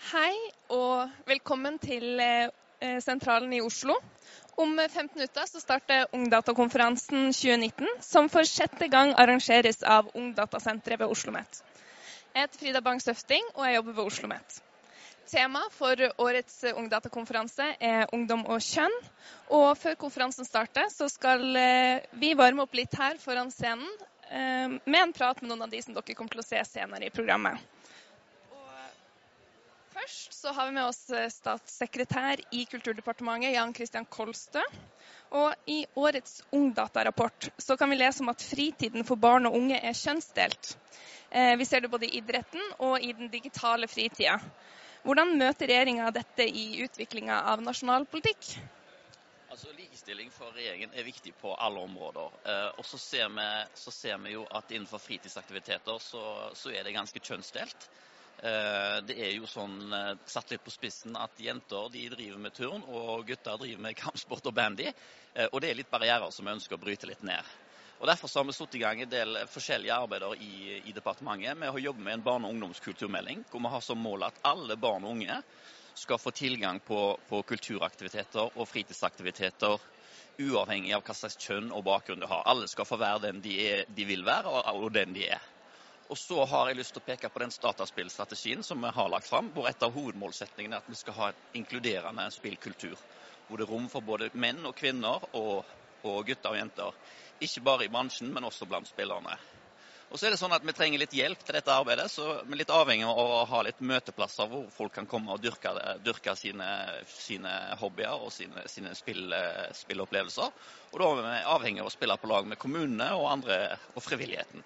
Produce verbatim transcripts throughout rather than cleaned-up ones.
Hei og velkommen til eh, sentralen i Oslo. Om femten minutter så starter Ungdatakonferansen tjue nitten, som for sjette gang arrangeres av Ungdatasenteret ved OsloMet. Jeg heter Frida Bang-Søfting, og jeg jobber ved OsloMet. Tema for årets Ungdatakonferanse er ungdom og kjønn. Og før konferansen starter, så skal eh, vi varme opp litt her foran scenen eh, med en prat med noen av de som dere kommer til å se senere i programmet. Først så har vi med oss statssekretær i Kulturdepartementet, Jan Christian Kolstø. Og i årets Ungdata-rapport så kan vi lese om at fritiden for barn og unge er kjønnsdelt. Eh, vi ser det både i idretten og i den digitale fritida. Hvordan møter regjeringen dette i utviklingen av nasjonal politikk? Altså, likestilling for regjeringen er viktig på alle områder. Eh, og så ser, vi, så ser vi jo at innenfor fritidsaktiviteter så, så er det ganske kjønnsdelt. Det er jo sånn satt litt på spissen at jenter de driver med turn, og gutter driver med kampsport og bandy. Og det er litt barrierer som vi ønsker å bryte litt ned. Og Derfor så har vi satt i gang en del forskjellige arbeider i, i departementet med å jobbe med en barne- og ungdomskulturmelding, hvor vi har som mål at alle barn og unge skal få tilgang på, på kulturaktiviteter og fritidsaktiviteter, uavhengig av hva slags kjønn og bakgrunn de har. Alle skal få være den de, er, de vil være, og, og den de er. Og så har jeg lyst til å peke på den dataspillstrategien som vi har lagt fram, hvor et av hovedmålsetningene er at vi skal ha en inkluderende spillkultur, hvor det er rom for både menn og kvinner og, og gutter og jenter. Ikke bare i bransjen, men også blant spillerne. Og så er det sånn at vi trenger litt hjelp til dette arbeidet, så vi er litt avhengig av å ha litt møteplasser hvor folk kan komme og dyrke, dyrke sine, sine hobbyer og sine, sine spill, spillopplevelser. Og da er vi avhengig av å spille på lag med kommunene og andre og frivilligheten.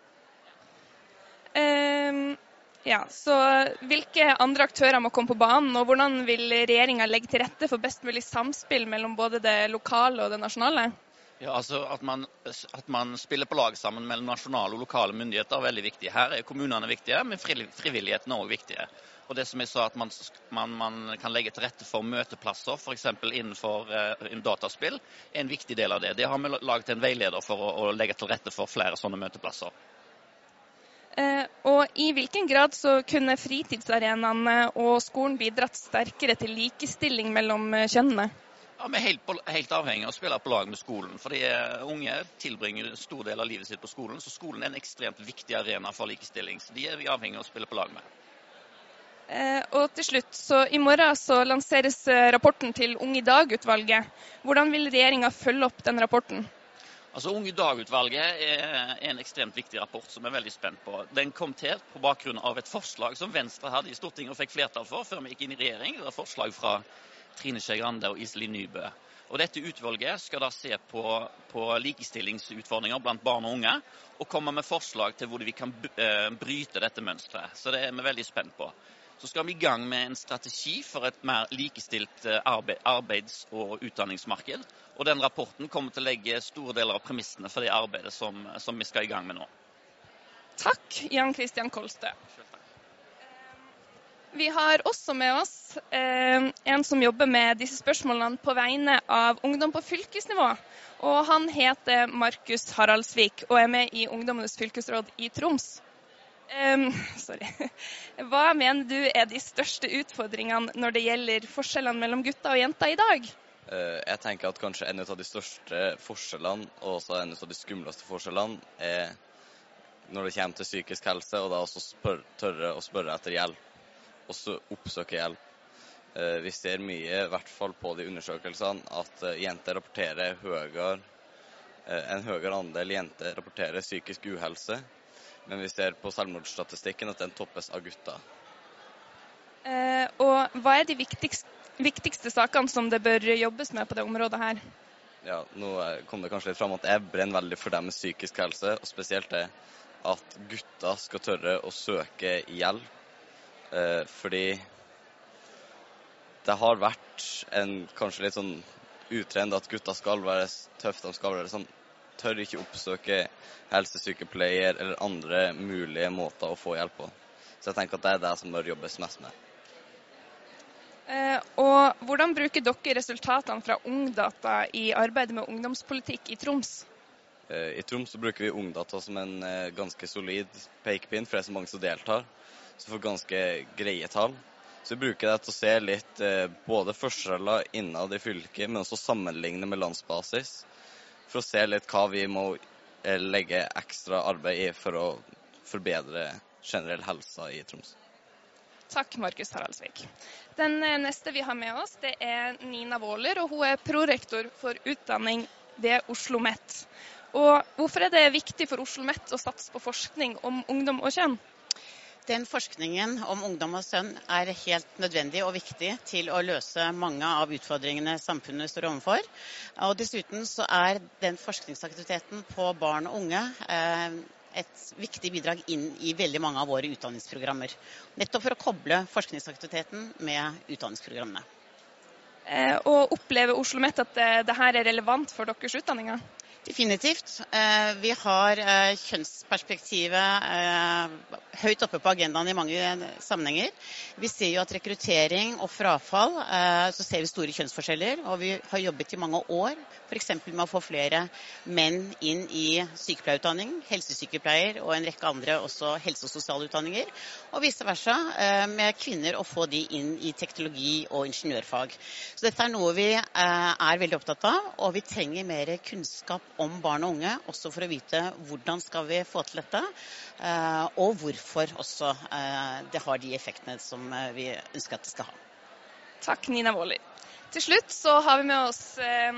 Um, ja, så hvilke andre aktører må komme på banen, og hvordan vil regjeringen legge til rette for best mulig samspill mellom både det lokale og det nasjonale? Ja, altså At man, at man spiller på lag sammen mellom nasjonale og lokale myndigheter er veldig viktig. Her er kommunene viktige, men frivilligheten er også viktige. Og det som jeg sa, at man, man, man kan legge til rette for møteplasser, for eksempel innenfor eh, dataspill, er en viktig del av det. Det har vi laget en veileder for å, å legge til rette for flere sånne møteplasser. Eh, og i hvilken grad så kunne fritidsarenaene og skolen bidratt sterkere til likestilling mellom kjønnene? Ja, Vi er helt, på, helt avhengig av å spille på lag med skolen, fordi unge tilbringer en stor del av livet sitt på skolen, så skolen er en ekstremt viktig arena for likestilling, så de er vi avhengig av å spille på lag med. Eh, og til slutt, så i morgen så lanseres rapporten til Ung i dag-utvalget. Hvordan vil regjeringen følge opp den rapporten? Altså, Ung i dag-utvalget er en ekstremt viktig rapport som jeg er veldig spent på. Den kom til på bakgrunn av et forslag som Venstre hadde i Stortinget og fikk flertall for før vi gikk inn i regjering. Det var forslag fra Trine Skei Grande og Iselin Nybø. Og dette utvalget skal da se på, på likestillingsutfordringer blant barn og unge, og komme med forslag til hvordan vi kan bryte dette mønstret. Så det er vi veldig spent på. Så skal vi i gang med en strategi for et mer likestilt arbeids- og utdanningsmarked. Og den rapporten kommer til å legge store deler av premissene for det arbeidet som, som vi skal i gang med nå. Takk, Jan Christian Kolstø. Vi har også med oss eh, en som jobber med disse spørsmålene på vegne av ungdom på fylkesnivå. Og han heter Markus Haraldsvik og er med i Ungdommenes fylkesråd i Troms. Um, sorry. Hva mener du er de største utfordringene når det gjelder forskjellene mellom gutter og jenter i dag? Uh, jeg tenker at kanskje en av de største forskjellene, og også en av de skumleste forskjellene, er når det kommer til psykisk helse, og da også spør, tørre å spørre etter hjelp, og så oppsøke hjelp. Uh, vi ser mye, i hvert fall på de undersøkelsene, at uh, jenter rapporterer høyere, uh, en høyere andel jenter rapporterer psykisk uhelse, men vi ser på selvmordsstatistikken at den toppes av gutter. Eh, og hva er de viktigste, viktigste sakene som det bør jobbes med på det området her? Ja, nå kom det kanskje litt frem at jeg brenner veldig for det med psykisk helse, og spesielt det at gutter skal tørre å søke hjelp, eh, fordi det har vært en kanskje litt sånn utrend at gutter skal være tøffe, de skal være sånn, tør ikke oppsøke helsesykepleier eller andre mulige måter å få hjelp på. Så jeg tenker at det er det som bør jobbes mest med. Eh, og hvordan bruker dere resultatene fra Ungdata i arbeidet med ungdomspolitikk i Troms? Eh, I Troms så bruker vi Ungdata som en eh, ganske solid pekepinn, for det er så mange som deltar. Så får ganske greie tall. Så vi bruker det til å se litt eh, både forskjeller innad i fylket, men også sammenligne med landsbasis, for å se litt hva vi må eh, legge ekstra arbeid i for å forbedre generell helse i Troms. Takk, Markus Haraldsvik. Den neste vi har med oss, det er Nina Våler, og hun er prorektor for utdanning ved OsloMet. Og hvorfor er det viktig for OsloMet å satse på forskning om ungdom og kjønn? Den forskningen om ungdom og kjønn er helt nødvendig og viktig til å løse mange av utfordringene samfunnet står overfor. Og dessuten så er den forskningsaktiviteten på barn og unge eh, et viktig bidrag inn i veldig mange av våre utdanningsprogrammer. Nettopp for å koble forskningsaktiviteten med utdanningsprogrammene. Eh, og opplever OsloMet at det, det her er relevant for deres utdanninger? Definitivt. Eh, vi har eh, kjønnsperspektivet eh, høyt oppe på agendaen i mange sammenhenger. Vi ser jo at rekruttering og frafall, eh, så ser vi store kjønnsforskjeller, og vi har jobbet i mange år, for eksempel med å få flere menn inn i sykepleierutdanning, helsesykepleier og en rekke andre også helse- og sosialutdanninger, og vice versa eh, med kvinner å få de inn i teknologi og ingeniørfag. Så dette er noe vi eh, er veldig opptatt av, og vi trenger mer kunnskap om barn og unge, også for å vite hvordan skal vi få til dette, og hvorfor også det har de effektene som vi ønsker at det skal ha. Takk, Nina Våler. Til slutt så har vi med oss eh,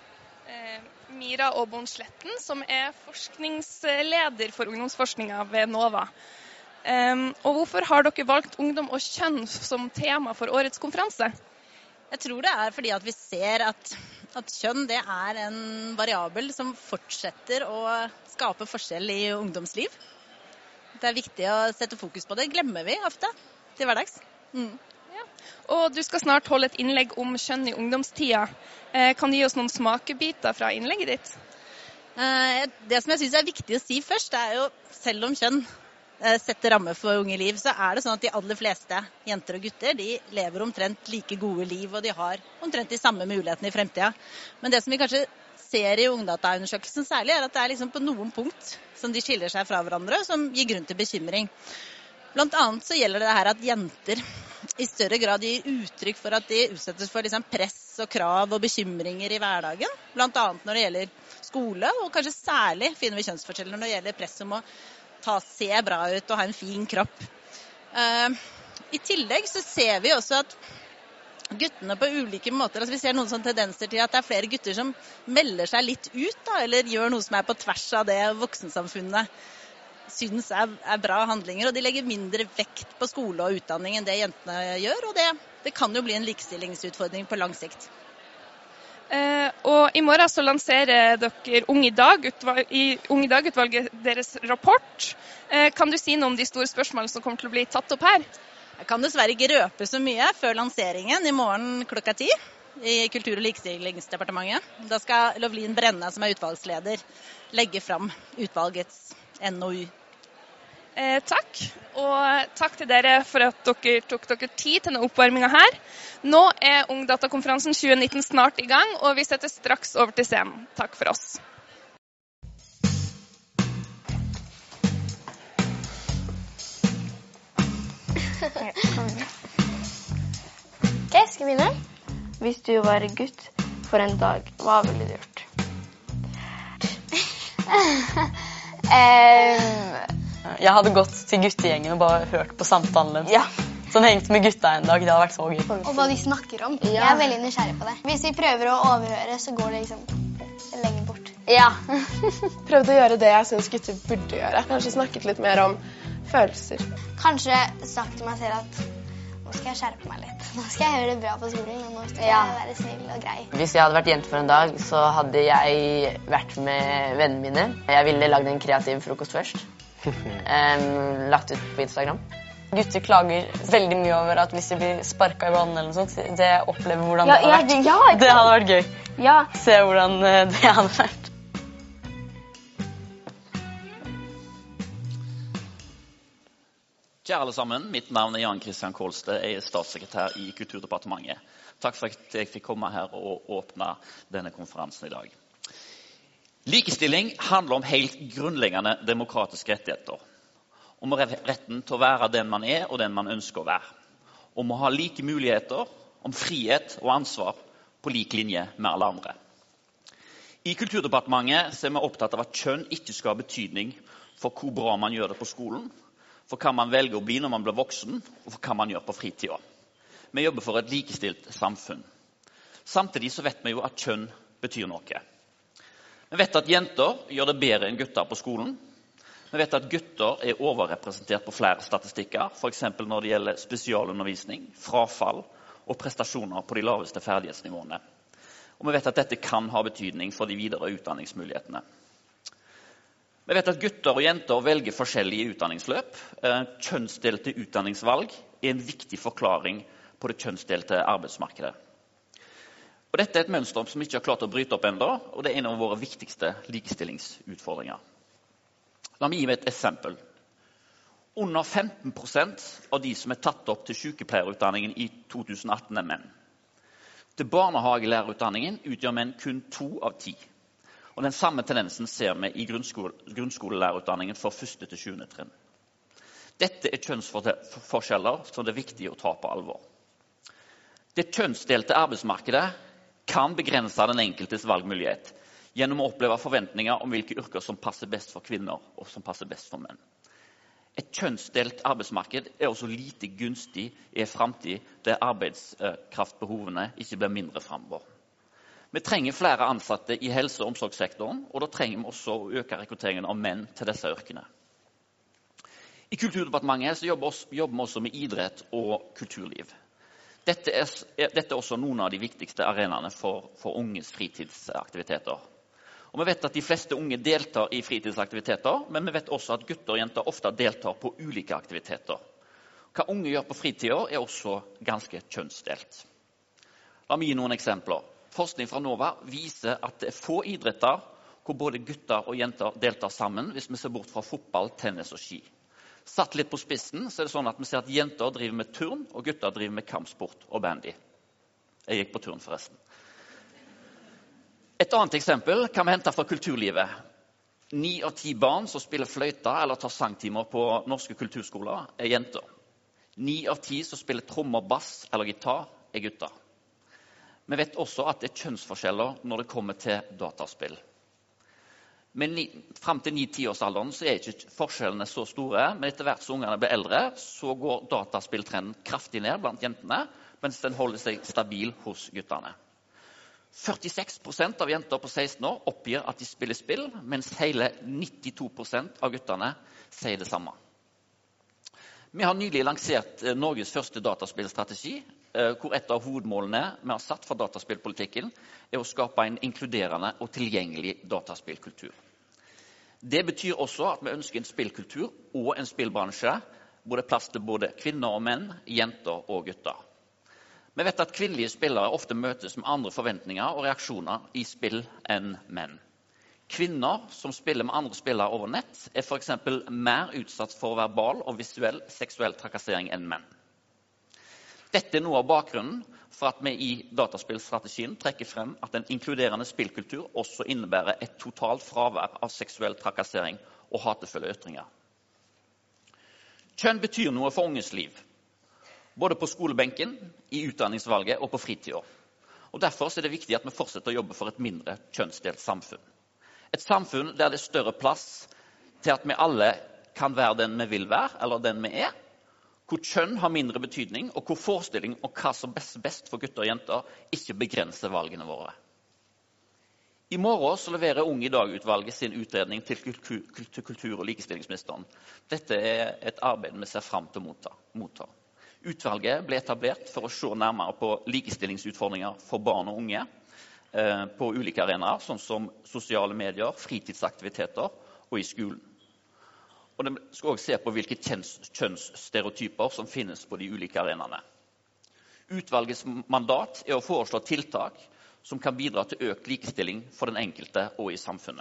Mira Aabon Sletten, som er forskningsleder for ungdomsforskninga ved NOVA. Um, og hvorfor har dere valgt ungdom og kjønn som tema for årets konferanse? Jeg tror det er fordi at vi ser at, at kjønn det er en variabel som fortsetter å skape forskjell i ungdomsliv. Det er viktig å sette fokus på det. Glemmer vi ofte til hverdags. Mm. Ja. Og du skal snart holde et innlegg om kjønn i ungdomstida. Eh, kan du gi oss noen smakebiter fra innlegget ditt? Eh, det som jeg synes er viktig å si først, er jo selv om kjønn setter rammer for unge liv, så er det sånn at de aller fleste jenter og gutter, de lever omtrent like gode liv, og de har omtrent de samme mulighetene i fremtiden. Men det som vi kanskje ser i ungdataundersøkelsen særlig, er at det er liksom på noen punkt som de skiller seg fra hverandre, som gir grunn til bekymring. Blant annet så gjelder det her at jenter i større grad gir uttrykk for at de utsettes for liksom press og krav og bekymringer i hverdagen, blant annet når det gjelder skole, og kanskje særlig finner vi kjønnsforskjeller når det gjelder press om å ta, se bra ut og ha en fin kropp. Uh, I tillegg så ser vi også at guttene på ulike måter, altså vi ser noen sånne tendenser til at det er flere gutter som melder seg litt ut, da, eller gjør noe som er på tvers av det voksensamfunnet synes er, er bra handlinger, og de legger mindre vekt på skole og utdanning enn det jentene gjør, og det, det kan jo bli en likestillingsutfordring på lang sikt. Uh, og i morgen så lanserer dere Ung i dag-utvalget i Ung i dag-utvalget deres rapport. Uh, kan du si noe om de store spørsmålene som kommer til å bli tatt opp her? Jeg kan dessverre ikke røpe så mye før lanseringen i morgen klokka ti i Kultur- og likestillingsdepartementet. Da skal Lovlin Brenna, som er utvalgsleder, legge fram utvalgets N O U. Eh, takk, og takk til dere for at dere tok dere tid til denne oppvarmingen her. Nå er Ungdatakonferansen tjue nitten snart i gang, og vi setter straks over til scenen. Takk for oss. Ok, skal vi begynne? Hvis du var gutt for en dag, hva ville du gjort? um... Jeg hadde gått til guttegjengen og bare hørt på samtalen deres. Ja. Sånn hengt med gutta en dag, det hadde vært så gøy. Og hva de snakker om. Ja. Jeg er veldig nysgjerrig på det. Hvis vi prøver å overhøre, så går det liksom lenger bort. Ja. Prøvde å gjøre det jeg synes gutter burde gjøre. Kanskje snakket litt mer om følelser. Kanskje sagt til meg selv at nå skal jeg skjerpe meg litt. Nå skal jeg gjøre det bra på skolen, og nå skal ja. jeg være snill og grei. Hvis jeg hadde vært jente for en dag, så hadde jeg vært med vennene mine. Jeg ville lagd en kreativ frokost først. Um, lagt ut på Instagram. Gutter klager veldig mye over at hvis de blir sparket i vann eller noe sånt, det opplever hvordan ja, det har vært. Ja, ja, det hadde vært gøy. Ja. Se hvordan det hadde vært. Kjære alle sammen, mitt navn er Jan Christian Kolstad, jeg er statssekretær i Kulturdepartementet. Takk for at jeg fikk komme her og åpne denne konferansen i dag. Likestilling handler om helt grunnleggende demokratiske rettigheter. Om retten til å være den man er og den man ønsker å være. om å ha like muligheter, om frihet og ansvar på lik linje med alle andre. I Kulturdepartementet er vi opptatt av at kjønn ikke skal ha betydning for hvor bra man gjør det på skolen, for hva man velger å bli når man blir voksen, og for hva man gjør på fritiden. Vi jobber for et likestilt samfunn. Samtidig så vet vi jo at kjønn betyr noe. Vi vet at jenter gjør det bedre enn gutter på skolen. Vi vet at gutter er overrepresentert på flere statistikker, for eksempel når det gjelder spesialundervisning, frafall og prestasjoner på de laveste ferdighetsnivåene. Og vi vet at dette kan ha betydning for de videre utdanningsmulighetene. Vi vet at gutter og jenter velger forskjellige utdanningsløp. Kjønnsdelte utdanningsvalg er en viktig forklaring på det kjønnsdelte arbeidsmarkedet. Og dette er et mønster som vi ikke har klart å bryte opp enda, og det er en av våre viktigste likestillingsutfordringer. La meg gi meg et eksempel. Under femten prosent av de som er tatt opp til sykepleierutdanningen i to tusen atten er menn. Til barnehagelærerutdanningen utgjør menn kun to av ti. Og den samme tendensen ser vi i grunnskole, grunnskolelærerutdanningen for første til sjuende trinn. Dette er kjønnsforskjeller som det er viktig å ta på alvor. Det kjønnsdelte arbeidsmarkedet kan begrense den enkeltes valgmulighet gjennom å oppleve forventninger om hvilke yrker som passer best for kvinner og som passer best for menn. Et kjønnsdelt arbeidsmarked er også lite gunstig i en fremtid der arbeidskraftbehovene ikke blir mindre fremover. Vi trenger flere ansatte i helse- og omsorgssektoren, og da trenger vi også å øke rekrutteringen av menn til disse yrkene. I Kulturdepartementet så jobber vi også med idrett og kulturliv. Dette er, dette er også noen av de viktigste arenaene for, for unges fritidsaktiviteter. Og vi vet at de fleste unge deltar i fritidsaktiviteter, men vi vet også at gutter og jenter ofte deltar på ulike aktiviteter. Hva unge gjør på fritiden er også ganske kjønnsdelt. La meg gi noen eksempler. Forskning fra NOVA viser at det er få idretter hvor både gutter og jenter deltar sammen, hvis vi ser bort fra fotball, tennis og ski. Satt litt på spissen, så er det sånn at vi ser at jenter driver med turn, og gutter driver med kampsport og bandy. Jeg gikk på turn forresten. Et annet eksempel kan vi hente fra kulturlivet. Ni av ti barn som spiller fløyta eller tar sangtimer på norske kulturskoler er jenter. Ni av ti som spiller trommer, bass eller gitar er gutter. Vi vet også at det er kjønnsforskjeller når det kommer til dataspill. Men frem til ni-ti-årsalderen så er ikke forskjellene så store, men etter hvert som ungene blir eldre, så går dataspilltrenden kraftig ned blant jentene, mens den holder seg stabil hos guttene. førtiseks prosent av jenter på seksten år oppgir at de spiller spill, mens hele nittito prosent av guttene sier det samme. Vi har nylig lansert Norges første dataspillstrategi, hvor et av hovedmålene vi har satt for dataspillpolitikken er å skape en inkluderende og tilgjengelig dataspillkultur. Det betyr også at vi ønsker en spillkultur og en spillbransje hvor det er plass til både kvinner og menn, jenter og gutter. Vi vet at kvinnelige spillere ofte møtes med andre forventninger og reaksjoner i spill enn menn. Kvinner som spiller med andre spillere over nett er for eksempel mer utsatt for verbal og visuell seksuell trakassering enn menn. Dette er noe av bakgrunnen for at vi i dataspillstrategien trekker frem at en inkluderende spillkultur også innebærer et totalt fravær av seksuell trakassering og hatefulle ytringer. Kjønn betyr noe for unges liv, både på skolebenken, i utdanningsvalget og på fritiden. Og derfor er det viktig at vi fortsetter å jobbe for et mindre kjønnsdelt samfunn. Et samfunn der det er større plass til at vi alle kan være den vi vil være, eller den vi er, hvor kjønn har mindre betydning, og hvor forestilling om hva som er best for gutter og jenter ikke begrenser valgene våre. I morgen så leverer Ung i dag-utvalget sin utredning til kultur, kultur, kultur- og likestillingsministeren. Dette er et arbeid vi ser frem til å motta. motta. Utvalget ble etablert for å se nærmere på likestillingsutfordringer for barn og unge eh, på ulike arenaer, sånn som sosiale medier, fritidsaktiviteter og i skolen. Og de skal også se på hvilke kjønnsstereotyper som finnes på de ulike arenaene. Utvalgets mandat er å foreslå tiltak som kan bidra til økt likestilling for den enkelte og i samfunnet.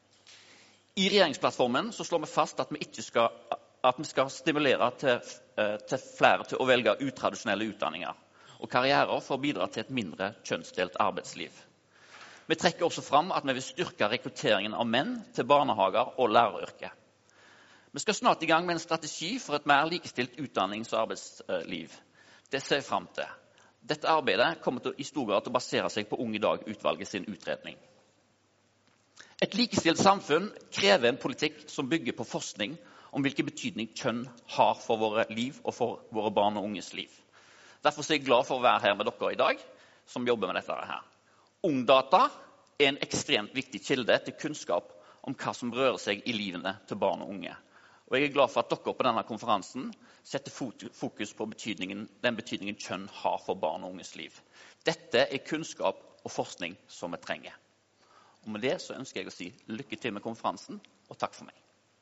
I regjeringsplattformen så slår vi fast at vi, ikke skal, at vi skal stimulere til, til flere til å velge utradisjonelle utdanninger og karrierer for å bidra til et mindre kjønnsdelt arbeidsliv. Vi trekker også fram at vi vil styrke rekrutteringen av menn til barnehager og læreryrket. Vi skal snart i gang med en strategi for et mer likestilt utdannings- og arbeidsliv. Det ser jeg frem til. Dette arbeidet kommer til, i stor grad til å basere seg på Ung i dag-utvalget sin utredning. Et likestilt samfunn krever en politikk som bygger på forskning om hvilken betydning kjønn har for våre liv og for våre barn og unges liv. Derfor er jeg glad for å være her med dere i dag, som jobber med dette her. Ungdata er en ekstremt viktig kilde til kunnskap om hva som rører seg i livene til barn og unge. Og jeg er glad for at dere på denne konferansen setter fokus på betydningen, den betydningen kjønn har for barn og unges liv. Dette er kunnskap og forskning som vi trenger. Og med det så ønsker jeg å si lykke til med konferansen, og takk for meg.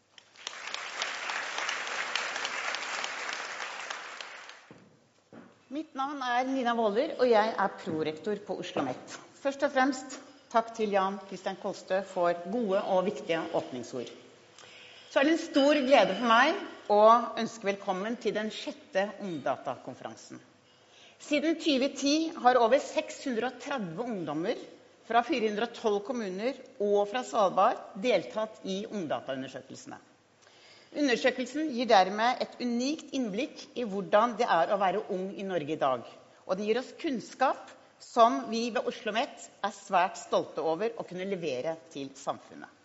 Mitt navn er Nina Våler, og jeg er prorektor på OsloMet. Først og fremst takk til Jan Christian Kolstø for gode og viktige åpningsord. Så er det en stor glede for meg å ønske velkommen til den sjette Ungdata-konferansen. Siden tjue ti har over seks hundre og tretti ungdommer fra fire hundre og tolv kommuner og fra Svalbard deltatt i Ungdata-undersøkelsene. Undersøkelsen gir dermed et unikt innblikk i hvordan det er å være ung i Norge i dag. Og det gir oss kunnskap som vi ved OsloMet er svært stolte over å kunne levere til samfunnet.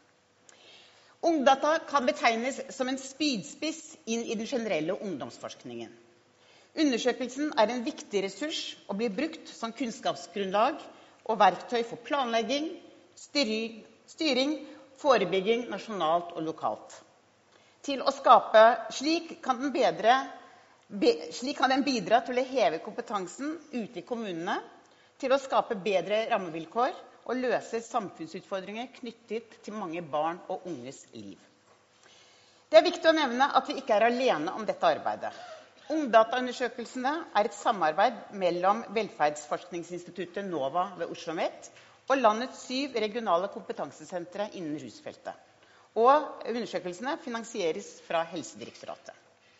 Ungdata kan betegnes som en spydspiss inn i den generelle ungdomsforskningen. Undersøkelsen er en viktig ressurs og blir brukt som kunnskapsgrunnlag og verktøy for planlegging, styring, styring forebygging nasjonalt og lokalt. Til å skape, slik kan den bedre, be, slik kan den bidra til å heve kompetansen ute i kommunene, til å skape bedre rammevilkår og løse samfunnsutfordringer knyttet til mange barn og unges liv. Det er viktig å nevne at vi ikke er alene om dette arbeidet. Ungdata-undersøkelsene er et samarbeid mellom Velferdsforskningsinstituttet NOVA ved OsloMet og landets syv regionale kompetansesentre innen rusfeltet. Og undersøkelsene finansieres fra Helsedirektoratet.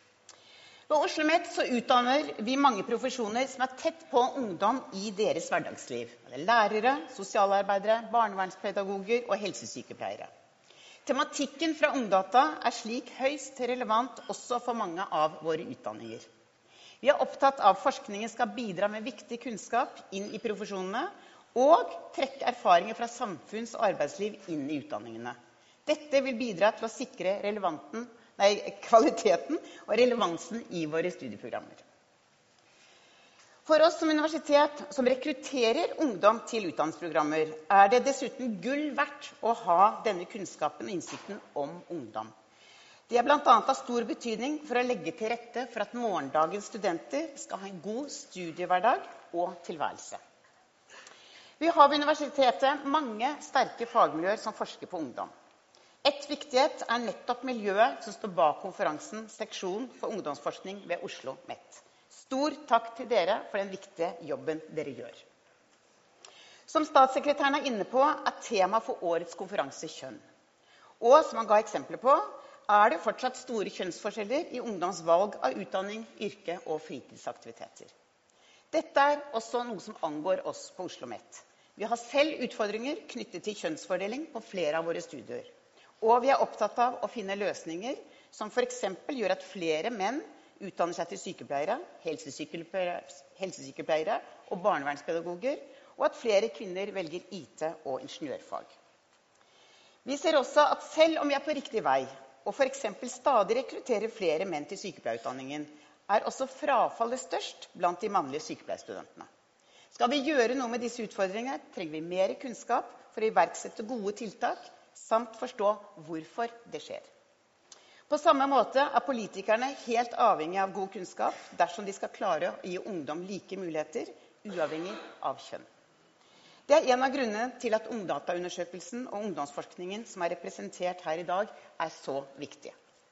Ved OsloMet så utdanner vi mange profesjoner som er tett på ungdom i deres hverdagsliv. Det er lærere, sosialarbeidere, barnevernspedagoger og helsesykepleiere. Tematikken fra Ungdata er slik høyst relevant også for mange av våre utdanninger. Vi er opptatt av at forskningen skal bidra med viktig kunnskap inn i profesjonene og trekke erfaringer fra samfunns- og arbeidsliv inn i utdanningene. Dette vil bidra til å sikre relevanten Nei, kvaliteten og relevansen i våre studieprogrammer. For oss som universitet som rekrutterer ungdom til utdanningsprogrammer, er det dessuten gull verdt å ha denne kunnskapen og innsikten om ungdom. Det er blant annet av stor betydning for å legge til rette for at morgendagens studenter skal ha en god studiehverdag og tilværelse. Vi har ved universitetet mange sterke fagmiljøer som forsker på ungdom. Et viktighet er nettopp miljøet som står bak konferansen Seksjon for ungdomsforskning ved OsloMet. Stor takk til dere for den viktige jobben dere gjør. Som statssekretæren er inne på, er tema for årets konferanse kjønn. Og som han ga eksempler på, er det fortsatt store kjønnsforskjeller i ungdoms valg av utdanning, yrke og fritidsaktiviteter. Dette er også noe som angår oss på OsloMet. Vi har selv utfordringer knyttet til kjønnsfordeling på flere av våre studier. Og vi er opptatt av å finne løsninger som for eksempel gjør at flere menn utdanner seg til sykepleiere, helsesykepleiere, helsesykepleiere og barnevernspedagoger, og at flere kvinner velger I T og ingeniørfag. Vi ser også at selv om vi er på riktig vei, og for eksempel stadig rekrutterer flere menn til sykepleierutdanningen, er også frafallet størst blant de mannlige sykepleierstudentene. Skal vi gjøre noe med disse utfordringene, trenger vi mer kunnskap for å iverksette gode tiltak, samt forstå hvorfor det skjer. På samme måte er politikerne helt avhengige av god kunnskap dersom de skal klare å gi ungdom like muligheter, uavhengig av kjønn. Det er en av grunnene til at Ungdata-undersøkelsen og ungdomsforskningen som er representert her i dag, er så viktige.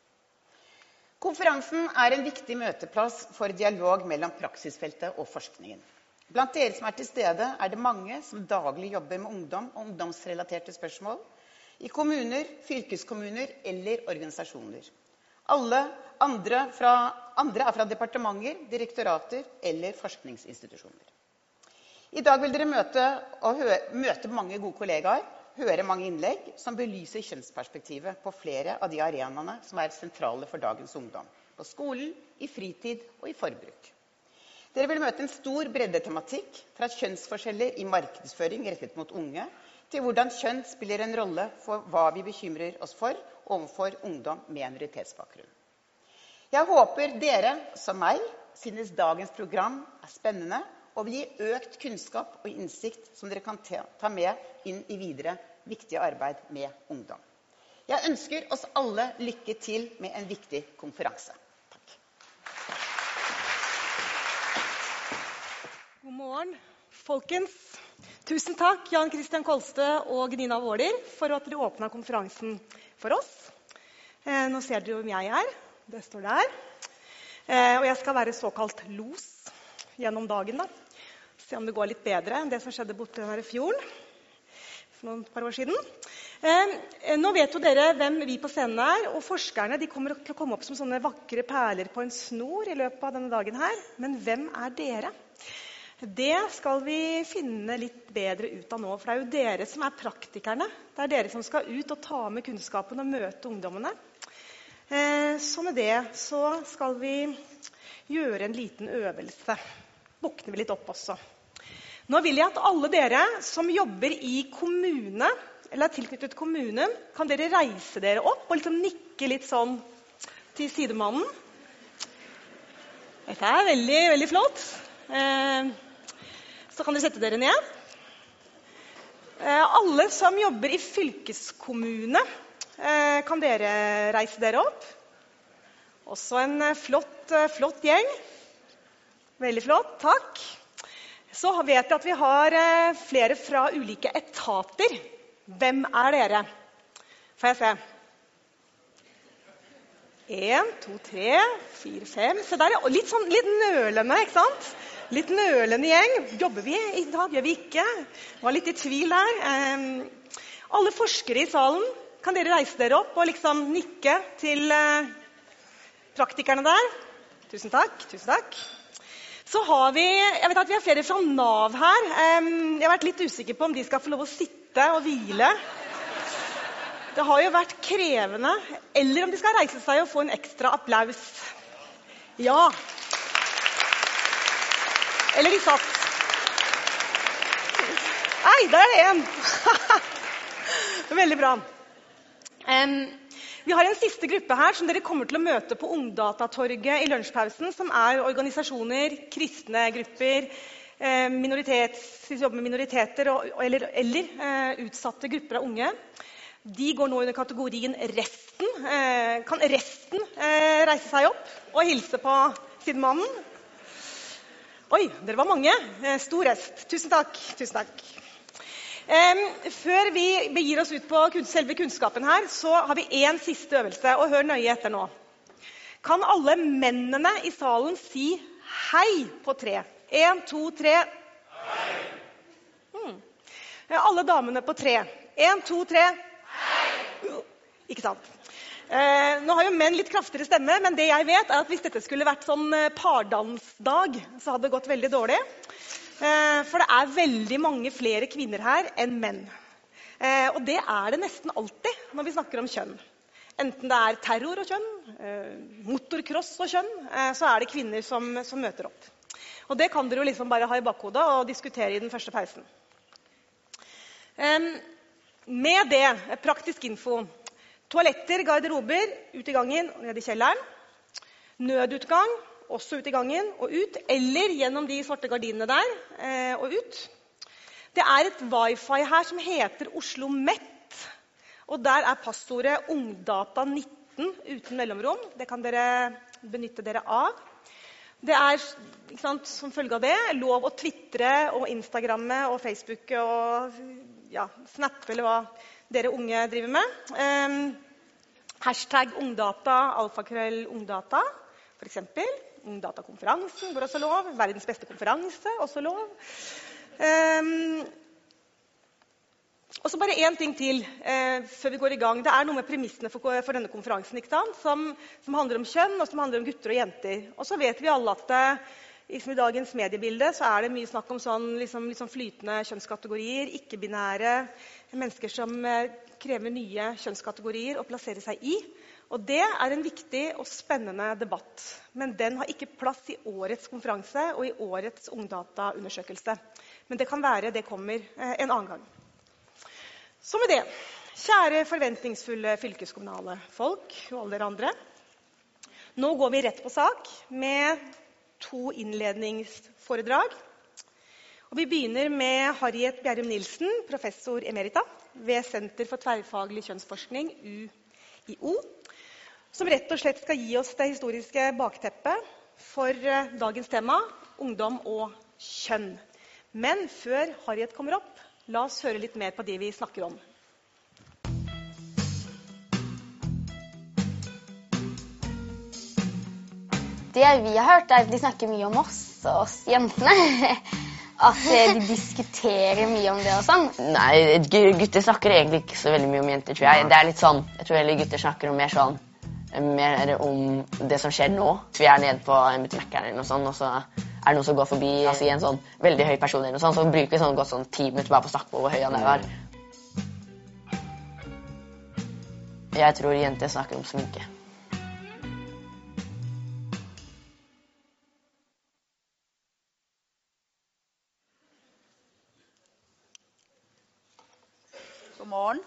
Konferansen er en viktig møteplass for dialog mellom praksisfeltet og forskningen. Blant dere som er til stede, er det mange som daglig jobber med ungdom og ungdomsrelaterte spørsmål, i kommuner, fylkeskommuner eller organisasjoner. Alle andre, fra, andre er fra departementer, direktorater eller forskningsinstitusjoner. I dag vil dere møte, og hø møte mange gode kollegaer, høre mange innlegg som belyser kjønnsperspektivet på flere av de arenaene som er sentrale for dagens ungdom. På skolen, i fritid og i forbruk. Dere vil møte en stor breddetematikk, fra kjønnsforskjeller i markedsføring rettet mot unge, til hvordan kjønn spiller en rolle for hva vi bekymrer oss for overfor ungdom med minoritetsbakgrunn. Jeg håper dere, som meg, synes dagens program er spennende og vil gi økt kunnskap og innsikt som dere kan ta med inn i videre viktige arbeid med ungdom. Jeg ønsker oss alle lykke til med en viktig konferanse. Takk. God morgen, folkens. Tusen takk, Jan Christian Kolstø og Gnina Våler, for at dere åpnet konferansen for oss. Eh, nå ser dere hvem jeg er. Det står der. Eh, og jeg skal være såkalt los gjennom dagen, da. Se om det går litt bedre enn det som skjedde borte i denne fjorden for noen par år siden. Eh, nå vet jo dere hvem vi på scenen er, og forskerne de kommer til å komme opp som sånne vakre perler på en snor i løpet av denne dagen her. Men hvem er dere? Det skal vi finne litt bedre ut av nå, for det er jo dere som er praktikerne. Det er dere som skal ut og ta med kunnskapen og møte ungdommene. Eh, så med det så skal vi gjøre en liten øvelse. Våkner vi litt opp også. Nå vil jeg at alle dere som jobber i kommune, eller er tilknyttet kommunen, kan dere reise dere opp og liksom nikke litt sånn til sidemannen. Dette er veldig, veldig flott. Eh, så kan dere sette dere ned. Eh, alle som jobber i fylkeskommune, eh, kan dere reise dere opp. Også en flott, flott gjeng. Veldig flott, takk. Så vet jeg at vi har flere fra ulike etater. Hvem er dere? Får jeg se? En, to, tre, fire, fem. Så der er litt, sånn, litt nølende, ikke sant? Litt nølende gjeng. Jobber vi i dag? Gjør vi ikke? Var litt i tvil der. Um, alle forskere i salen, kan dere reise dere opp og liksom nikke til uh, praktikerne der? Tusen takk, tusen takk. Så har vi, jeg vet at vi har flere fra Nav her. Jeg har vært litt usikker på om de skal få lov å sitte og hvile. Det har jo vært krevende. Eller om de skal reise seg og få en ekstra applaus. Ja. Eller de satt. Nei, der er det en. Veldig bra. Um, Vi har en siste gruppe her som dere kommer til å møte på Ungdatatorget i lunsjpausen, som er organisasjoner, kristne grupper, minoritets, som jobber med minoriteter og, eller, eller uh, utsatte grupper av unge. De går nå under kategorien resten. Uh, kan resten uh, reise seg opp og hilse på sidemannen? Oi, dere var mange. Uh, stor rest. Tusen takk. Tusen takk. Um, før vi begir oss ut på selve kunnskapen her, så har vi en siste øvelse, og hør nøye etter nå. Kan alle mennene i salen si hei på tre? En, to, tre. Hei! Hmm. Alle damene på tre. En, to, tre. Hei! Ikke sant? Uh, nå har jo menn litt kraftigere stemme, men det jeg vet er at hvis dette skulle vært sånn pardansdag, så hadde det gått veldig dårlig. For det er veldig mange flere kvinner her enn menn. Og det er det nesten alltid når vi snakker om kjønn. Enten det er terror og kjønn, motorcross og kjønn, så er det kvinner som, som møter opp. Og det kan dere jo liksom bare ha i bakhodet og diskutere i den første pausen. Med det, praktisk info. Toaletter, garderober, ut i gangen og ned i kjelleren. Nødutgang. Også ut i gangen og ut, eller gjennom de svarte gardinene der, eh, og ut. Det er et wifi her som heter Oslo Met, og der er passordet ungdata nitten uten mellomrom. Det kan dere benytte dere av. Det er, ikke sant, som følge av det, lov å twittre og Instagramme og Facebooke og ja, Snap, eller hva dere unge driver med. Um, hashtag ungdata, alfakrøll ungdata, for eksempel. Ungdatakonferansen går også lov. Verdens beste konferanse, også lov. Um, og så bare en ting til uh, før vi går i gang. Det er noe med premissene for, for denne konferansen, ikke sant? Som, som handler om kjønn, og som handler om gutter og jenter. Og så vet vi alle at uh, liksom i dagens mediebilde så er det mye snakk om sånn, liksom, liksom flytende kjønnskategorier, ikke-binære mennesker som uh, krever nye kjønnskategorier å plassere seg i. Og det er en viktig og spennende debatt, men den har ikke plass i årets konferanse og i årets Ungdata-undersøkelse. Men det kan være det kommer en annen gang. Så med det, kjære forventningsfulle fylkeskommunale folk og alle dere andre, nå går vi rett på sak med to innledningsforedrag. Og vi begynner med Harriet Bjerrum Nilsen, professor emerita ved Senter for tverrfaglig kjønnsforskning, U I O, som rett og slett skal gi oss det historiske bakteppet for dagens tema, ungdom og kjønn. Men før Harriet kommer opp, la oss høre litt mer på det vi snakker om. Det vi har hørt er at de snakker mye om oss og oss jentene. At de diskuterer mye om det og sånn. Nei, gutter snakker egentlig ikke så veldig mye om jenter, tror jeg. Det er litt sånn, jeg tror heller gutter snakker om mer sånn, mer om det som skjer nå. Vi er nede på en butikkmekker eller noe sånt, og så er det noen som går forbi, altså i en sånn veldig høy person eller noe sånt, så bruker vi sånn godt sånn ti minutter bare på å snakke på hvor høy han er. Jeg tror jenter snakker om sminke. Godmorgen.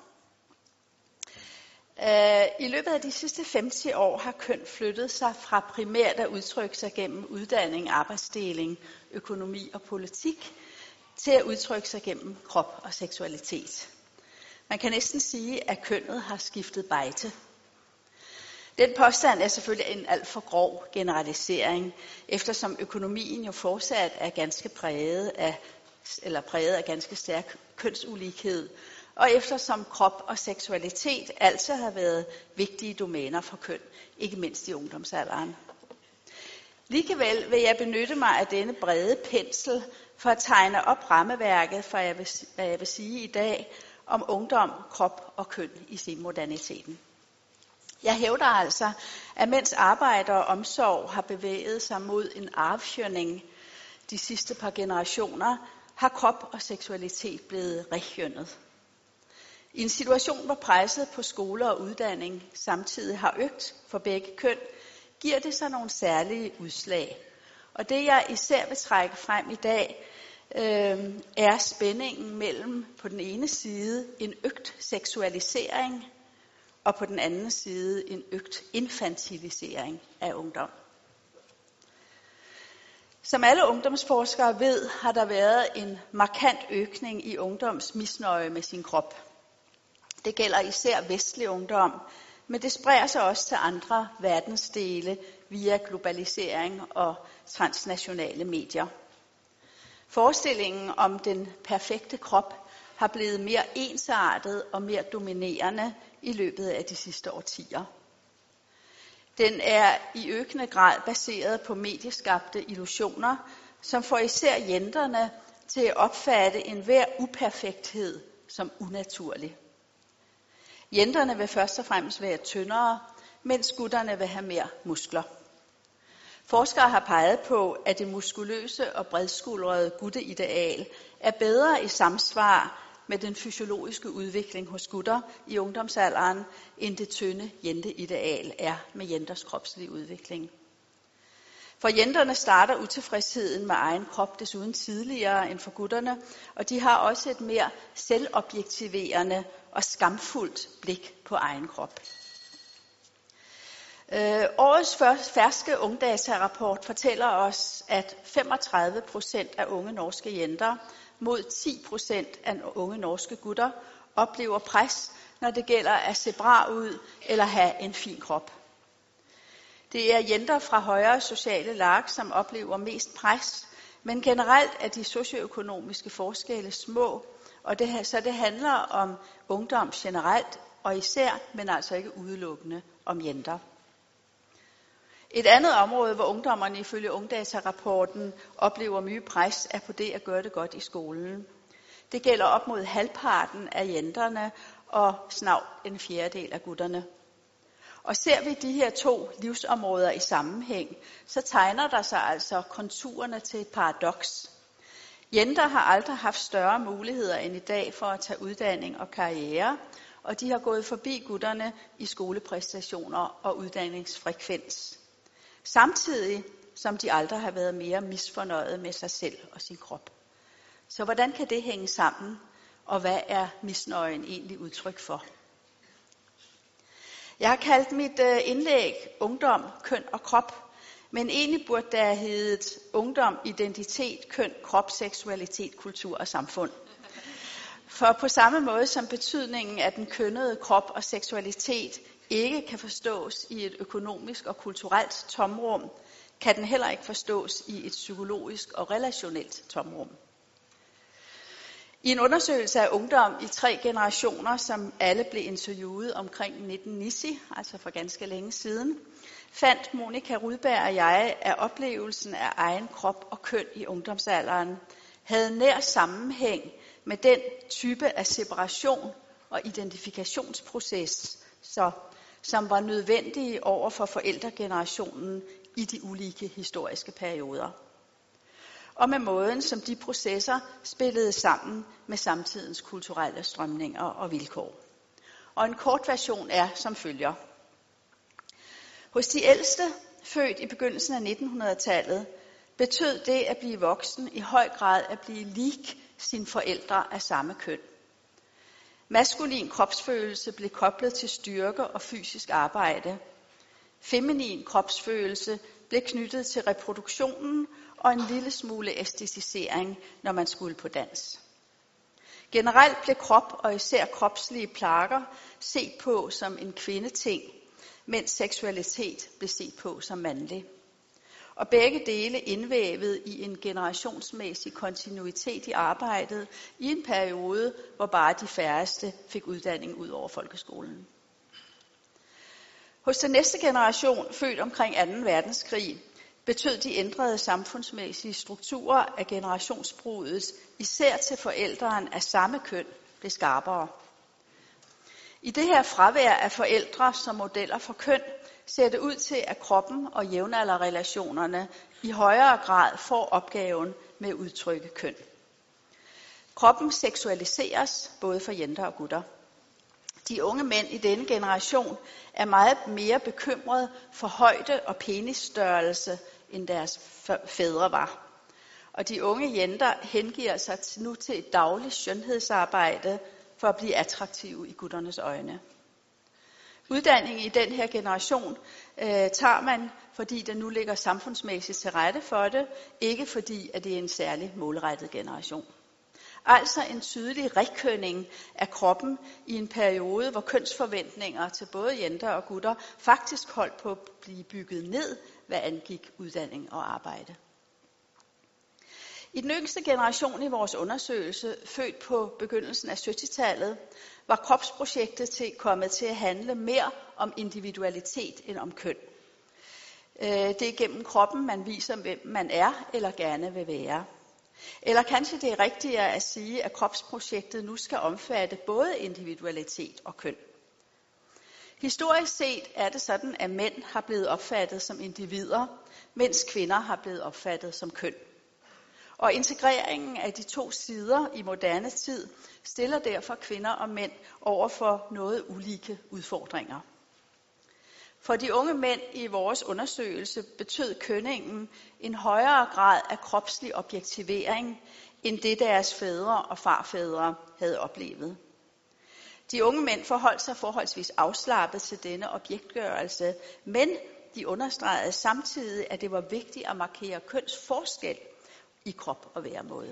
I løbet af de sidste femti år har køn flyttet sig fra primært at udtrykke sig gennem uddanning, arbejdsdeling, økonomi og politik, til at udtrykke sig gennem krop og seksualitet. Man kan næsten sige, at kønnet har skiftet bejte. Den påstand er selvfølgelig en alt for grov generalisering, eftersom økonomien jo fortsat er ganske præget af, eller præget af ganske stærk kønsulighed, og eftersom krop og seksualitet altid har været vigtige domæner for køn, ikke mindst i ungdomsalderen. Likevel vil jeg benytte mig af denne brede pensel for at tegne op rammeværket for, hvad jeg vil sige i dag, om ungdom, krop og køn i sin moderniteten. Jeg hævder altså, at mens arbejde og omsorg har bevæget sig mod en arvfjønning de sidste par generationer, har krop og seksualitet blevet rekjønnet. I en situation, hvor presset på skole og uddannelse samtidig har øget for begge køn, giver det sig nogle særlige udslag. Og det jeg især vil trække frem i dag, øh, er spændingen mellem på den ene side en øget seksualisering, og på den anden side en øget infantilisering af ungdom. Som alle ungdomsforskere ved, har der været en markant økning i ungdoms misnøje med sin krop. Det gælder især vestlig ungdom, men det spreder sig også til andre verdensdele via globalisering og transnationale medier. Forestillingen om den perfekte krop har blevet mere ensartet og mere dominerende i løbet af de sidste årtier. Den er i økende grad baseret på medieskabte illusioner, som får især jenterne til at opfatte enhver uperfekthed som unaturlig. Jenterne vil først og fremmest være tyndere, mens gutterne vil have mere muskler. Forskere har peget på, at det muskuløse og bredskuldrede gutteideal er bedre i samsvar med den fysiologiske udvikling hos gutter i ungdomsalderen, end det tynde jenteideal er med jenters kropslige udvikling. For jenterne starter utilfredsheden med egen krop desuden tidligere end for gutterne, og de har også et mere selvobjektiverende og skamfuldt blik på egen krop. Øh, årets ferske Ungdata-rapport fortæller os, at femogtredive procent af unge norske jenter mod ti procent af unge norske gutter oplever pres, når det gælder at se bra ud eller have en fin krop. Det er jenter fra højere sociale lag, som oplever mest pres, men generelt er de socioøkonomiske forskelle små, og det, så det handler om ungdom generelt, og især, men altså ikke udelukkende, om jenter. Et andet område, hvor ungdommerne ifølge Ungdata-rapporten oplever mye pres, er på det at gøre det godt i skolen. Det gælder op mod halvparten af jenterne og snart en fjerdedel af gutterne. Og ser vi de her to livsområder i sammenhæng, så tegner der sig altså konturerne til et paradoks. Jenter har aldrig haft større muligheder end i dag for at tage uddannelse og karriere, og de har gået forbi gutterne i skolepræstationer og uddannelsesfrekvens. Samtidig som de aldrig har været mere misfornøjede med sig selv og sin krop. Så hvordan kan det hænge sammen, og hvad er misnøjen egentlig udtryk for? Jeg har kaldt mit indlæg Ungdom, køn og krop, men egentlig burde det have heddet Ungdom, identitet, køn, krop, seksualitet, kultur og samfund. For på samme måde som betydningen af den kønnede krop og seksualitet ikke kan forstås i et økonomisk og kulturelt tomrum, kan den heller ikke forstås i et psykologisk og relationelt tomrum. I en undersøgelse af ungdom i tre generationer, som alle blev interviewet omkring nitten nitti, altså for ganske længe siden, fandt Monika Rudberg og jeg, at oplevelsen af egen krop og køn i ungdomsalderen havde nær sammenhæng med den type af separation og identifikationsproces, så, som var nødvendige over for forældregenerationen i de ulike historiske perioder. Og med måden, som de processer spillede sammen med samtidens kulturelle strømninger og vilkår. Og en kort version er som følger. Hos de ældste, født i begyndelsen af nitten hundrede-tallet, betød det at blive voksen i høj grad at blive lig sine forældre af samme køn. Maskulin kropsfølelse blev koblet til styrke og fysisk arbejde. Feminin kropsfølelse blev knyttet til reproduktionen og en lille smule æstetisering, når man skulle på dans. Generelt blev krop og især kropslige plager set på som en kvindeting, mens seksualitet blev set på som mandlig. Og begge dele indvævet i en generationsmæssig kontinuitet i arbejdet i en periode, hvor bare de færreste fik uddanning ud over folkeskolen. Hos den næste generation, født omkring anden verdenskrig, betød de ændrede samfundsmæssige strukturer af generationsbruddet, især til forældren af samme køn, blev skarpere. I det her fravær af forældre som modeller for køn, ser det ud til, at kroppen og jævnalderrelationerne i højere grad får opgaven med at udtrykke køn. Kroppen seksualiseres både for jenter og gutter. De unge mænd i denne generation er meget mere bekymrede for højde og penisstørrelse, end deres fædre var. Og de unge jenter hengiver sig nu til et dagligt skønhedsarbejde for at blive attraktive i gutternes øjne. Uddanning i den her generation øh, tager man, fordi der nu ligger samfundsmæssigt til rette for det, ikke fordi at det er en særlig målrettet generation. Altså en tydelig rekønning af kroppen i en periode, hvor kønsforventninger til både jenter og gutter faktisk holdt på at blive bygget ned, hvad angik uddannning og arbejde. I den yngste generation i vores undersøgelse, født på begyndelsen af syttitallet, var kropsprojektet til, kommet til at handle mere om individualitet end om køn. Det er gennem kroppen, man viser, hvem man er eller gerne vil være. Eller kanskje det er rigtigere at sige, at kropsprojektet nu skal omfatte både individualitet og køn. Historisk set er det sådan, at mænd har blevet opfattet som individer, mens kvinder har blevet opfattet som køn. Og integreringen af de to sider i moderne tid stiller derfor kvinder og mænd over for noget ulike udfordringer. For de unge mænd i vores undersøgelse betød kønningen en højere grad af kropslig objektivering, end det deres fædre og farfædre havde oplevet. De unge mænd forholdt sig forholdsvis afslappet til denne objektgørelse, men de understregede samtidig, at det var vigtigt at markere kønsforskel i krop og væremåde.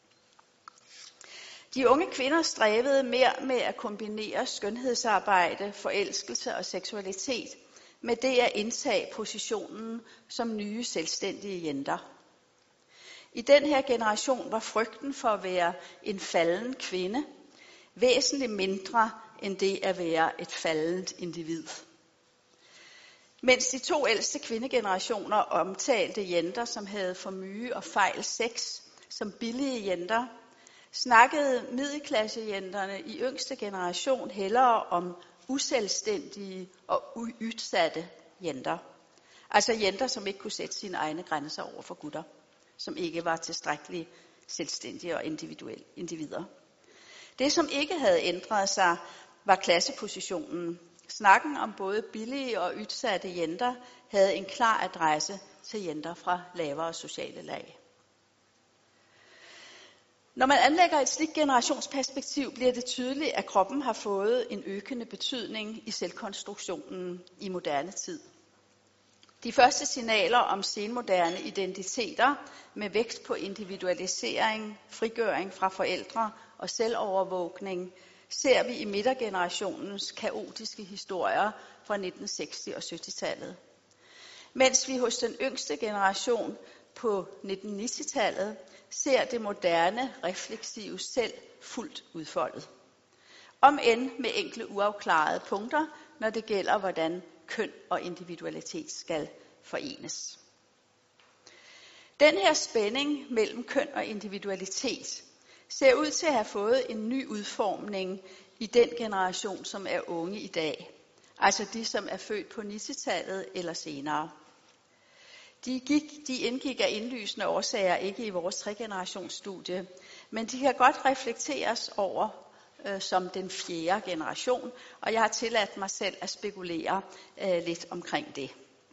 De unge kvinder stræbede mere med at kombinere skønhedsarbejde, forelskelse og seksualitet med det at indtage positionen som nye selvstændige jenter. I den her generation var frygten for at være en falden kvinde væsentligt mindre end det at være et faldent individ. Mens de to ældste kvindegenerationer omtalte jenter, som havde for mye og fejl sex, som billige jenter, snakkede middelklassejenterne i yngste generation hellere om uselvstændige og udsatte jenter. Altså jenter, som ikke kunne sætte sine egne grænser over for gutter, som ikke var tilstrækkeligt selvstændige og individuelle individer. Det, som ikke havde ændret sig, var klassepositionen. Snakken om både billige og udsatte jenter havde en klar adresse til jenter fra lavere sociale lag. Når man anlægger et slikt generationsperspektiv, bliver det tydeligt, at kroppen har fået en økende betydning i selvkonstruktionen i moderne tid. De første signaler om senmoderne identiteter med vægt på individualisering, frigøring fra forældre og selvovervågning ser vi i midtergenerationens kaotiske historier fra nitten sexti- og sytti-tallet. Mens vi hos den yngste generation på nitten nitti-tallet ser det moderne, refleksive selv fuldt udfoldet. Om end med enkle uafklarede punkter, når det gælder, hvordan køn og individualitet skal forenes. Den her spænding mellem køn og individualitet ser ud til at have fået en ny udformning i den generation, som er unge i dag. Altså de, som er født på nitti-tallet eller senere. De, gik, de indgik af indlysende årsager ikke i vores tregenerationsstudie, men de kan godt reflekteres over øh, som den fjerde generation, og jeg har tilladt mig selv at spekulere øh, lidt omkring det.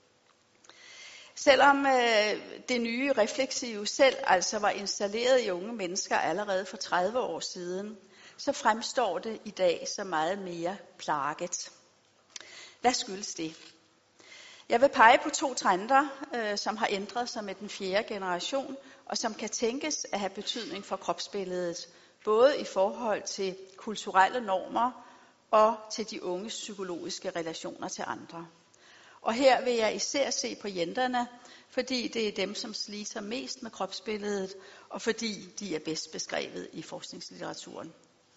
Selvom øh, det nye refleksive selv altså var installeret i unge mennesker allerede for tredive år siden, så fremstår det i dag så meget mere plaget. Hvad skyldes det? Jeg vil pege på to trender, øh, som har ændret sig med den fjerde generation, og som kan tænkes at have betydning for kropsbilledet, både i forhold til kulturelle normer og til de unges psykologiske relationer til andre. Og her vil jeg især se på jenterne, fordi det er dem, som sliter mest med kropsbilledet, og fordi de er bedst beskrevet i forskningslitteraturen.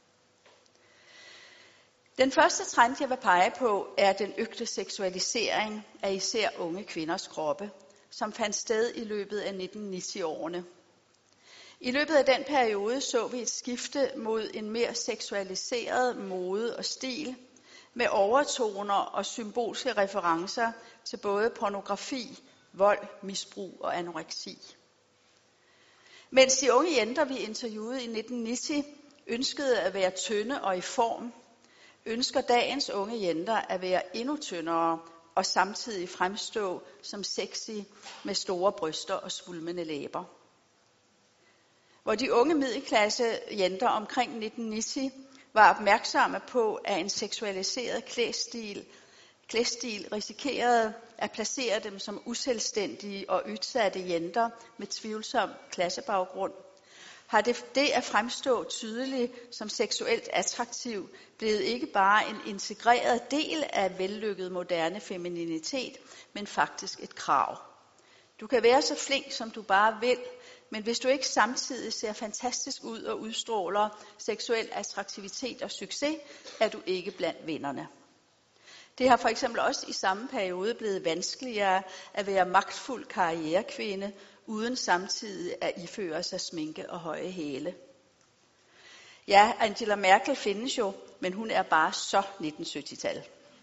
Den første trend, jeg vil pege på, er den øgte seksualisering af især unge kvinders kroppe, som fandt sted i løbet af nitten nitti-årene. I løbet af den periode så vi et skifte mod en mere seksualiseret mode og stil, med overtoner og symbolske referencer til både pornografi, vold, misbrug og anoreksi. Mens de unge jenter, vi interviewede i nitten nitti, ønskede at være tynde og i form, ønsker dagens unge jenter at være endnu tyndere og samtidig fremstå som sexy med store bryster og svulmende læber. Hvor de unge middelklasse jenter omkring nitten nitti var opmærksomme på, at en seksualiseret klædstil, klædstil risikerede at placere dem som uselvstændige og udsatte jenter med tvivlsom klassebaggrund, har det, det at fremstå tydeligt som seksuelt attraktiv blevet ikke bare en integreret del af vellykket moderne femininitet, men faktisk et krav. Du kan være så flink, som du bare vil, men hvis du ikke samtidig ser fantastisk ud og udstråler seksuel attraktivitet og succes, er du ikke blandt vinderne. Det har for eksempel også i samme periode blevet vanskeligere at være magtfuld karrierekvinde, uden samtidig at iføre sig sminke og høje hæle. Ja, Angela Merkel findes jo, men hun er bare så nitten sytti-tal.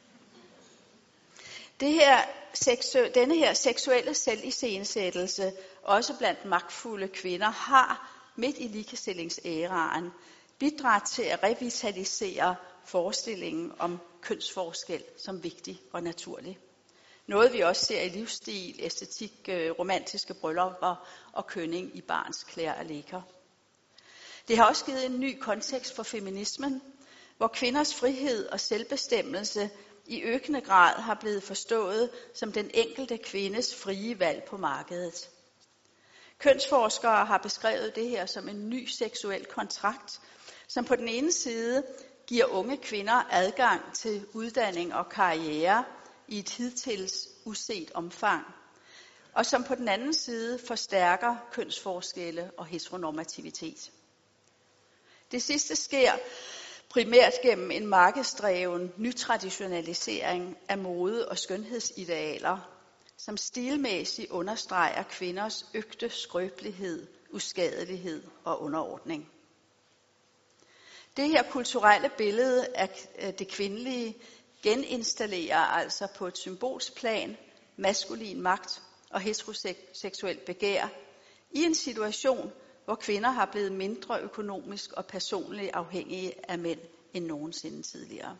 Det her, seksu- denne her seksuelle selviscenesættelse, også blandt magtfulde kvinder, har midt i ligestillingsæraen bidraget til at revitalisere forestillingen om kønsforskel som vigtig og naturlig. Noget vi også ser i livsstil, æstetik, romantiske bryllupper og kønning i barns klæder og leker. Det har også givet en ny kontekst for feminismen, hvor kvinders frihed og selvbestemmelse i økende grad har blevet forstået som den enkelte kvindes frie valg på markedet. Kønsforskere har beskrevet det her som en ny seksuel kontrakt, som på den ene side giver unge kvinder adgang til uddannelse og karriere i et hidtils uset omfang, og som på den anden side forstærker kønsforskelle og heteronormativitet. Det sidste sker primært gennem en markedsdreven nytraditionalisering af mode- og skønhedsidealer, som stilmæssigt understreger kvinders øgte skrøbelighed, uskadelighed og underordning. Det her kulturelle billede af det kvindelige geninstallerer altså på et symbolsplan maskulin magt og heteroseksuelt begær i en situation, hvor kvinder har blevet mindre økonomisk og personligt afhængige af mænd end nogensinde tidligere.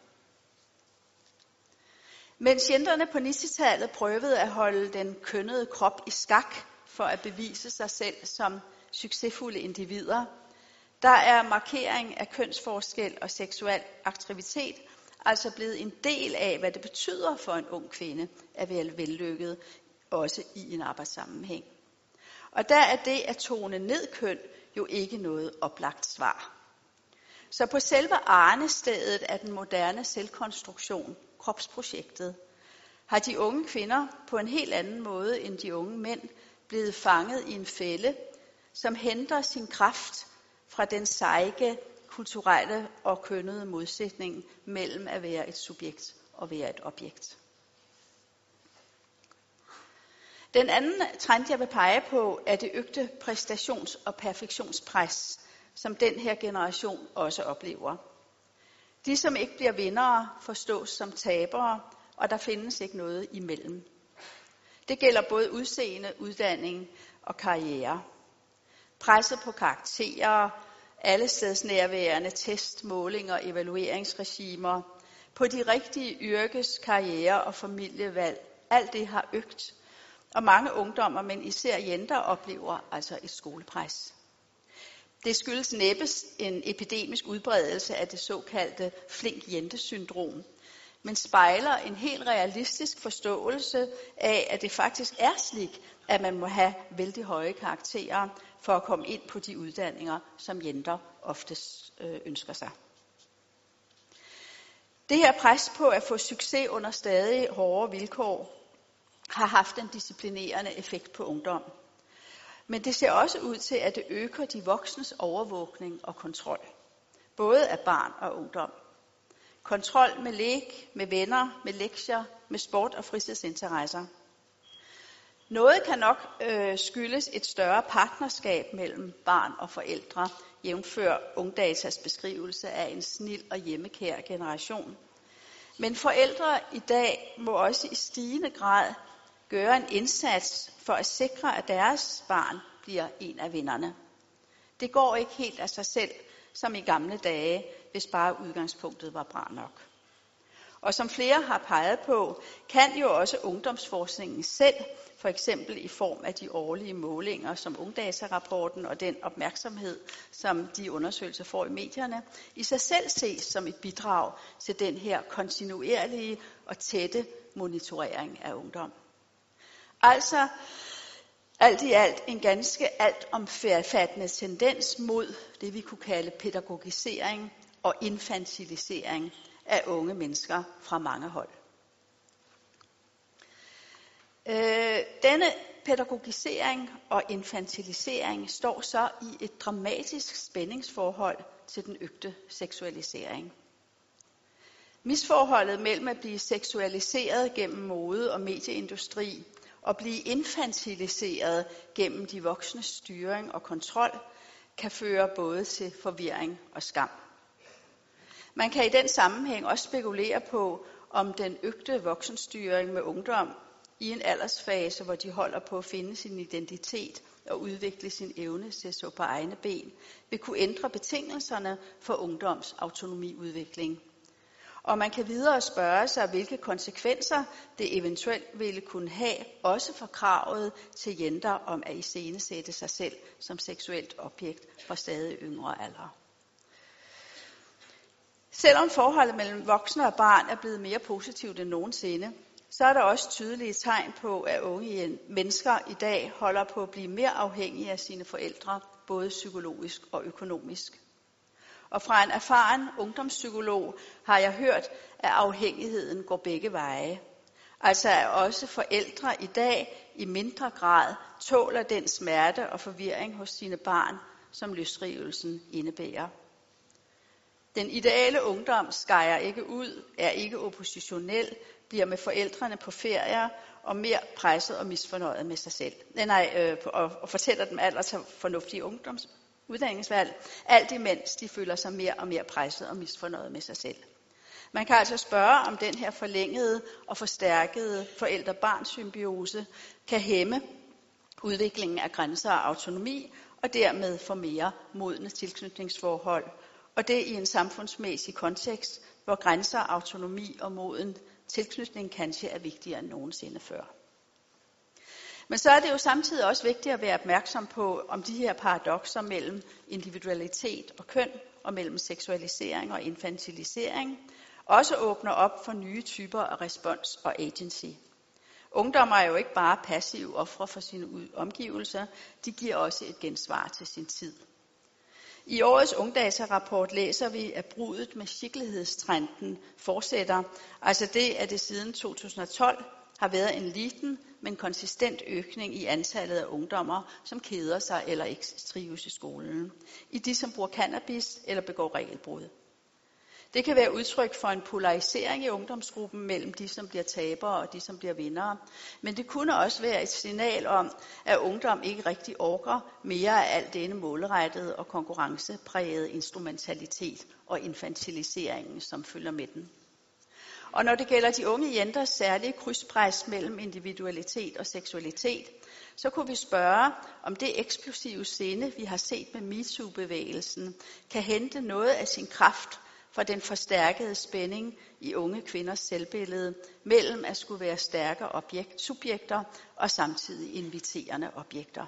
Mens jenterne på nittitallet prøvede at holde den kønnede krop i skak for at bevise sig selv som succesfulde individer, der er markering af kønsforskel og seksuel aktivitet altså blevet en del af, hvad det betyder for en ung kvinde at være vellykket, også i en arbejdssammenhæng. Og der er det at tone ned køn jo ikke noget oplagt svar. Så på selve arnestedet af den moderne selvkonstruktion, kropsprojektet, har de unge kvinder på en helt anden måde end de unge mænd blevet fanget i en fælde, som henter sin kraft fra den sejke, kulturelle og kønnede modsætning mellem at være et subjekt og være et objekt. Den anden trend, jeg vil pege på, er det øgte præstations- og perfektionspres, som den her generation også oplever. De, som ikke bliver vindere, forstås som tabere, og der findes ikke noget imellem. Det gælder både udseende, uddanning og karriere. Presset på karakterer, allestedsnærværende test, målinger, evalueringsregimer, på de rigtige yrkes, karriere og familievalg. Alt det har øgt, og mange ungdommer, men især jenter, oplever altså et skolepres. Det skyldes næppe en epidemisk udbredelse af det såkaldte flink jente-syndrom, men spejler en helt realistisk forståelse af, at det faktisk er slik, at man må have vældig høje karakterer for at komme ind på de uddannelser, som jenter oftest øh, ønsker sig. Det her pres på at få succes under stadig hårde vilkår har haft en disciplinerende effekt på ungdom. Men det ser også ud til, at det øger de voksnes overvågning og kontrol, både af barn og ungdom. Kontrol med lek, med venner, med lektier, med sport og fritidsinteresser. Noget kan nok øh, skyldes et større partnerskab mellem barn og forældre, jævnfør Ungdatas beskrivelse af en snild og hjemmekær generation. Men forældre i dag må også i stigende grad gøre en indsats for at sikre, at deres barn bliver en af vinderne. Det går ikke helt af sig selv, som i gamle dage, hvis bare udgangspunktet var bra nok. Og som flere har peget på, kan jo også ungdomsforskningen selv, for eksempel i form af de årlige målinger som Ungdata-rapporten og den opmærksomhed, som de undersøgelser får i medierne, i sig selv ses som et bidrag til den her kontinuerlige og tætte monitorering af ungdom. Altså alt i alt en ganske altomfattende tendens mod det, vi kunne kalde pædagogisering og infantilisering af unge mennesker fra mange hold. Øh, denne pædagogisering og infantilisering står så i et dramatisk spændingsforhold til den øgte seksualisering. Misforholdet mellem at blive seksualiseret gennem mode og medieindustri og blive infantiliseret gennem de voksnes styring og kontrol kan føre både til forvirring og skam. Man kan i den sammenhæng også spekulere på, om den øgte voksenstyring med ungdom i en aldersfase, hvor de holder på at finde sin identitet og udvikle sin evne til at stå på egne ben, vil kunne ændre betingelserne for ungdoms autonomiudvikling. Og man kan videre spørge sig, hvilke konsekvenser det eventuelt ville kunne have, også for kravet til jenter om at iscenesætte sig selv som seksuelt objekt for stadig yngre alder. Selvom forholdet mellem voksne og barn er blevet mere positivt end nogensinde, så er der også tydelige tegn på, at unge mennesker i dag holder på at blive mere afhængige af sine forældre, både psykologisk og økonomisk. Og fra en erfaren ungdomspsykolog har jeg hørt, at afhængigheden går begge veje. Altså at også forældre i dag i mindre grad tåler den smerte og forvirring hos sine barn, som løsrivelsen indebærer. Den ideale ungdom skærer ikke ud, er ikke oppositionel, bliver med forældrene på ferier og mere presset og misfornøjet med sig selv. Nej, øh, og, og fortæller dem alt og fornuftige ungdoms uddannelsesvalg, alt imens de føler sig mere og mere presset og misfornøjet med sig selv. Man kan altså spørge, om den her forlængede og forstærkede forældre-barn-symbiose kan hæmme udviklingen af grænser og autonomi, og dermed få mere modne tilknytningsforhold, Og det i en samfundsmæssig kontekst, hvor grænser, autonomi og moden tilknytning kanskje er vigtigere end nogensinde før. Men så er det jo samtidig også vigtigt at være opmærksom på, om de her paradokser mellem individualitet og køn, og mellem seksualisering og infantilisering, også åbner op for nye typer af respons og agency. Ungdommer er jo ikke bare passive ofre for sine omgivelser, de giver også et gensvar til sin tid. I årets Ungdata-rapport læser vi, at bruddet med skiklaghedstrenden fortsætter, altså det, at det siden to tusind og tolv har været en liten, men konsistent øgning i antallet af ungdommer, som keder sig eller ikke trives i skolen. I de, som bruger cannabis eller begår regelbrud. Det kan være udtryk for en polarisering i ungdomsgruppen mellem de, som bliver tabere og de, som bliver vindere. Men det kunne også være et signal om, at ungdom ikke rigtig orker mere af alt denne målrettede og konkurrenceprægede instrumentalitet og infantiliseringen, som følger med den. Og når det gælder de unge jenters særlige krydspres mellem individualitet og seksualitet, så kunne vi spørge, om det eksplosive sinde, vi har set med MeToo-bevægelsen, kan hente noget af sin kraft fra den forstærkede spænding i unge kvinders selvbillede mellem at skulle være stærke objekt, subjekter og samtidig inviterende objekter.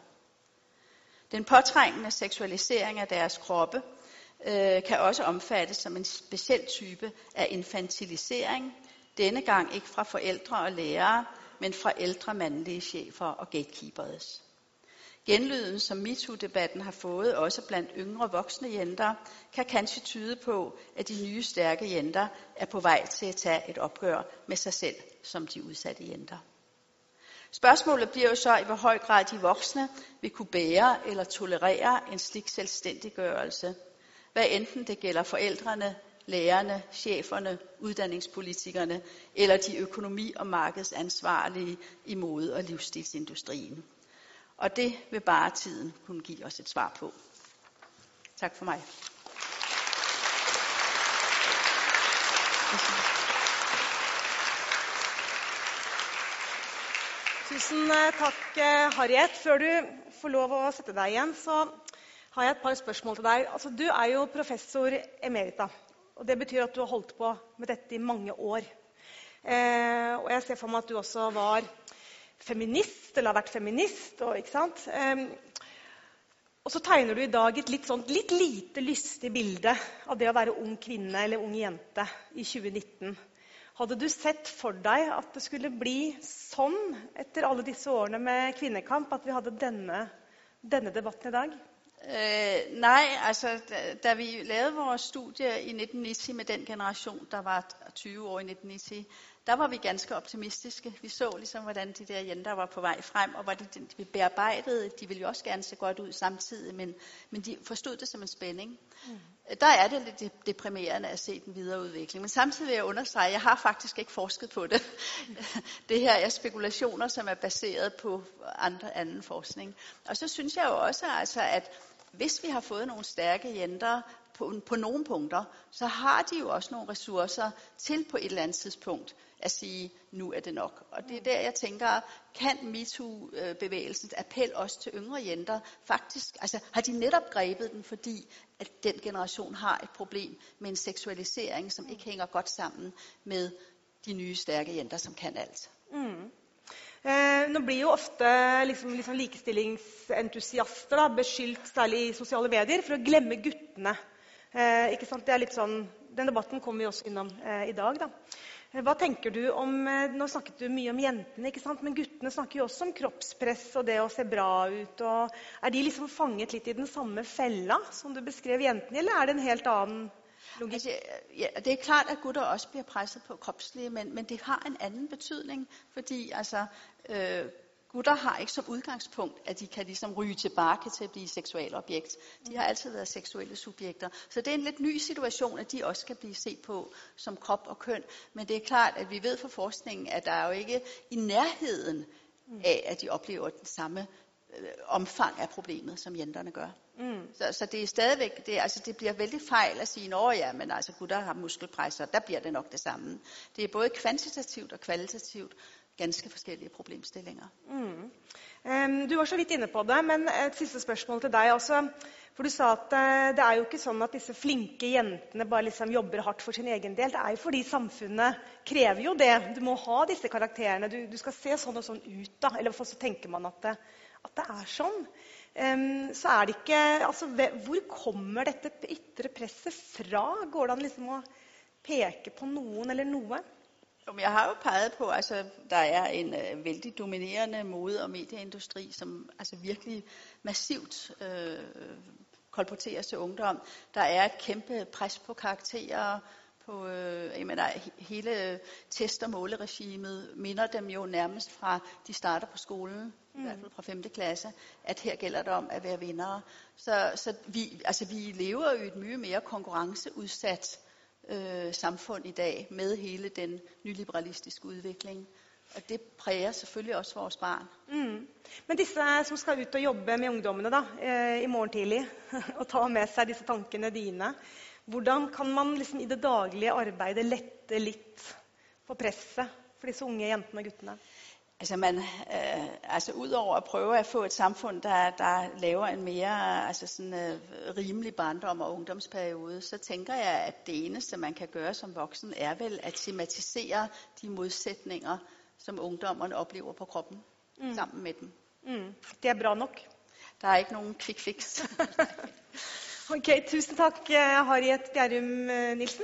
Den påtrængende seksualisering af deres kroppe øh, kan også omfattes som en speciel type af infantilisering, denne gang ikke fra forældre og lærere, men fra ældre mandlige chefer og gatekeepers. Genlyden, som MeToo-debatten har fået, også blandt yngre voksne jenter, kan kanskje tyde på, at de nye stærke jenter er på vej til at tage et opgør med sig selv som de udsatte jenter. Spørgsmålet bliver jo så, i hvor høj grad de voksne vil kunne bære eller tolerere en slik selvstændiggørelse, hvad enten det gælder forældrene, lærerne, cheferne, uddannelsespolitikerne eller de økonomi- og markedsansvarlige i mode- og livsstilsindustrien. Og det vil bare tiden kunne give os et svar på. Tak for mig. Tusen takk, Harriet. Før du får lov å sette deg igjen, så har jeg et par spørsmål til deg. Altså, du er jo professor emerita, og det betyr at du har holdt på med dette i mange år. Eh, og jeg ser for meg at du også var feminist, eller har vært feminist, og, ikke sant? Um, og så tegner du i dag et litt, sånt, litt lite lystig bilde av det å være ung kvinne eller ung jente i tjue nitten. Hadde du sett for deg at det skulle bli sånn etter alle disse årene med kvinnekamp, at vi hadde denne, denne debatten i dag? Øh, nej, altså da, da vi lavede vores studie i nitten nitti med den generation, der var tyve år i nitten nitti, der var vi ganske optimistiske. Vi så ligesom, hvordan de der jenter var på vej frem, og hvordan de, de bearbejdede. De ville jo også gerne se godt ud samtidig, men, men de forstod det som en spænding. Mm. Der er det lidt deprimerende at se den videre udvikling. Men samtidig vil jeg understrege, at jeg har faktisk ikke forsket på det. Det her er spekulationer, som er baseret på andre, anden forskning. Og så synes jeg jo også, altså, at hvis vi har fået nogle stærke jenter på, på nogle punkter, så har de jo også nogle ressourcer til på et eller andet tidspunkt at sige, nu er det nok. Og det er der, jeg tænker, kan MeToo-bevægelsens appel også til yngre jenter faktisk, altså har de netop grebet den, fordi at den generation har et problem med en seksualisering, som ikke hænger godt sammen med de nye stærke jenter, som kan alt. Mm. Eh, nå blir jo ofte liksom, liksom likestillingsentusiaster da, beskyldt, særlig i sosiale medier, for å glemme guttene. Eh, ikke sant? Det er litt sånn, den debatten kommer vi også innom eh, i dag. Da. Eh, hva tenker du om, eh, nå snakket du mye om jentene, ikke sant? Men guttene snakker jo også om kroppspress og det å se bra ut. Og er de liksom fanget litt i den samme fella som du beskrev jentene, eller er det en helt annen logik? Altså, ja, det er klart, at gutter også bliver presset på kropslige, men, men det har en anden betydning, fordi altså, øh, gutter har ikke som udgangspunkt, at de kan ligesom ryge tilbage til at blive seksualobjekt. De har altid været seksuelle subjekter. Så det er en lidt ny situation, at de også skal blive set på som krop og køn. Men det er klart, at vi ved fra forskningen, at der er jo ikke i nærheden af, at de oplever den samme øh, omfang af problemet, som jenterne gør. Mm. Så, så det er stadigvæk, det, altså det bliver vældig fejl at sige, at ja, men altså gutter har muskelpresser, der bliver det nok det samme. Det er både kvantitativt og kvalitativt ganske forskellige problemstillinger. Mm. Um, du var så vidt inne på det, men et siste spørsmål til deg også. For du sa at uh, det er jo ikke sånn at disse flinke jentene bare liksom jobber hardt for sin egen del. Det er jo fordi samfunnet krever jo det. Du må ha disse karakterene. Du, du skal se sånn og sånn ut da. Eller i hvert fall så tenker man at det, at det er sånn. Um, så er det ikke, altså, hvor kommer dette ytre presset fra? Går det an liksom å peke på noen eller noe? Jeg har jo peget på, altså der er en uh, veldig dominerende mode- og medieindustri, som altså virkelig massivt øh, kolporteres til ungdom. Der er et kæmpe pres på karakterer, på øh, jeg mener, hele test- og måleregimet minder dem jo nærmest fra de starter på skolen, mm. i hvert fald fra femte klasse, at her gælder det om at være vindere. Så, så vi, altså, vi lever jo i et mye mere konkurrenceudsat øh, samfund i dag, med hele den nyliberalistiske udvikling. Og det præger selvfølgelig også vores barn. Mm. Men disse som skal ut og jobbe med ungdommene da, eh, i morgen tidlig, og ta med seg disse tankene dine, hvordan kan man liksom i det daglige arbeidet lette litt på presset for disse unge jentene og guttene? Altså, man, øh, altså udover at prøve at få et samfund, der, der laver en mere altså sådan, øh, rimelig barndom og ungdomsperiode, så tænker jeg, at det eneste, man kan gøre som voksen, er vel at tematisere de modsætninger, som ungdommerne oplever på kroppen, mm. sammen med dem. Mm. Det er bra nok. Der er ikke nogen quick fix. Ok, tusen takk, Harriet Bjerrum Nilsen.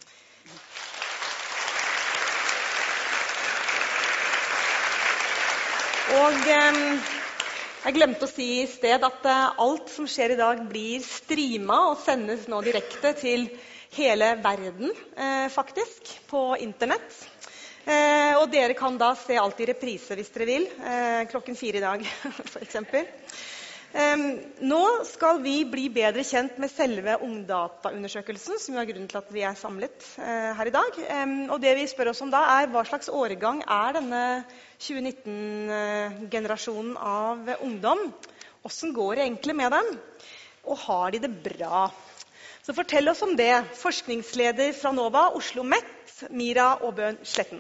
Og eh, jeg glemte å si i sted at eh, alt som skjer i dag blir streamet og sendes nå direkte til hele verden, eh, faktisk, på internett. Eh, og dere kan da se alt i reprise hvis dere vil, eh, klokken fire i dag, for eksempel. Eh, nå skal vi bli bedre kjent med selve Ungdata-undersøkelsen, som er grunnen til at vi er samlet eh, her i dag. Eh, og det vi spør oss om da er, hva slags årgang er denne tjue nitten-generasjonen av ungdom? Hvordan går det egentlig med dem? Og har de det bra? Så fortell oss om det, forskningsleder fra NOVA, Oslo Met, Mira Aabøen Sletten.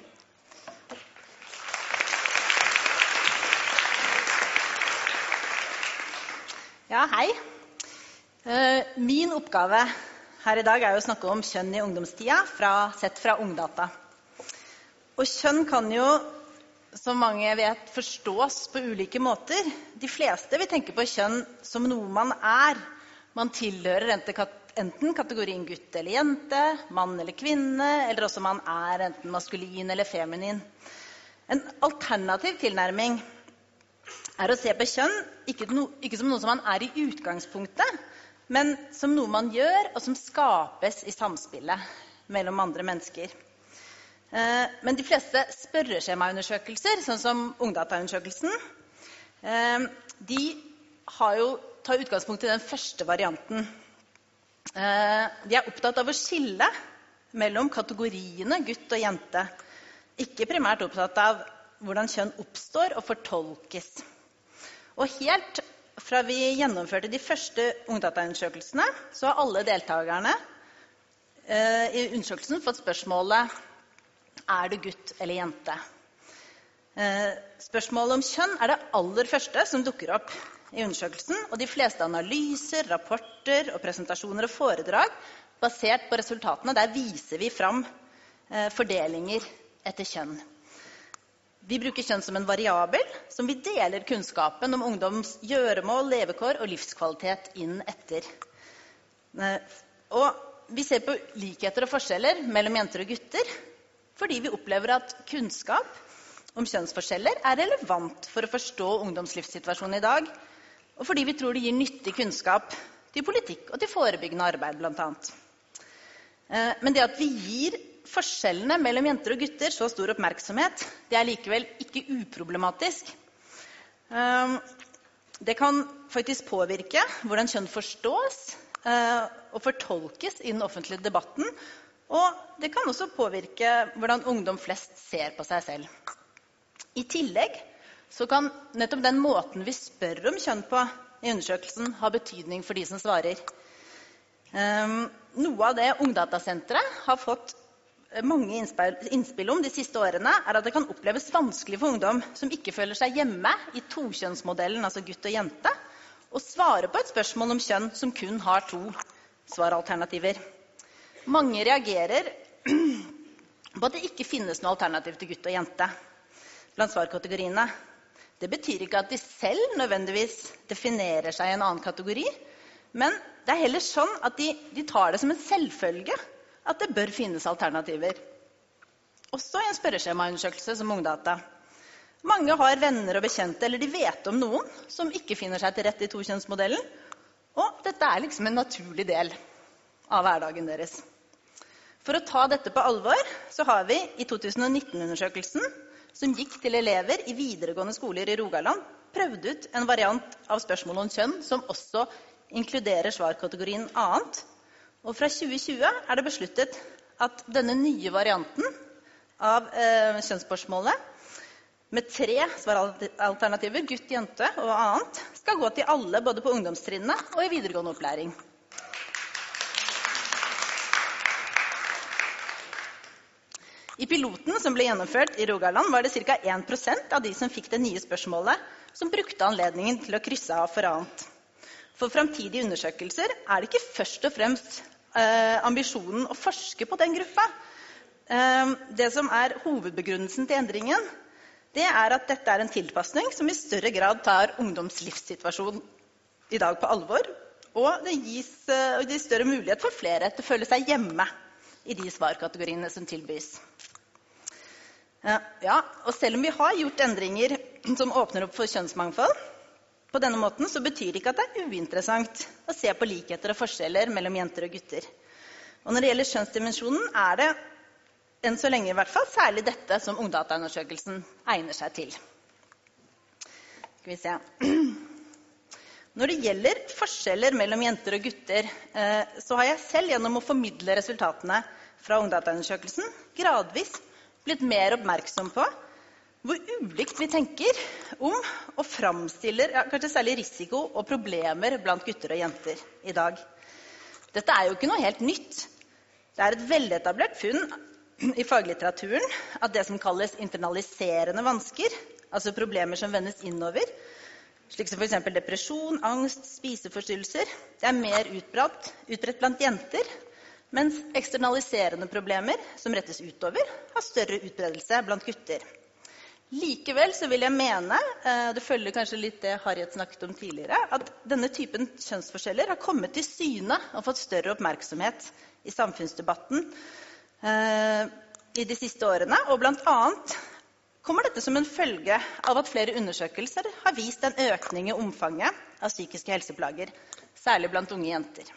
Ja, hei. Min oppgave her i dag er jo å snakke om kjønn i ungdomstida, fra, sett fra Ungdata. Og kjønn kan jo, som mange vet, forstås på ulike måter. De fleste vil tenke på kjønn som noe man er. Man tilhører enten kategorien gutt eller jente, mann eller kvinne, eller også man er enten maskulin eller feminin. En alternativ tilnærming er å se på kjønn ikke, no, ikke som noe som man er i utgangspunktet, men som noe man gjør og som skapes i samspillet mellom andre mennesker. Eh, men de fleste spørreskjemaundersøkelser, sånn som Ungdata-undersøkelsen, eh, de har jo tar utgangspunkt i den første varianten. Eh, de er opptatt av å skille mellom kategoriene gutt og jente, ikke primært opptatt av hvordan kjønn oppstår og fortolkes. Og helt fra vi gjennomførte de første Ungdata-undersøkelsene, så har alle deltakerne eh, i undersøkelsen fått spørsmålet: er du gutt eller jente? Eh, spørsmålet om kjønn er det aller første som dukker opp i undersøkelsen, og de fleste analyser, rapporter og presentasjoner og foredrag basert på resultatene, der viser vi fram eh, fordelinger etter kjønn. Vi bruker kjønn som en variabel, som vi deler kunnskapen om ungdoms gjøremål, levekår og livskvalitet inn etter. Og vi ser på likheter og forskjeller mellom jenter og gutter, fordi vi opplever at kunnskap om kjønnsforskjeller er relevant for å forstå ungdomslivssituasjonen i dag, og fordi vi tror det gir nyttig kunnskap til politikk og til forebyggende arbeid, blant annet. Men det at vi gir forskjellene mellom jenter og gutter så stor oppmerksomhet, det er likevel ikke uproblematisk. Det kan faktisk påvirke hvordan kjønn forstås og fortolkes i den offentlige debatten, og det kan også påvirke hvordan ungdom flest ser på seg selv. I tillegg så kan nettopp den måten vi spør om kjønn på i undersøkelsen ha betydning for de som svarer. Noe av det Ungdatasenteret har fått mange innspill, innspill om de siste årene, er at det kan oppleves vanskelig for ungdom som ikke føler seg hjemme i tokjønnsmodellen, altså gutt og jente, og svare på et spørsmål om kjønn som kun har to svaralternativer. Mange reagerer på at det ikke finnes noe alternativ til gutt og jente blant svarkategoriene. Det betyr ikke at de selv nødvendigvis definerer seg i en annen kategori, men det er heller sånn at de, de tar det som en selvfølge at det bør finnes alternativer. Også i en spørreskjemaundersøkelse som Ungdata. Mange har venner og bekjente, eller de vet om noen som ikke finner seg til rette i tokjønnsmodellen, og dette er liksom en naturlig del av hverdagen deres. For å ta dette på alvor, så har vi i to tusen og nitten-undersøkelsen, som gikk til elever i videregående skoler i Rogaland, prøvd ut en variant av spørsmål om kjønn, som også inkluderer svarkategorien annet. Og fra tjue tjue er det besluttet at denne nye varianten av eh, kjønnsspørsmålet, med tre svaralternativer, gutt, jente og annet, skal gå til alle, både på ungdomstrinnet og i videregående opplæring. I piloten som ble gjennomført i Rogaland var det ca. én prosent av de som fikk det nye spørsmålet, som brukte anledningen til å krysse av for annet. For fremtidige undersøkelser er det ikke først og fremst eh, ambisjonen å forske på den gruppa. Eh, det som er hovedbegrunnelsen til endringen, det er at dette er en tilpasning som i større grad tar ungdoms livssituasjon i dag på alvor, og det gis, eh, det gir større mulighet for flere til å føle seg hjemme i de svarkategoriene som tilbys. Ja, og selv om vi har gjort endringer som åpner opp for kjønnsmangfold, på denne måten så betyr det ikke at det er uinteressant å se på likheter og forskjeller mellom jenter og gutter. Og når det gjelder kjønnsdimensjonen, er det enn så lenge i hvert fall særlig dette som Ungdata-undersøkelsen egner seg til. Skal vi se. Når det gjelder forskjeller mellom jenter og gutter, så har jeg selv gjennom å formidle resultatene fra Ungdata-undersøkelsen gradvis blitt mer oppmerksom på hvor ulikt vi tenker om og framstiller ja, kanskje særlig risiko og problemer blant gutter og jenter i dag. Dette er jo ikke noe helt nytt. Det er et veletablert funn i faglitteraturen at det som kalles internaliserende vansker, altså problemer som vendes innover, slik som for eksempel depresjon, angst, spiseforstyrrelser, det er mer utbredt, utbredt blant jenter, mens eksternaliserende problemer som rettes utover har større utbredelse blant gutter. Likevel så vil jeg mene, det følger kanskje litt det Harriet snakket om tidligere, at denne typen kjønnsforskjeller har kommet til syne og fått større oppmerksomhet i samfunnsdebatten i de siste årene, og blant annet kommer dette som en følge av at flere undersøkelser har vist en økning i omfanget av psykiske helseplager, særlig blant unge jenter.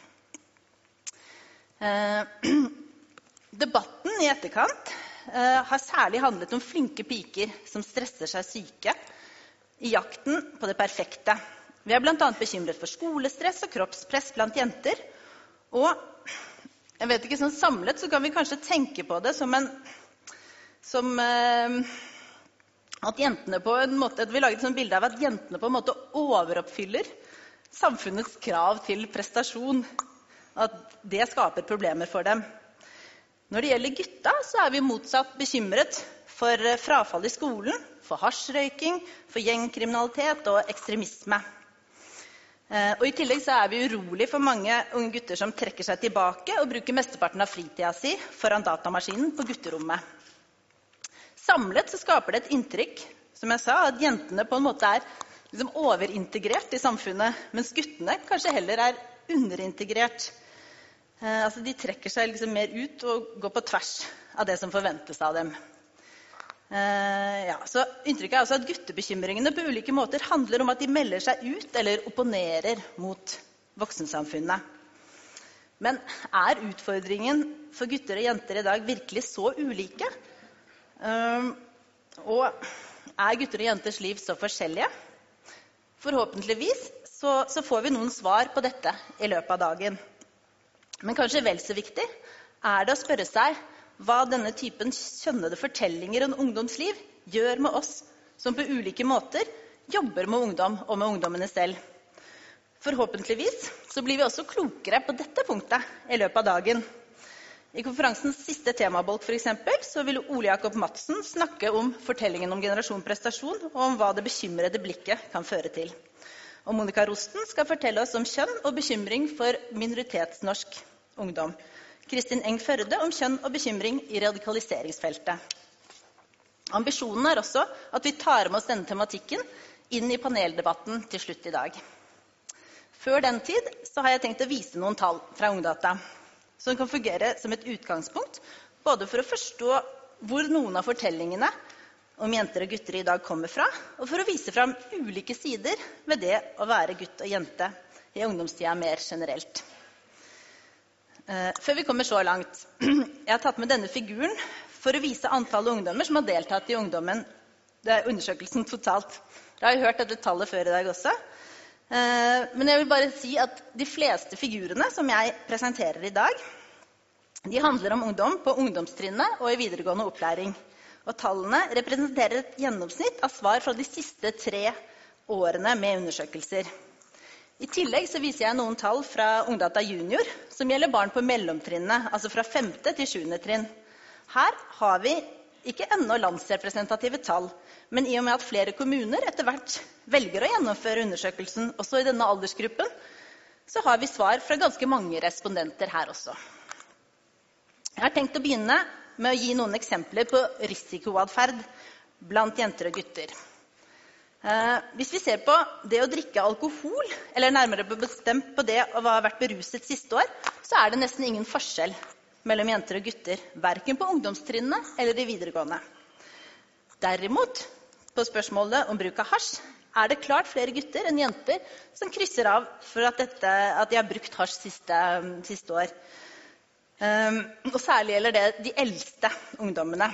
Eh, debatten i etterkant eh, har særlig handlet om flinke piker som stresser seg syke i jakten på det perfekte. Vi er blant annet bekymret for skolestress og kroppspress blant jenter, og jeg vet ikke, sånn samlet så kan vi kanskje tenke på det som en som eh, at jentene på en måte, at vi lager et sånt bilde av at jentene på en måte overoppfyller samfunnets krav til prestasjon, at det skaper problemer for dem. Når det gjelder gutta, så er vi motsatt bekymret for frafall i skolen, for hasjrøyking, for gjengkriminalitet og ekstremisme. Og i tillegg så er vi urolig for mange unge gutter som trekker seg tilbake og bruker mesteparten av fritida si foran datamaskinen på gutterommet. Samlet så skaper det et inntrykk, som jeg sa, at jentene på en måte er liksom overintegrert i samfunnet, mens guttene kanskje heller er underintegrert. Eh, altså de trekker seg liksom mer ut og går på tvers av det som forventes av dem. Eh, ja, så inntrykket er altså at guttebekymringene på ulike måter handler om at de melder seg ut eller opponerer mot voksensamfunnet. Men er utfordringen for gutter og jenter i dag virkelig så ulike? Eh, og er gutter og jenters liv så forskjellige? Forhåpentligvis så, så får vi noen svar på dette i løpet av dagen. Men kanskje vel så viktig er det å spørre seg hva denne typen kjønnede fortellinger om ungdomsliv gjør med oss som på ulike måter jobber med ungdom og med ungdommene selv. Forhåpentligvis så blir vi også klokere på dette punktet i løpet av dagen. I konferansens siste temabolk for eksempel, så vil Ole Jakob Madsen snakke om fortellingen om generasjon prestasjon, og om hva det bekymrede blikket kan føre til. Og Monica Rosten skal fortelle oss om kjønn og bekymring for minoritetsnorsk ungdom. Kristin Eng Førde om kjønn og bekymring i radikaliseringsfeltet. Ambisjonen er også at vi tar med oss denne tematikken inn i paneldebatten til slutt i dag. Før den tid så har jeg tenkt å vise noen tall fra Ungdata, som kan fungere som et utgangspunkt, både for å forstå hvor noen av fortellingene om jenter og gutter i dag kommer fra, og for å vise frem ulike sider ved det å være gutt og jente i ungdomstida mer generelt. Før vi kommer så langt, jeg har tatt med denne figuren for å vise antallet ungdommer som har deltatt i ungdommen, det er undersøkelsen totalt. Jeg har jo hørt dette tallet før i dag også, men jeg vil bare si at de fleste figurene som jeg presenterer i dag, de handler om ungdom på ungdomstrinnet og i videregående opplæring. Og tallene representerer et gjennomsnitt av svar fra de siste tre årene med undersøkelser. I tillegg så viser jeg noen tall fra Ungdata Junior, som gjelder barn på mellomtrinnet, altså fra femte til sjuende trinn. Her har vi ikke ennå landsrepresentative tall, men i og med at flere kommuner etter hvert velger å gjennomføre undersøkelsen, også i denne aldersgruppen, så har vi svar fra ganske mange respondenter her også. Jeg har tenkt å begynne med å gi noen eksempler på risikoadferd blant jenter og gutter. Eh, hvis vi ser på det å drikke alkohol, eller nærmere bestemt på det å ha vært beruset siste år, så er det nesten ingen forskjell mellom jenter og gutter, hverken på ungdomstrinnene eller i videregående. Derimot, på spørsmålet om bruk av hasj, er det klart flere gutter enn jenter som krysser av for at, dette, at de har brukt hasj siste, siste år. Um, og særlig gjelder det de eldste ungdommene.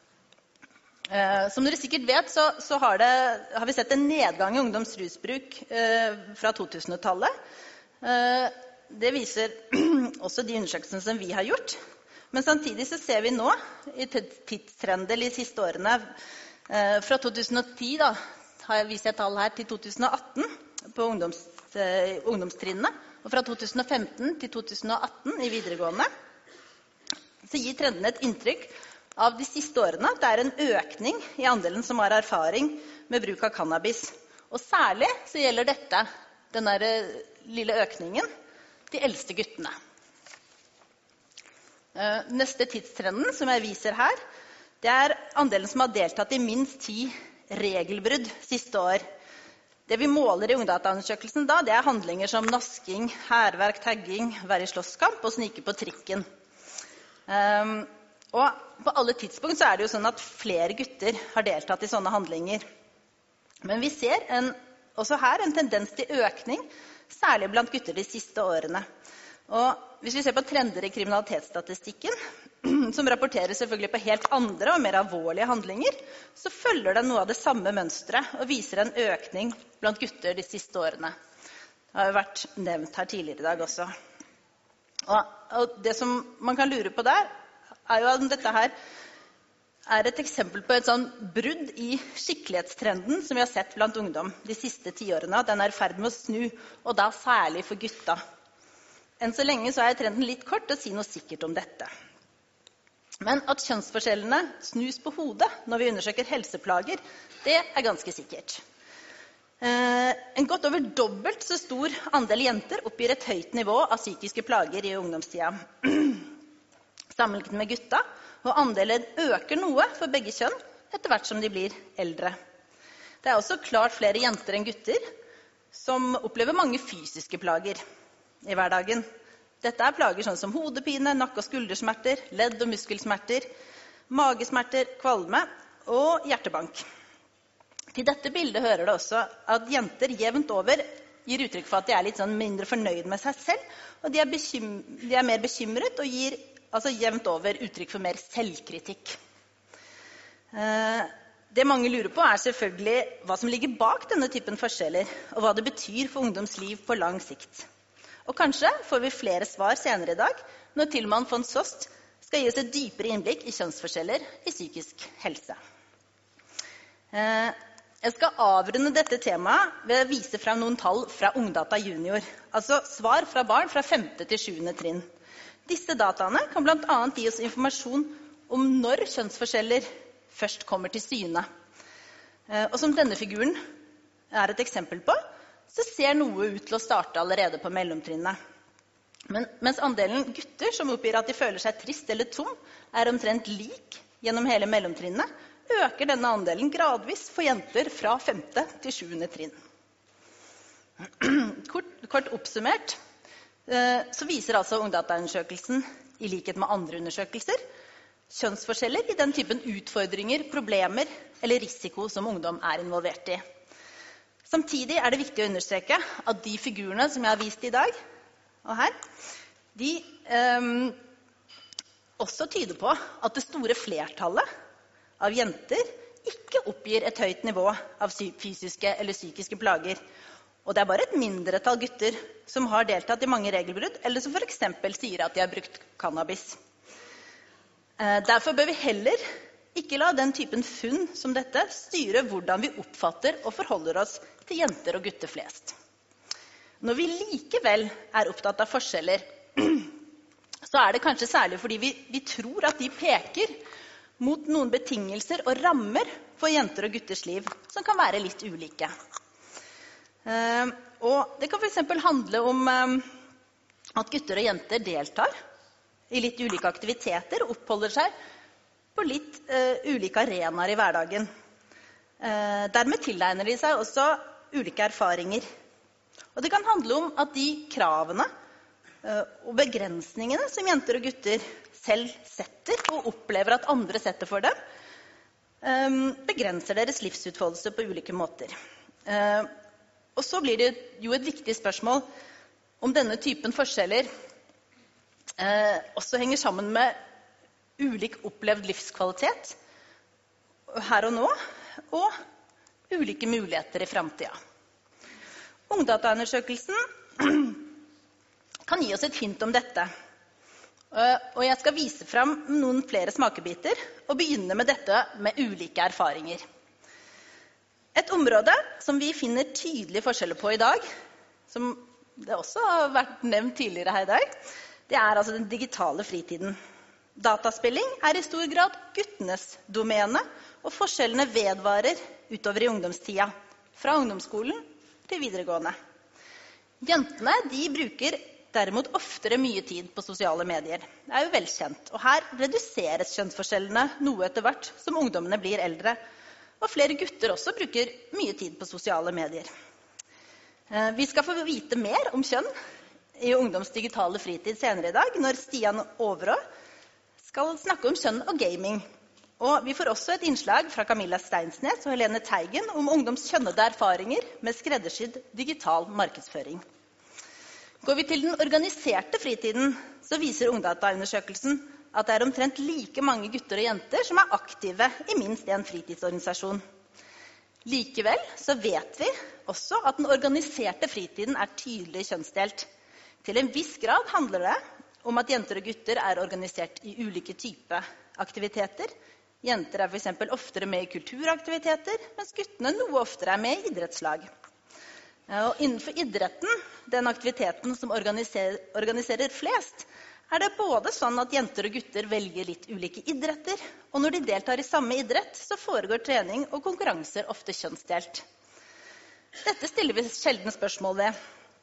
Uh, som dere sikkert vet, så, så har, det, har vi sett en nedgang i ungdomsrusbruk uh, fra to tusen-tallet. Uh, det viser også de undersøkelsene som vi har gjort. Men samtidig så ser vi nå, i tidstrender de siste årene, uh, fra to tusen og ti da, har jeg vist et tall her, til to tusen og atten på ungdoms, uh, ungdomstrinnet, og fra to tusen og femten til to tusen og atten i videregående, så gir trendene et inntrykk av de siste årene at det er en økning i andelen som har erfaring med bruk av cannabis. Og særlig så gjelder dette, denne lille økningen, de eldste guttene. Neste tidstrenden som jeg viser her, det er andelen som har deltatt i minst ti regelbrudd siste år. Det vi måler i Ungdata-undersøkelsen da, det er handlinger som nasking, hærverk, tagging, være i slåsskamp og snike på trikken. Um, og på alle tidspunkt så er det jo sånn at flere gutter har deltatt i sånne handlinger. Men vi ser en, også her en tendens til økning, særlig blant gutter de siste årene. Og hvis vi ser på trender i kriminalitetsstatistikken, som rapporterer selvfølgelig på helt andre og mer alvorlige handlinger, så følger den noe av det samme mønstret og viser en økning blant gutter de siste årene. Det har jo vært nevnt her tidligere i dag også. Og det som man kan lure på der, er jo at dette her er et eksempel på et sånn brudd i skikklighetstrenden som vi har sett blant ungdom de siste ti årene, at den er i ferd med å snu, og da særlig for gutta. Enn så lenge så er trenden litt kort å si noe sikkert om dette. Men at kjønnsforskjellene snus på hodet når vi undersøker helseplager, det er ganske sikkert. Eh, en godt over dobbelt så stor andel jenter oppgir et høyt nivå av psykiske plager i ungdomstida. Sammenlignet med gutta, og andelen øker noe for begge kjønn etter hvert som de blir eldre. Det er også klart flere jenter enn gutter som opplever mange fysiske plager i hverdagen. Dette er plager sånn som hodepine, nakke- og skuldersmerter, ledd- og muskelsmerter, magesmerter, kvalme og hjertebank. Til dette bildet hører det også at jenter jevnt over gir uttrykk for at de er litt sånn mindre fornøyd med seg selv, og de er, bekym- de er mer bekymret og gir altså jevnt over uttrykk for mer selvkritikk. Eh, det mange lurer på er selvfølgelig hva som ligger bak denne typen forskjeller, og hva det betyr for ungdoms liv på lang sikt. Og kanskje får vi flere svar senere i dag, når Tilman von Sost skal gi oss et dypere innblikk i kjønnsforskjeller i psykisk helse. Eh, Jeg skal avrunde dette temaet ved å vise frem noen tall fra Ungdata Junior, altså svar fra barn fra femte til sjuende trinn. Disse dataene kan blant annet gi oss informasjon om når kjønnsforskjeller først kommer til syne. Og som denne figuren er et eksempel på, så ser noe ut til å starte allerede på mellomtrinnet. Men mens andelen gutter som oppgir at de føler seg trist eller tom, er omtrent lik gjennom hele mellomtrinnet, øker denne andelen gradvis for jenter fra femte til sjuende trinn. Kort, kort oppsummert, så viser altså Ungdata-undersøkelsen, i likhet med andre undersøkelser, kjønnsforskjeller i den typen utfordringer, problemer eller risiko som ungdom er involvert i. Samtidig er det viktig å understreke at de figurene som jeg har vist i dag, og her, de eh, også tyder på at det store flertallet av jenter ikke oppgir et høyt nivå av fysiske eller psykiske plager. Og det er bare et mindretall gutter som har deltatt i mange regelbrudd, eller som for eksempel sier at de har brukt cannabis. Derfor bør vi heller ikke la den typen funn som dette styre hvordan vi oppfatter og forholder oss til jenter og gutter flest. Når vi likevel er opptatt av forskjeller, så er det kanskje særlig fordi vi, vi tror at de peker mot noen betingelser og rammer for jenter og gutters liv som kan være litt ulike. Uh, og det kan for eksempel handle om um, at gutter og jenter deltar i litt ulike aktiviteter og oppholder seg på litt uh, ulike arenaer i hverdagen. Uh, dermed tilegner de seg også ulike erfaringer. Og det kan handle om at de kravene uh, og begrensningene som jenter og gutter selv setter og opplever at andre setter for dem, um, begrenser deres livsutfoldelse på ulike måter. Uh, Og så blir det jo et viktig spørsmål om denne typen forskjeller eh, også henger sammen med ulik opplevd livskvalitet her og nå, og ulike muligheter i fremtiden. Ungdata-undersøkelsen kan gi oss et hint om dette. Og jeg skal vise frem noen flere smakebiter, og begynne med dette med ulike erfaringer. Et område som vi finner tydelige forskjeller på i dag, som det også har vært nevnt tidligere her i dag, det er altså den digitale fritiden. Dataspilling er i stor grad guttenes domene, og forskjellene vedvarer utover i ungdomstida, fra ungdomsskolen til videregående. Jentene, de bruker derimot oftere mye tid på sosiale medier. Det er jo velkjent, og her reduseres kjønnsforskjellene noe etter hvert som ungdommene blir eldre, og flere gutter også bruker mye tid på sosiale medier. Vi skal få vite mer om kjønn i ungdoms digitale fritid senere i dag, når Stian Overå skal snakke om kjønn og gaming. Og vi får også et innslag fra Camilla Steinsnes og Helene Teigen om ungdoms kjønnede erfaringer med skreddersydd digital markedsføring. Går vi til den organiserte fritiden, så viser Ungdata-undersøkelsen at det er omtrent like mange gutter og jenter som er aktive i minst en fritidsorganisasjon. Likevel så vet vi også at den organiserte fritiden er tydelig kjønnsdelt. Til en viss grad handler det om at jenter og gutter er organisert i ulike typer aktiviteter. Jenter er for eksempel oftere med i kulturaktiviteter, mens guttene noe oftere er med i idrettslag. Og innenfor idretten, den aktiviteten som organiserer, organiserer flest, er det både sånn at jenter og gutter velger litt ulike idretter, og når de deltar i samme idrett, så foregår trening og konkurranser ofte kjønnsdelt. Dette stiller vi sjelden spørsmål ved.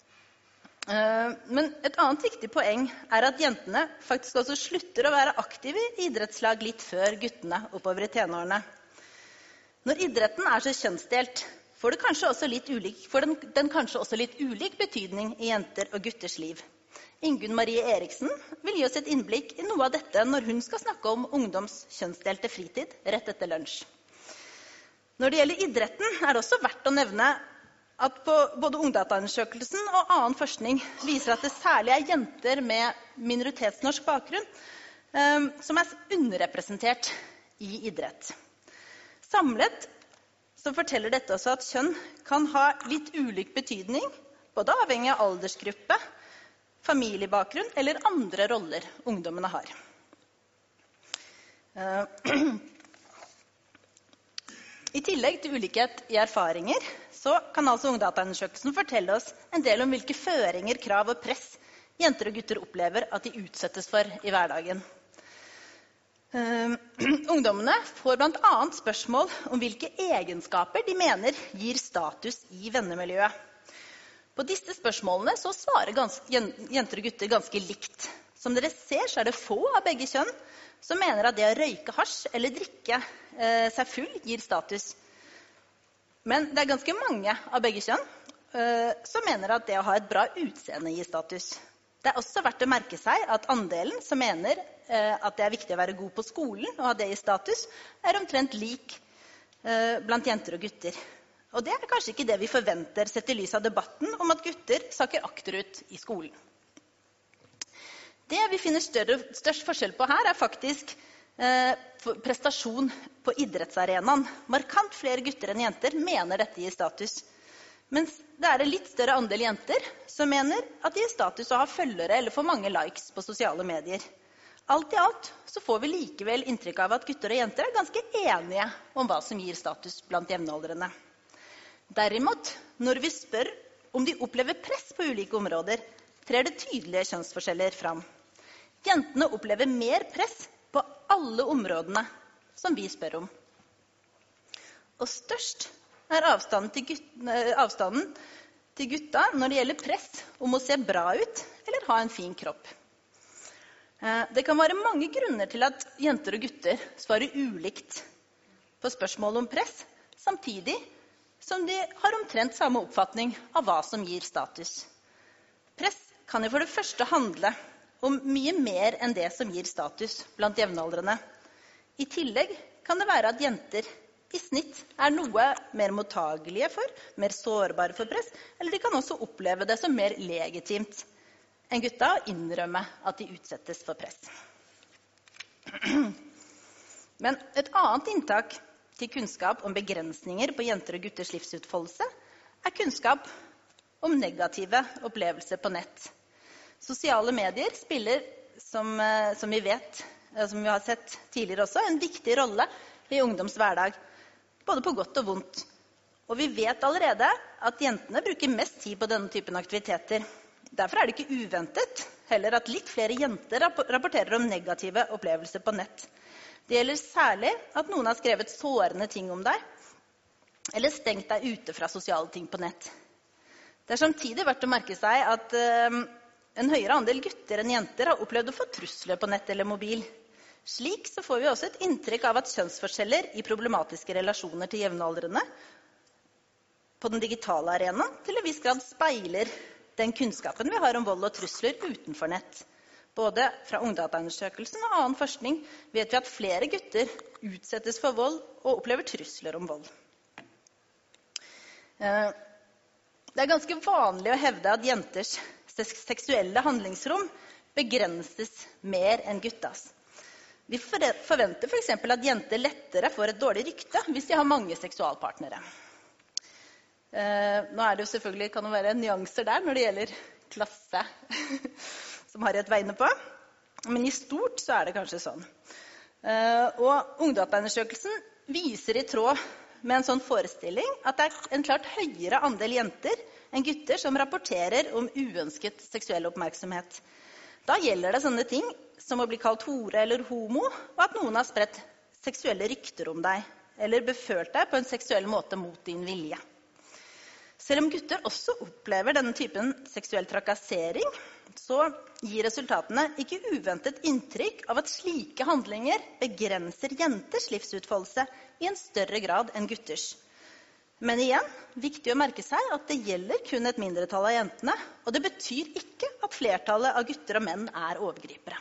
Men et annet viktig poeng er at jentene faktisk også slutter å være aktive i idrettslag litt før guttene oppover i tenårene. Når idretten er så kjønnsdelt, får, det kanskje også litt ulik, får den, den kanskje også litt ulik betydning i jenter og gutters liv. Ingunn Marie Eriksen vil gi oss et innblikk i noe av dette når hun skal snakke om ungdoms kjønnsdelte fritid rett etter lunsj. Når det gjelder idretten, er det også verdt å nevne at på både Ungdata-undersøkelsen og annen forskning viser at det særlig er jenter med minoritetsnorsk bakgrunn um, som er underrepresentert i idrett. Samlet så forteller dette også at kjønn kan ha litt ulik betydning, både avhengig av aldersgruppe, familiebakgrunn eller andre roller ungdommene har. I tillegg til ulikhet i erfaringer, så kan altså Ungdata-undersøkelsen fortelle oss en del om hvilke føringer, krav og press jenter og gutter opplever at de utsettes for i hverdagen. Uh, ungdommene får blant annet spørsmål om hvilke egenskaper de mener gir status i vennemiljøet. På disse spørsmålene så svarer ganske, jenter og gutter ganske likt. Som dere ser, så er det få av begge kjønn som mener at det å røyke hasj eller drikke uh, seg full gir status. Men det er ganske mange av begge kjønn uh, som mener at det å ha et bra utseende gir status. Det er også verdt å merke seg at andelen som mener uh, at det er viktig å være god på skolen og ha det i status, er omtrent lik uh, blant jenter og gutter. Og det er kanskje ikke det vi forventer sett i lys av debatten om at gutter sakker akterut i skolen. Det vi finner større, størst forskjell på her er faktisk uh, prestasjon på idrettsarenaen. Markant flere gutter enn jenter mener dette gir status. Mens det er en litt større andel jenter som mener at de gir status å ha følgere eller få mange likes på sosiale medier. Alt i alt så får vi likevel inntrykk av at gutter og jenter er ganske enige om hva som gir status blant jevnaldrende. Derimot, når vi spør om de opplever press på ulike områder, trer det tydelige kjønnsforskjeller fram. Jentene opplever mer press på alle områdene som vi spør om. Og størst er avstanden til, gutta, avstanden til gutta når det gjelder press om å se bra ut eller ha en fin kropp. Det kan være mange grunner til at jenter og gutter svarer ulikt på spørsmål om press, samtidig som de har omtrent samme oppfatning av hva som gir status. Press kan jo for det første handle om mye mer enn det som gir status blant jevnaldrende. I tillegg kan det være at jenter i snitt er noe mer mottagelige for, mer sårbare for press, eller de kan også oppleve det som mer legitimt enn gutta å innrømme at de utsettes for press. Men et annet inntak til kunnskap om begrensninger på jenter og gutters livsutfoldelse er kunnskap om negative opplevelser på nett. Sosiale medier spiller, som, som vi vet, som vi har sett tidligere også, en viktig rolle i ungdoms hverdag, både på godt og vondt. Og vi vet allerede at jentene bruker mest tid på denne typen aktiviteter. Derfor er det ikke uventet heller at litt flere jenter rapporterer om negative opplevelser på nett. Det gjelder særlig at noen har skrevet sårende ting om deg, eller stengt deg ute fra sosiale ting på nett. Det er samtidig verdt å merke seg at uh, en høyere andel gutter enn jenter har opplevd å få trusler på nett eller mobil. Slik så får vi også et inntrykk av at kjønnsforskjeller i problematiske relasjoner til jevnaldrende på den digitale arenaen til en viss grad speiler den kunnskapen vi har om vold og trusler utenfor nett. Både fra Ungdata-undersøkelsen og annen forskning vet vi at flere gutter utsettes for vold og opplever trusler om vold. Det er ganske vanlig å hevde at jenters seksuelle handlingsrom begrenses mer enn guttas. Vi forventer for eksempel at jenter lettere får et dårlig rykte hvis de har mange seksualpartnere. Eh, nå er det jo selvfølgelig, kan det være nyanser der når det gjelder klasse, som Harriet var inne på. Men i stort så er det kanskje sånn. Eh, og Ungdata-undersøkelsen viser i tråd med en sånn forestilling at det er en klart høyere andel jenter enn gutter som rapporterer om uønsket seksuell oppmerksomhet. Da gjelder det sånne ting som å bli kalt hore eller homo, og at noen har spredt seksuelle rykter om deg, eller befølt deg på en seksuell måte mot din vilje. Selv om gutter også opplever denne typen seksuell trakassering, så gir resultatene ikke uventet inntrykk av at slike handlinger begrenser jenters livsutfoldelse i en større grad enn gutters. Men igjen, viktig å merke seg at det gjelder kun et mindretall av jentene, og det betyr ikke at flertallet av gutter og menn er overgripere.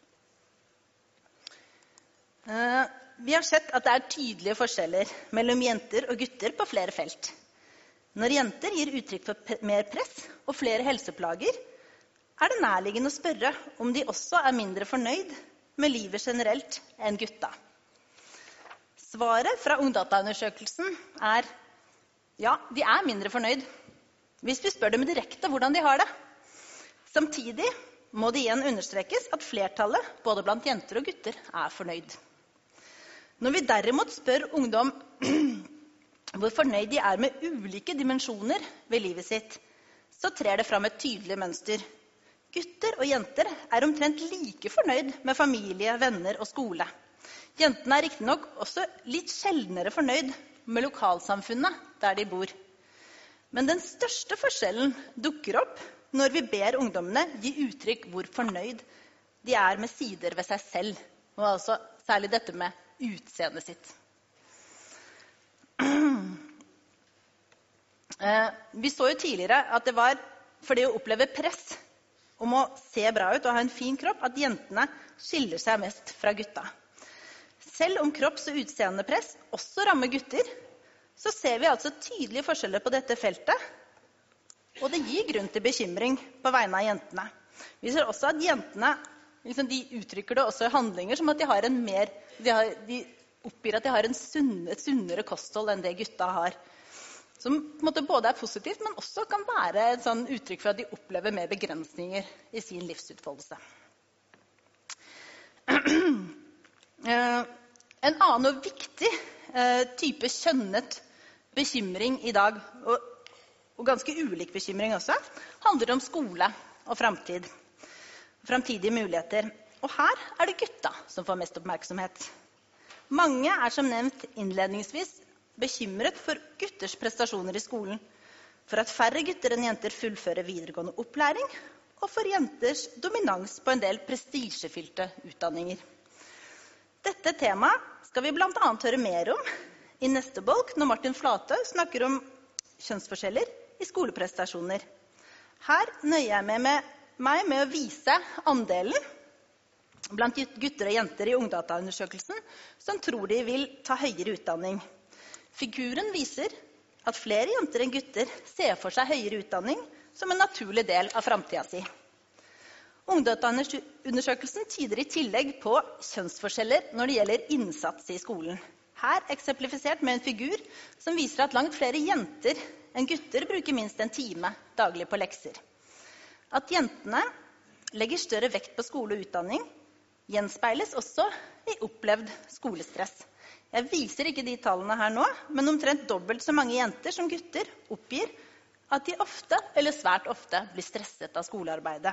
Vi har sett at det er tydelige forskjeller mellom jenter og gutter på flere felt. Når jenter gir uttrykk for mer press og flere helseplager, er det nærliggende å spørre om de også er mindre fornøyd med livet generelt enn gutta. Svaret fra Ungdata-undersøkelsen er ja, de er mindre fornøyd, hvis vi spør dem direkte hvordan de har det. Samtidig må det igjen understrekes at flertallet, både blant jenter og gutter, er fornøyd. Når vi derimot spør ungdom hvor fornøyd de er med ulike dimensjoner ved livet sitt, så trer det fram et tydelig mønster. Gutter og jenter er omtrent like fornøyd med familie, venner og skole. Jentene er riktig nok også litt sjeldnere fornøyd med lokalsamfunnet der de bor. Men den største forskjellen dukker opp når vi ber ungdommene gi uttrykk hvor fornøyd de er med sider ved seg selv, og altså særlig dette med utseendet sitt. Vi så jo tidligere at det var fordi å oppleve press om å se bra ut og ha en fin kropp, at jentene skiller seg mest fra gutta. Selv om kropps- og utseendepress også rammer gutter, så ser vi altså tydelige forskjeller på dette feltet, og det gir grunn til bekymring på vegne av jentene. Vi ser også at jentene liksom, de uttrykker det også i handlinger, som at de, har en mer, de, har, de oppgir at de har en sunn, et sunnere kosthold enn det gutta har. Som på en måte både er positivt, men også kan være et sånn uttrykk for at de opplever mer begrensninger i sin livsutfoldelse. En annen og viktig type kjønnet bekymring i dag, og, og ganske ulik bekymring også, handler om skole og fremtid, fremtidige muligheter. Og her er det gutta som får mest oppmerksomhet. Mange er som nevnt innledningsvis bekymret for gutters prestasjoner i skolen, for at færre gutter enn jenter fullfører videregående opplæring, og for jenters dominans på en del prestisjefylte utdanninger. Dette temaet skal vi blant annet høre mer om i neste bolk, når Martin Flatø snakker om kjønnsforskjeller i skoleprestasjoner. Her nøyer jeg meg med, meg med å vise andelen blant gutter og jenter i Ungdata-undersøkelsen som tror de vil ta høyere utdanning. Figuren viser at flere jenter enn gutter ser for seg høyere utdanning som en naturlig del av fremtiden sin. Ungdata-undersøkelsen tyder i tillegg på kjønnsforskjeller når det gjelder innsats i skolen. Her eksemplifisert med en figur som viser at langt flere jenter enn gutter bruker minst en time daglig på lekser. At jentene legger større vekt på skole og utdanning, gjenspeiles også i opplevd skolestress. Jeg viser ikke de tallene her nå, men omtrent dobbelt så mange jenter som gutter oppgir at de ofte, eller svært ofte, blir stresset av skolearbeidet.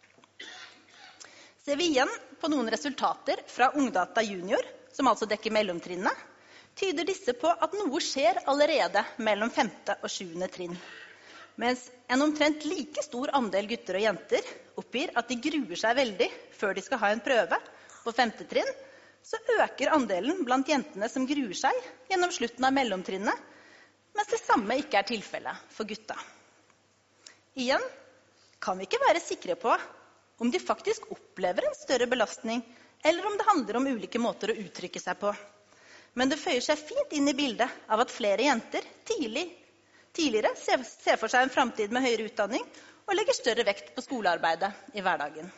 Ser vi igjen på noen resultater fra Ungdata Junior, som altså dekker mellomtrinnene, tyder disse på at noe skjer allerede mellom femte og sjuende trinn. Mens en omtrent like stor andel gutter og jenter oppgir at de gruer seg veldig før de skal ha en prøve på femte trinn, så øker andelen blant jentene som gruer seg gjennom slutten av mellomtrinnet, mens det samme ikke er tilfellet for gutta. Igjen kan vi ikke være sikre på om de faktisk opplever en større belastning, eller om det handler om ulike måter å uttrykke seg på. Men det føyer seg fint inn i bildet av at flere jenter tidlig, tidligere ser, ser for seg en fremtid med høyere utdanning og legger større vekt på skolearbeidet i hverdagen.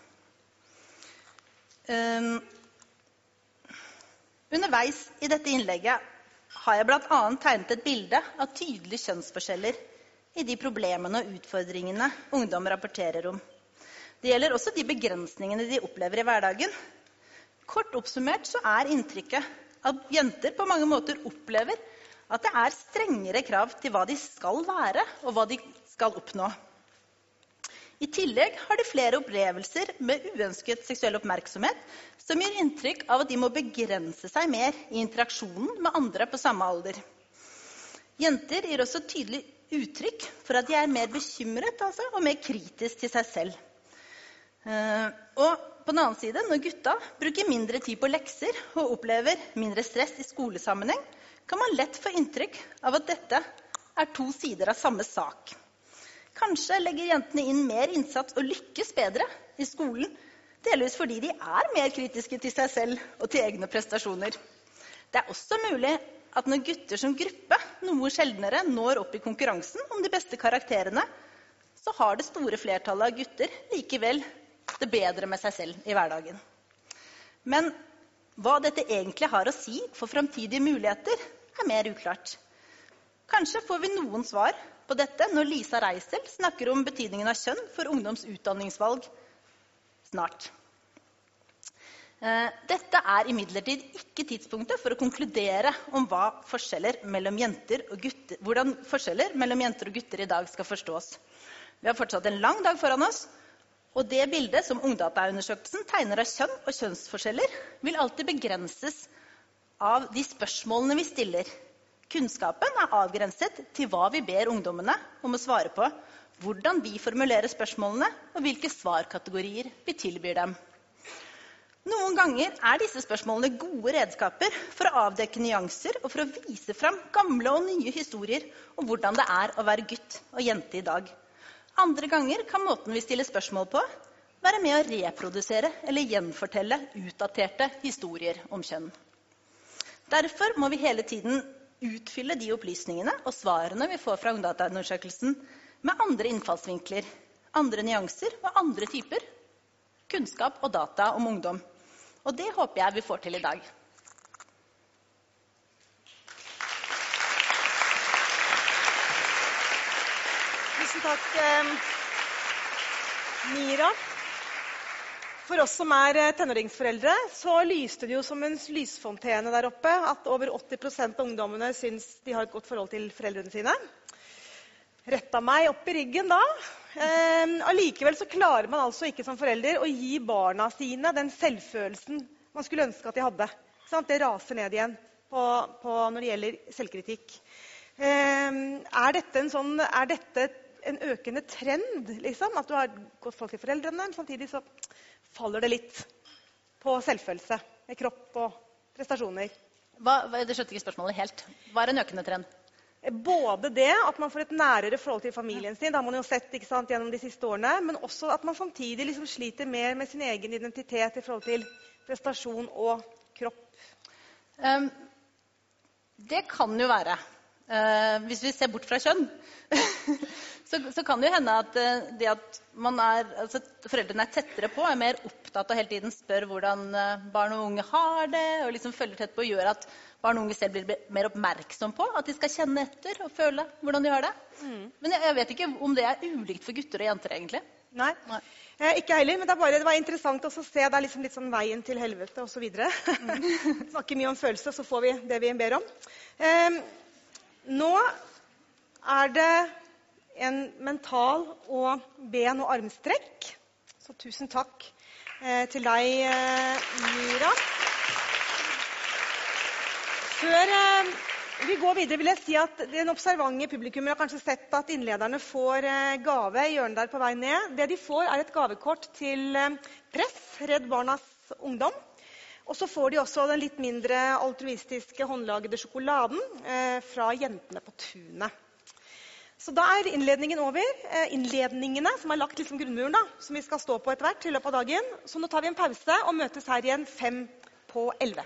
Um, Underveis i dette innlegget har jeg blant annet tegnet et bilde av tydelige kjønnsforskjeller i de problemene og utfordringene ungdom rapporterer om. Det gjelder også de begrensningene de opplever i hverdagen. Kort oppsummert så er inntrykket at jenter på mange måter opplever at det er strengere krav til hva de skal være og hva de skal oppnå. I tillegg har de flere opplevelser med uønsket seksuell oppmerksomhet, som gir inntrykk av at de må begrense seg mer i interaksjonen med andre på samme alder. Jenter gir også tydelig uttrykk for at de er mer bekymret altså, og mer kritisk til seg selv. Og på den annen side, når gutta bruker mindre tid på lekser og opplever mindre stress i skolesammenheng, kan man lett få inntrykk av at dette er to sider av samme sak. Kanskje legger jentene inn mer innsats og lykkes bedre i skolen, delvis fordi de er mer kritiske til seg selv og til egne prestasjoner. Det er også mulig at når gutter som gruppe noe sjeldnere når opp i konkurransen om de beste karakterene, så har det store flertallet av gutter likevel det bedre med seg selv i hverdagen. Men hva dette egentlig har å si for fremtidige muligheter, er mer uklart. Kanskje får vi noen svar på dette når Lisa Reisel snakker om betydningen av kjønn for ungdoms utdanningsvalg snart. Dette er imidlertid ikke tidspunktet for å konkludere om hva forskjeller mellom jenter og gutter, hvordan forskjeller mellom jenter og gutter i dag skal forstås. Vi har fortsatt en lang dag foran oss, Og det bildet som Ungdata-undersøkelsen tegner av kjønn og kjønnsforskjeller, vil alltid begrenses av de spørsmålene vi stiller. Kunnskapen er avgrenset til hva vi ber ungdommene om å svare på, hvordan vi formulerer spørsmålene og hvilke svarkategorier vi tilbyr dem. Noen ganger er disse spørsmålene gode redskaper for å avdekke nyanser og for å vise frem gamle og nye historier om hvordan det er å være gutt og jente i dag. Andre ganger kan måten vi stiller spørsmål på være med å reprodusere eller gjenfortelle utdaterte historier om kjønn. Derfor må vi hele tiden utfylle de opplysningene og svarene vi får fra Ungdata-undersøkelsen med andre innfallsvinkler, andre nyanser og andre typer kunnskap og data om ungdom. Og det håper jeg vi får til i dag. Tusen takk, Mira. For oss som er tenåringsforeldre, så lyste det jo som en lysfontene der oppe at over åtti prosent av ungdommene synes de har et godt forhold til foreldrene sine. Retta meg opp i ryggen da. Eh, allikevel så klarer man altså ikke som forelder å gi barna sine den selvfølelsen man skulle ønske at de hadde. Sånn, det raser ned igjen på, på når det gjelder selvkritikk. Eh, er dette en sånn, er dette en økende trend, liksom? At du har godt forhold til foreldrene, men samtidig så faller det litt på selvfølelse, med kropp og prestasjoner. Hva, det skjønte ikke spørsmålet helt. Hva er en økende trend? Både det at man får et nærere forhold til familien sin, det har man jo sett, ikke sant, gjennom de siste årene, men også at man samtidig liksom sliter mer med sin egen identitet i forhold til prestasjon og kropp. Um, det kan jo være. Uh, hvis vi ser bort fra kjønn, så, så kan det jo hende at uh, det at man er, altså, foreldrene er tettere på, er mer opptatt og hele tiden spør hvordan uh, barn og unge har det, og liksom følger tett på og gjør at barn og unge selv blir mer oppmerksom på at de skal kjenne etter og føle hvordan de har det. Mm. Men jeg, jeg vet ikke om det er ulikt for gutter og jenter egentlig. Nei, Nei. Eh, ikke heller, men det, er bare, det var interessant også å se, det er liksom litt sånn veien til helvete og så videre. Mm. Snakker mye om følelse, så får vi det vi ber om. Eh, nå er det en mental og ben- og armstrekk. Så tusen takk eh, til deg, eh, Mira. Før eh, vi går videre vil jeg si at den observante publikummer har kanskje sett at innlederne får eh, gave i hjørnet der på vei ned. Det de får er et gavekort til eh, Press, Redd Barnas Ungdom. Og så får de også den litt mindre altruistiske håndlagede sjokoladen eh, fra Jentene på tunet. Så da er innledningen over. Eh, innledningene som er lagt liksom grunnmuren da, som vi skal stå på etter hvert i løpet av dagen. Så nå tar vi en pause og møtes her igjen fem på elleve.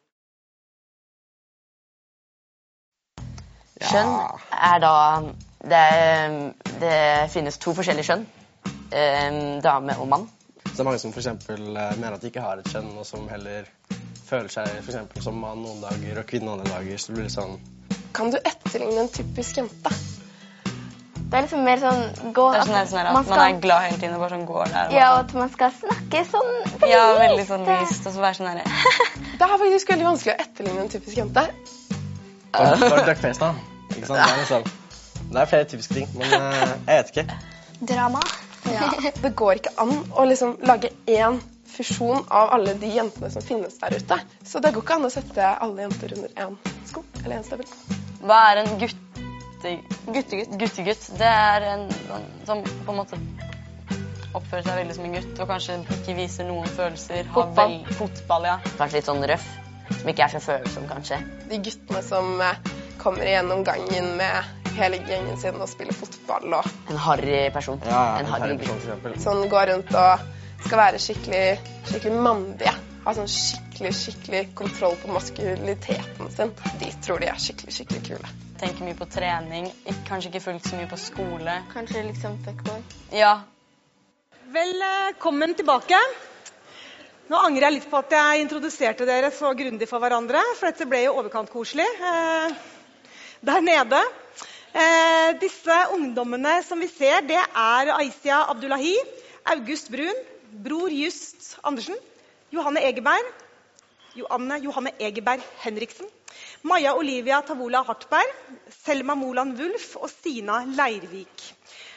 Kjønn er da, det, det finnes to forskjellige kjønn, eh, dame og mann. Så det er mange som for eksempel mener at de ikke har et kjønn, og som heller føler seg for eksempel som mann noen dager og kvinne andre dager, så det blir sånn. Kan du etterligne en typisk jente? Det er liksom mer sånn, gå, det er sånn, sånn at man, skal, man er glad hele tiden og bare sånn går der. Og ja, og at man skal snakke sånn lyst. Ja, veldig sånn lyst, og så være sånn der. Det er faktisk veldig vanskelig å etterligne en typisk jente. Det er duckface da, ikke sant? Det er, liksom, det er flere typiske ting, men uh, jeg vet ikke. Drama. Ja. Det går ikke an å liksom lage en fusjon av alle de jentene som finnes der ute. Så det går ikke an å sette alle jenter under en sko eller en støvel. Hva er en gutte, guttegutt? Guttegutt, det er en som på en måte oppfører seg veldig som en gutt, og kanskje ikke viser noen følelser. Fotball. Vel, fotball, ja. Kanskje litt sånn røff, som ikke er så følsom, kanskje. De guttene som kommer igjennom gangen med hele gjengen sin og spiller fotball og... En harry person. Ja, ja, en harry person, for eksempel. Sånn går rundt og skal være skikkelig, skikkelig mandige. Ha sånn skikkelig, skikkelig kontroll på maskuliniteten sin. De tror de er skikkelig, skikkelig kule. Tenker mye på trening, kanskje ikke fullt så mye på skole. Kanskje liksom fuckboy. Ja. Velkommen tilbake. Nå angrer jeg litt på at jeg introduserte dere så grundig for hverandre, for dette ble jo overkant koselig. Eh, der nede. Eh, disse ungdommene som vi ser, det er Aisia Abdullahi, August Brun, Bror Just Andersen, Johanne Egeberg, Johanne, Johanne Egeberg Henriksen, Maja Olivia Tavola Hartberg, Selma Moland Wulf og Stina Leirvik.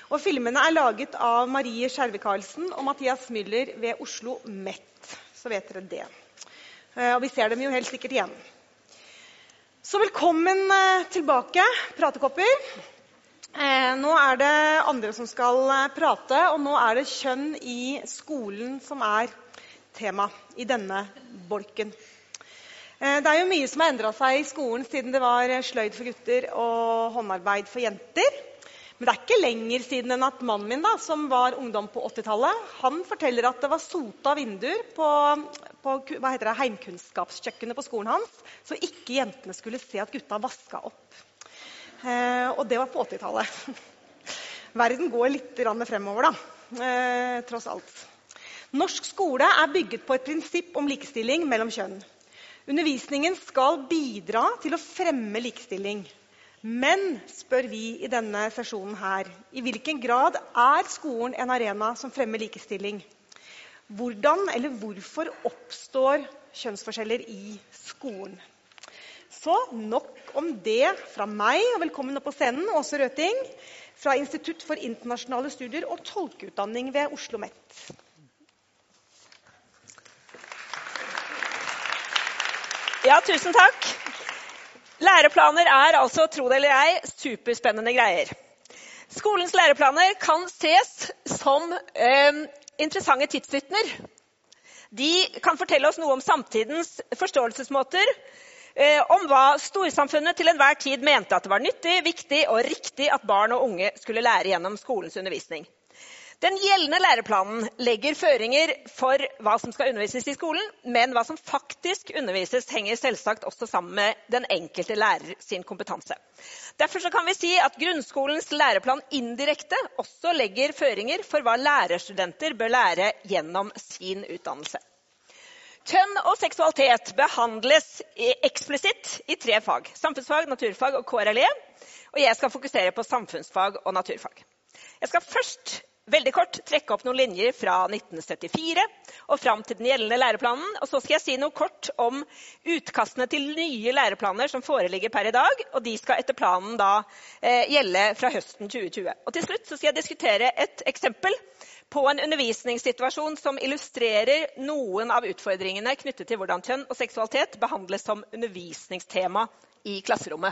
Og filmene er laget av Marie Skjerve Karlsen og Mathias Müller ved Oslo Met. Så vet dere det. Og vi ser dem jo helt sikkert igjen. Så velkommen tilbake, pratekopper. Nå er det andre som skal prate, og nå er det kjønn i skolen som er tema i denne bolken. Det er jo mye som har endret seg i skolen siden det var sløyd for gutter og håndarbeid for jenter. Men det er ikke lenger siden enn at mannen min, da, som var ungdom på åttitallet, han forteller at det var sota vinduer på, på hva heter det, heimkunnskapskjøkkenet på skolen hans, så ikke jentene skulle se at gutta vasket opp. Eh, og det var på åttitallet. Verden går litt fremover, da, eh, tross alt. Norsk skole er bygget på et prinsipp om likestilling mellom kjønn. Undervisningen skal bidra til å fremme likestilling. Men, spør vi i denne sesjonen her, i hvilken grad er skolen en arena som fremmer likestilling? Hvordan eller hvorfor oppstår kjønnsforskjeller i skolen? Så nok om det fra meg, og velkommen opp på scenen, Åse Røting, fra Institutt for internasjonale studier og tolkeutdanning ved Oslo Met. Ja, tusen takk. Læreplaner er altså, tro det eller ei, superspennende greier. Skolens læreplaner kan ses som eh, interessante tidsvitner. De kan fortelle oss noe om samtidens forståelsesmåter, eh, om hva storsamfunnet til enhver tid mente at det var nyttig, viktig og riktig at barn og unge skulle lære gjennom skolens undervisning. Den gjeldende læreplanen legger føringer for hva som skal undervises i skolen, men hva som faktisk undervises henger selvsagt også sammen med den enkelte lærer sin kompetanse. Derfor så kan vi si at grunnskolens læreplan indirekte også legger føringer for hva lærerstudenter bør lære gjennom sin utdannelse. Kjønn og seksualitet behandles eksplisitt i tre fag: samfunnsfag, naturfag og K R L E, og jeg skal fokusere på samfunnsfag og naturfag. Jeg skal først veldig kort trekke opp noen linjer fra nitten syttifire og fram til den gjeldende læreplanen, og så skal jeg si noe kort om utkastene til nye læreplaner som foreligger per i dag, og de skal etter planen da eh, gjelde fra høsten tjue tjue. Og til slutt så skal jeg diskutere et eksempel på en undervisningssituasjon som illustrerer noen av utfordringene knyttet til hvordan kjønn og seksualitet behandles som undervisningstema i klasserommet.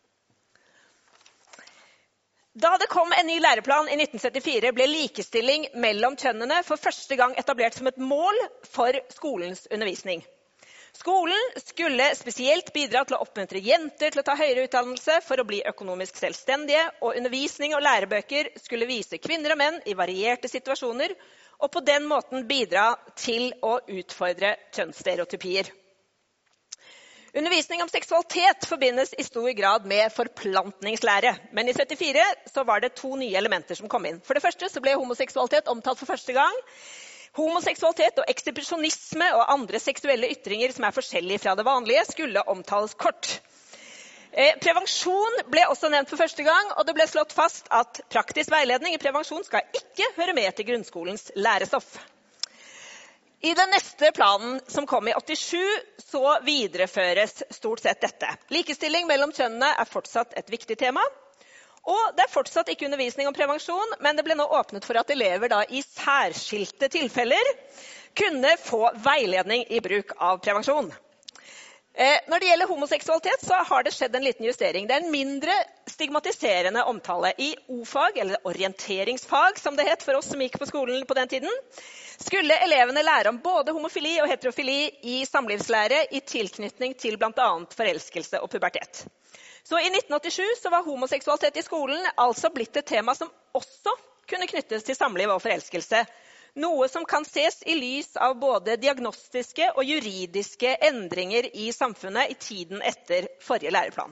Da det kom en ny læreplan i nitten syttifire, ble likestilling mellom kjønnene for første gang etablert som et mål for skolens undervisning. Skolen skulle spesielt bidra til å oppmuntre jenter til å ta høyere utdannelse for å bli økonomisk selvstendige, og undervisning og lærebøker skulle vise kvinner og menn i varierte situasjoner, og på den måten bidra til å utfordre kjønnsstereotypier. Undervisning om seksualitet forbindes i stor grad med forplantningslære, men i syttifire så var det to nye elementer som kom inn. For det første så ble homoseksualitet omtalt for første gang. Homoseksualitet og ekshibisjonisme og andre seksuelle ytringer som er forskjellige fra det vanlige skulle omtales kort. Eh, prevensjon ble også nevnt for første gang, og det ble slått fast at praktisk veiledning i prevensjon skal ikke høre med til grunnskolens lærestoff. I den neste planen som kom i åttisju, så videreføres stort sett dette. Likestilling mellom kjønnene er fortsatt et viktig tema, og det er fortsatt ikke undervisning om prevensjon, men det ble nå åpnet for at elever da i særskilte tilfeller kunne få veiledning i bruk av prevensjon. Eh, når det gjelder homoseksualitet, så har det skjedd en liten justering. Det er en mindre stigmatiserende omtale. I O-fag, eller orienteringsfag, som det het for oss som gikk på skolen på den tiden, skulle elevene lære om både homofili og heterofili i samlivslære i tilknytning til blant annet forelskelse og pubertet. Så i nitten åttisju så var homoseksualitet i skolen altså blitt et tema som også kunne knyttes til samliv og forelskelse, noe som kan ses i lys av både diagnostiske og juridiske endringer i samfunnet i tiden etter forrige læreplan.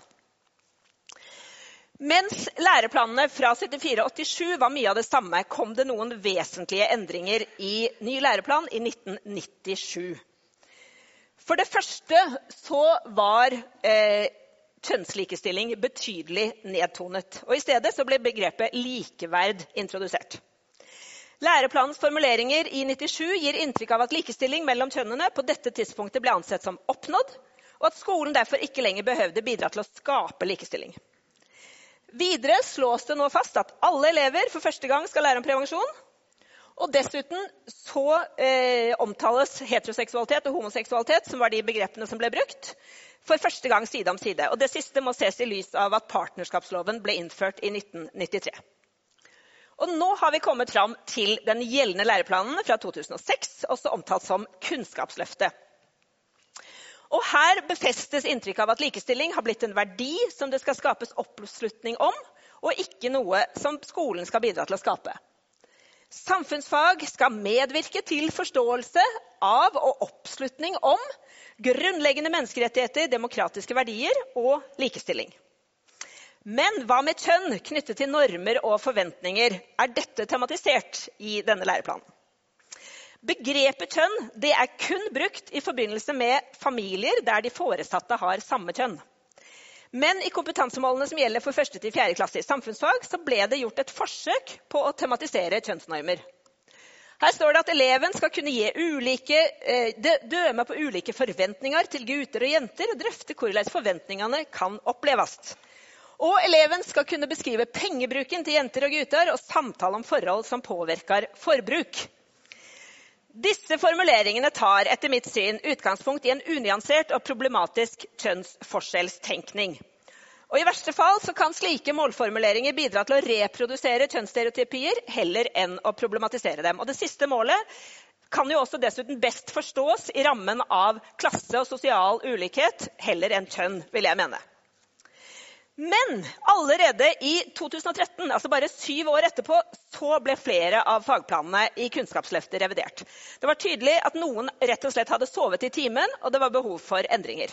Mens læreplanene fra syttifire til åttisju var mye av det samme, kom det noen vesentlige endringer i ny læreplan i nitten nittisju. For det første så var eh, kjønnslikestilling betydelig nedtonet, og i stedet så ble begrepet likeverd introdusert. Læreplanens formuleringer i nittisju gir inntrykk av at likestilling mellom kjønnene på dette tidspunktet ble ansett som oppnådd, og at skolen derfor ikke lenger behøvde bidra til å skape likestilling. Videre slås det nå fast at alle elever for første gang skal lære om prevensjon. Og dessuten så eh, omtales heteroseksualitet og homoseksualitet, som var de begrepene som ble brukt, for første gang side om side. Og det siste må ses i lys av at partnerskapsloven ble innført i nitten nittitre. Og nå har vi kommet fram til den gjeldende læreplanen fra to tusen og seks, også omtalt som Kunnskapsløftet. Og her befestes inntrykk av at likestilling har blitt en verdi som det skal skapes oppslutning om, og ikke noe som skolen skal bidra til å skape. Samfunnsfag skal medvirke til forståelse av og oppslutning om grunnleggende menneskerettigheter, demokratiske verdier og likestilling. Men hva med kjønn knyttet til normer og forventninger? Er dette tematisert i denne læreplanen? Begrepet kjønn det er kun brukt i forbindelse med familier der de foresatte har samme kjønn. Men i kompetansemålene som gjelder for første til fjerde klasse i samfunnsfag, så ble det gjort et forsøk på å tematisere kjønnsnormer. Her står det at eleven skal kunne gi ulike, døme på ulike forventninger til gutter og jenter, og drøfte hvordan forventningene kan oppleves. Og eleven skal kunne beskrive pengebruken til jenter og gutter, og samtale om forhold som påvirker forbruk. Disse formuleringene tar etter mitt syn utgangspunkt i en unyansert og problematisk kjønnsforskjellstenkning. Og i verste fall så kan slike målformuleringer bidra til å reprodusere kjønnsstereotypier heller enn å problematisere dem. Og det siste målet kan jo også dessuten best forstås i rammen av klasse og sosial ulikhet heller enn kjønn, vil jeg mene. Men allerede i to tusen og tretten, altså bare syv år etterpå, så ble flere av fagplanene i Kunnskapsløftet revidert. Det var tydelig at noen rett og slett hadde sovet i timen, og det var behov for endringer.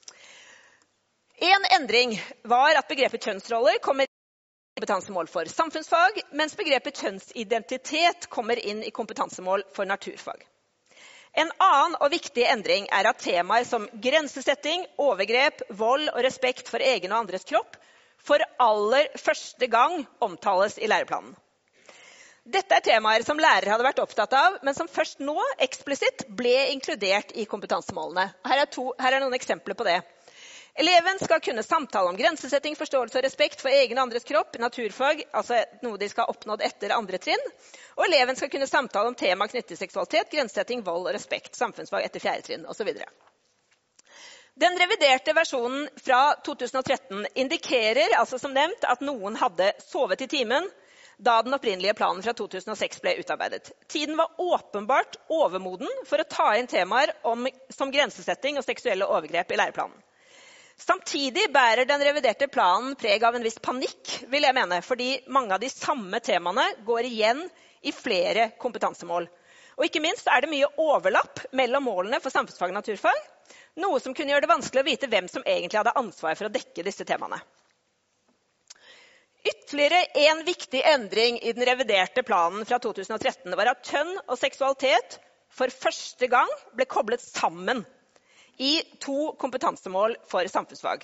En endring var at begrepet kjønnsroller kommer inn i kompetansemål for samfunnsfag, mens begrepet kjønnsidentitet kommer inn i kompetansemål for naturfag. En annen og viktig endring er at temaer som grensesetting, overgrep, vold og respekt for egen og andres kropp for aller første gang omtales i læreplanen. Dette er temaer som lærere hadde vært opptatt av, men som først nå eksplisitt ble inkludert i kompetansemålene. Her er, to, her er noen eksempler på det. Eleven skal kunne samtale om grensesetting, forståelse og respekt for egen og andres kropp, naturfag, altså noe de skal ha oppnådd etter andre trinn. Og eleven skal kunne samtale om tema knyttet til seksualitet, grensesetting, vold og respekt, samfunnsfag etter fjerde trinn, og så videre. Den reviderte versjonen fra to tusen og tretten indikerer, altså som nevnt, at noen hadde sovet i timen da den opprinnelige planen fra to tusen og seks ble utarbeidet. Tiden var åpenbart overmoden for å ta inn temaer om, som grensesetting og seksuelle overgrep i læreplanen. Samtidig bærer den reviderte planen preg av en viss panikk, vil jeg mene, fordi mange av de samme temaene går igjen i flere kompetansemål. Og ikke minst er det mye overlapp mellom målene for samfunnsfag og naturfag, noe som kunne gjøre det vanskelig å vite hvem som egentlig hadde ansvar for å dekke disse temaene. Ytterligere en viktig endring i den reviderte planen fra to tusen og tretten var at kjønn og seksualitet for første gang ble koblet sammen i to kompetansemål for samfunnsfag.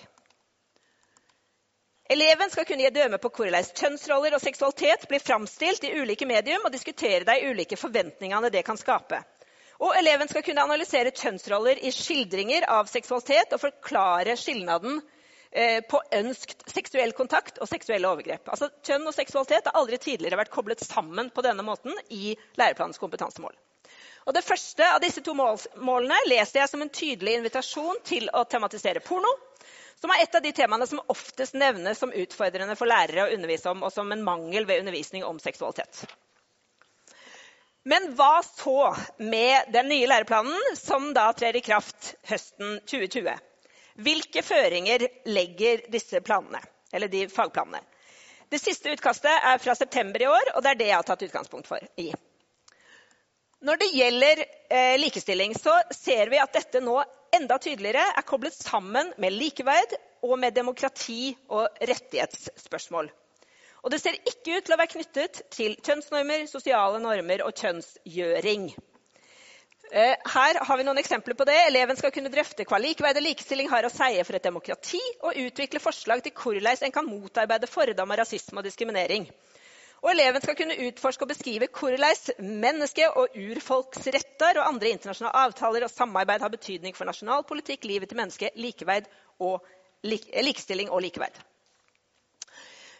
Eleven skal kunne gi døme på hvordan kjønnsroller og seksualitet blir framstilt i ulike medium og diskutere de ulike forventningene det kan skape. Og eleven skal kunne analysere kjønnsroller i skildringer av seksualitet og forklare skillnaden på ønskt seksuell kontakt og seksuelle overgrep. Altså, kjønn og seksualitet har aldri tidligere vært koblet sammen på denne måten i læreplanens kompetansemål. Og det første av disse to målene leser jeg som en tydelig invitasjon til å tematisere porno, som er et av de temaene som oftest nevnes som utfordrende for lærere å undervise om, og som en mangel ved undervisning om seksualitet. Men hva så med den nye læreplanen som da trer i kraft høsten tjue tjue? Hvilke føringer legger disse planene, eller de fagplanene? Det siste utkastet er fra september i år, og det er det jeg har tatt utgangspunkt for i. Når det gjelder eh, likestilling, så ser vi at dette nå enda tydeligere er koblet sammen med likeverd og med demokrati og rettighetsspørsmål. Og det ser ikke ut til å være knyttet til kjønnsnormer, sosiale normer og kjønnsgjøring. Eh, her har vi noen eksempler på det. Eleven skal kunne drøfte hva likeverd og likestilling har å si for et demokrati, og utvikle forslag til hvordan en kan motarbeide fordom, rasisme og diskriminering. Og eleven skal kunne utforske og beskrive hvordan menneske- og urfolksretter og andre internasjonale avtaler og samarbeid har betydning for nasjonal politikk, livet til menneske, likeverd og lik- likestilling og likeverd.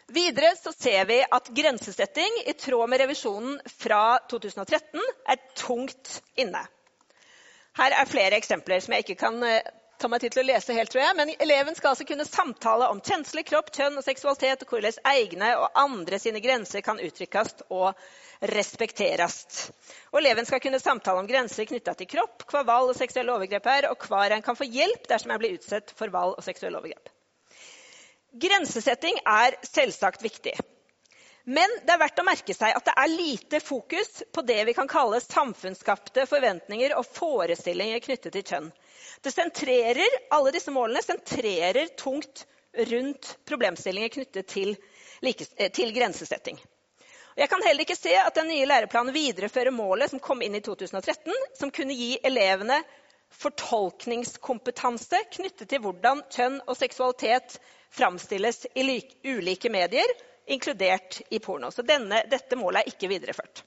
Videre så ser vi at grensesetting i tråd med revisjonen fra to tusen og tretten er tungt inne. Her er flere eksempler som jeg ikke kan ta meg tid til å lese helt, tror jeg, men eleven skal altså kunne samtale om kjenslig kropp, kjønn og seksualitet, og hvordan egne og andre sine grenser kan uttrykkes og respekteres. Og eleven skal kunne samtale om grenser knyttet til kropp, hva vold og seksuelle overgrep er, og hva en kan få hjelp dersom en blir utsatt for vold og seksuelle overgrep. Grensesetting er selvsagt viktig. Men det er verdt å merke seg at det er lite fokus på det vi kan kalle samfunnsskapte forventninger og forestillinger knyttet til kjønn. Det sentrerer, alle disse målene sentrerer tungt rundt problemstillinger knyttet til, til grensesetting. Jeg kan heller ikke se at den nye læreplanen viderefører målet som kom inn i to tusen og tretten, som kunne gi elevene fortolkningskompetanse knyttet til hvordan kjønn og seksualitet framstilles i ulike medier, inkludert i porno. Så denne, dette målet er ikke videreført.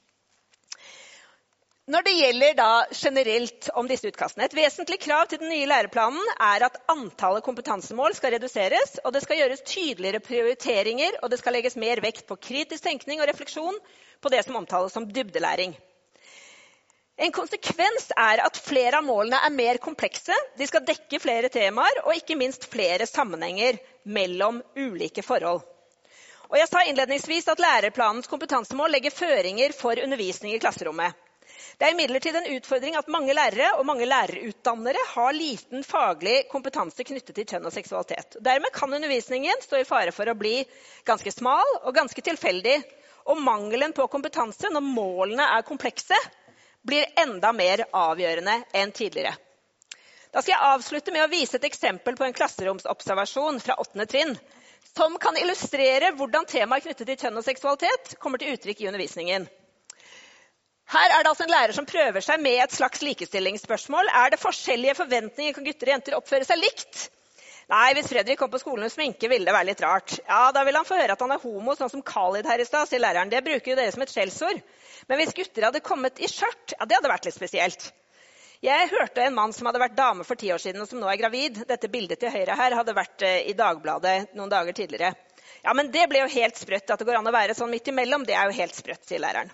Når det gjelder da generelt om disse utkastene, et vesentlig krav til den nye læreplanen er at antallet kompetansemål skal reduseres, og det skal gjøres tydeligere prioriteringer, og det skal legges mer vekt på kritisk tenkning og refleksjon på det som omtales som dybdelæring. En konsekvens er at flere av målene er mer komplekse, de skal dekke flere temaer, og ikke minst flere sammenhenger mellom ulike forhold. Og jeg sa innledningsvis at læreplanens kompetansemål legger føringer for undervisning i klasserommet. Det er imidlertid en utfordring at mange lærere og mange lærerutdannere har liten faglig kompetanse knyttet til kjønn og seksualitet. Dermed kan undervisningen stå i fare for å bli ganske smal og ganske tilfeldig, og mangelen på kompetanse når målene er komplekse, blir enda mer avgjørende enn tidligere. Da skal jeg avslutte med å vise et eksempel på en klasseromsobservasjon fra åttende trinn, som kan illustrere hvordan temaer knyttet til kjønn og seksualitet kommer til uttrykk i undervisningen. Her er det altså en lærer som prøver seg med et slags likestillingsspørsmål. Er det forskjellige forventninger, kan gutter og jenter oppføre seg likt? Nei, hvis Fredrik kom på skolen med sminke, ville det være litt rart. Ja, da vil han få høre at han er homo, sånn som Khalid her i sted, sier læreren. Det bruker jo dere som et skjellsord. Men hvis gutter hadde kommet i skjørt, ja, det hadde vært litt spesielt. Jeg hørte en mann som hadde vært dame for ti år siden, og som nå er gravid. Dette bildet til høyre her hadde vært i Dagbladet noen dager tidligere. Ja, men det ble jo helt sprøtt at det går an å være sånn midt imellom. Det er jo helt sprøtt, sier læreren.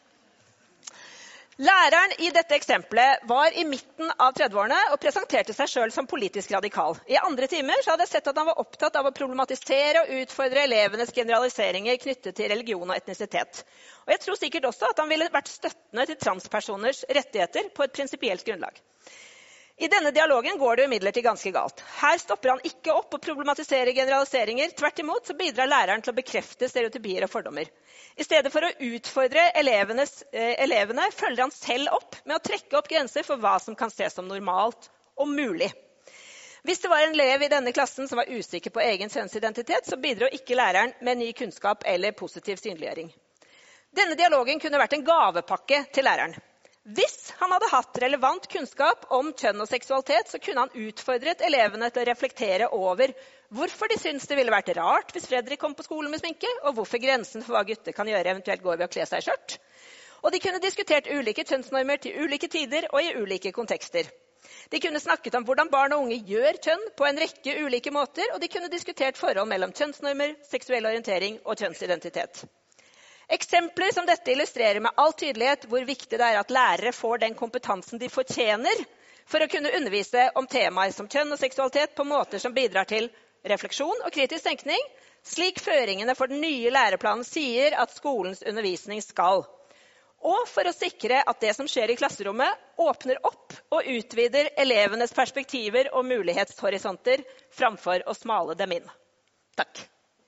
Læreren i dette eksempelet var i midten av trettiårene og presenterte seg selv som politisk radikal. I andre timer så hadde jeg sett at han var opptatt av å problematisere og utfordre elevenes generaliseringer knyttet til religion og etnisitet. Og jeg tror sikkert også at han ville vært støttende til transpersoners rettigheter på et prinsipielt grunnlag. I denne dialogen går det imidlertid ganske galt. Her stopper han ikke opp og problematiserer generaliseringer. Tvert imot så bidrar læreren til å bekrefte stereotypier og fordommer. I stedet for å utfordre elevenes, eh, elevene, følger han selv opp med å trekke opp grenser for hva som kan ses som normalt og mulig. Hvis det var en elev i denne klassen som var usikker på egen kjønnsidentitet, så bidrar ikke læreren med ny kunnskap eller positiv synliggjøring. Denne dialogen kunne vært en gavepakke til læreren. Hvis han hadde hatt relevant kunnskap om kjønn og seksualitet, så kunne han utfordret elevene til å reflektere over hvorfor de syns det ville vært rart hvis Fredrik kom på skolen med sminke, og hvorfor grensen for hva gutter kan gjøre eventuelt går ved å kle seg i skjørt. Og de kunne diskutert ulike kjønnsnormer til ulike tider og i ulike kontekster. De kunne snakket om hvordan barn og unge gjør kjønn på en rekke ulike måter, og de kunne diskutert forhold mellom kjønnsnormer, seksuell orientering og kjønnsidentitet. Eksempler som dette illustrerer med all tydelighet hvor viktig det er at lærere får den kompetansen de fortjener for å kunne undervise om temaer som kjønn og seksualitet på måter som bidrar til refleksjon og kritisk tenkning, slik føringene for den nye læreplanen sier at skolens undervisning skal. Og for å sikre at det som skjer i klasserommet åpner opp og utvider elevenes perspektiver og mulighetshorisonter framfor å smale dem inn. Takk.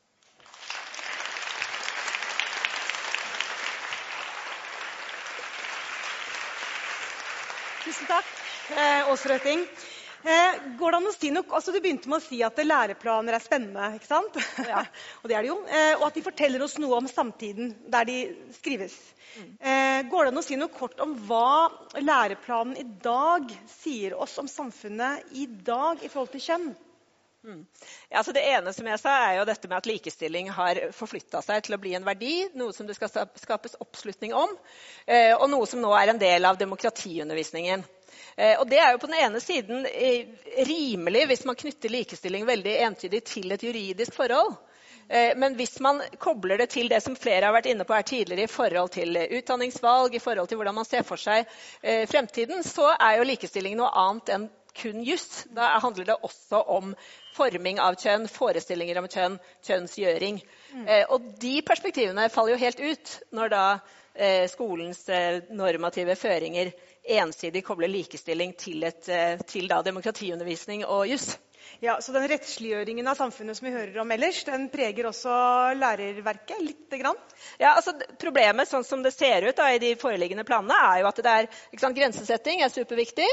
Tusen takk, eh, Åse Røtting. Eh, går det an å si noe? Altså, du begynte med å si at læreplaner er spennende, ikke sant? Ja. Og det er det jo. Eh, og at de forteller oss noe om samtiden der de skrives. Mm. Eh, går det an å si noe kort om hva læreplanen i dag sier oss om samfunnet i dag i forhold til kjønn? Mm. Ja, altså det ene som jeg sa er jo dette med at likestilling har forflyttet seg til å bli en verdi, noe som det skal skapes oppslutning om, eh, og noe som nå er en del av demokratiundervisningen. Eh, og det er jo på den ene siden eh, rimelig hvis man knytter likestilling veldig entydig til et juridisk forhold. Men hvis man kobler det til det som flere har vært inne på her tidligere i forhold til utdanningsvalg, i forhold til hvordan man ser for seg fremtiden, så er jo likestilling noe annet enn kun juss. Da handler det også om forming av kjønn, forestillinger om kjønn, kjønnsgjøring. Mm. Og de perspektivene faller jo helt ut når da skolens normative føringer ensidig kobler likestilling til, et, til da demokratiundervisning og juss. Ja, så den rettsliggjøringen av samfunnet som vi hører om ellers, den preger også lærerverket litt grann? Ja, altså problemet sånn som det ser ut da, i de foreliggende planene er jo at det er, ikke sant, grensesetting er superviktig.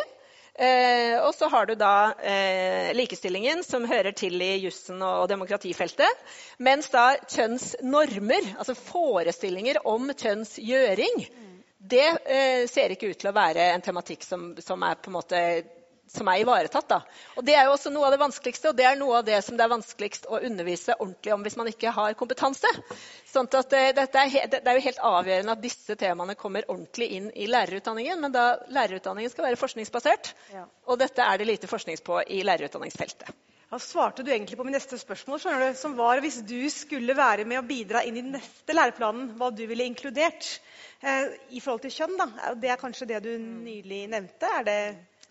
Eh, og så har du da eh, likestillingen som hører til i jussen og demokratifeltet, mens da kjønnsnormer, altså forestillinger om kjønnsgjøring, det eh, ser ikke ut til å være en tematikk som, som er på en måte som er ivaretatt. Da. Og det er jo også noe av det vanskeligste, og det er noe av det som det er vanskeligst å undervise ordentlig om hvis man ikke har kompetanse. Sånn at uh, dette er, det er jo helt avgjørende at disse temaene kommer ordentlig inn i lærerutdanningen, men da lærerutdanningen skal være forskningsbasert, ja. Og dette er det lite forsknings på i lærerutdanningsfeltet. Da svarte du egentlig på min neste spørsmål, skjønner du, som var hvis du skulle være med å bidra inn i den neste læreplanen, hva du ville inkludert eh, i forhold til kjønn. Da. Det er kanskje det du nylig nevnte, er det...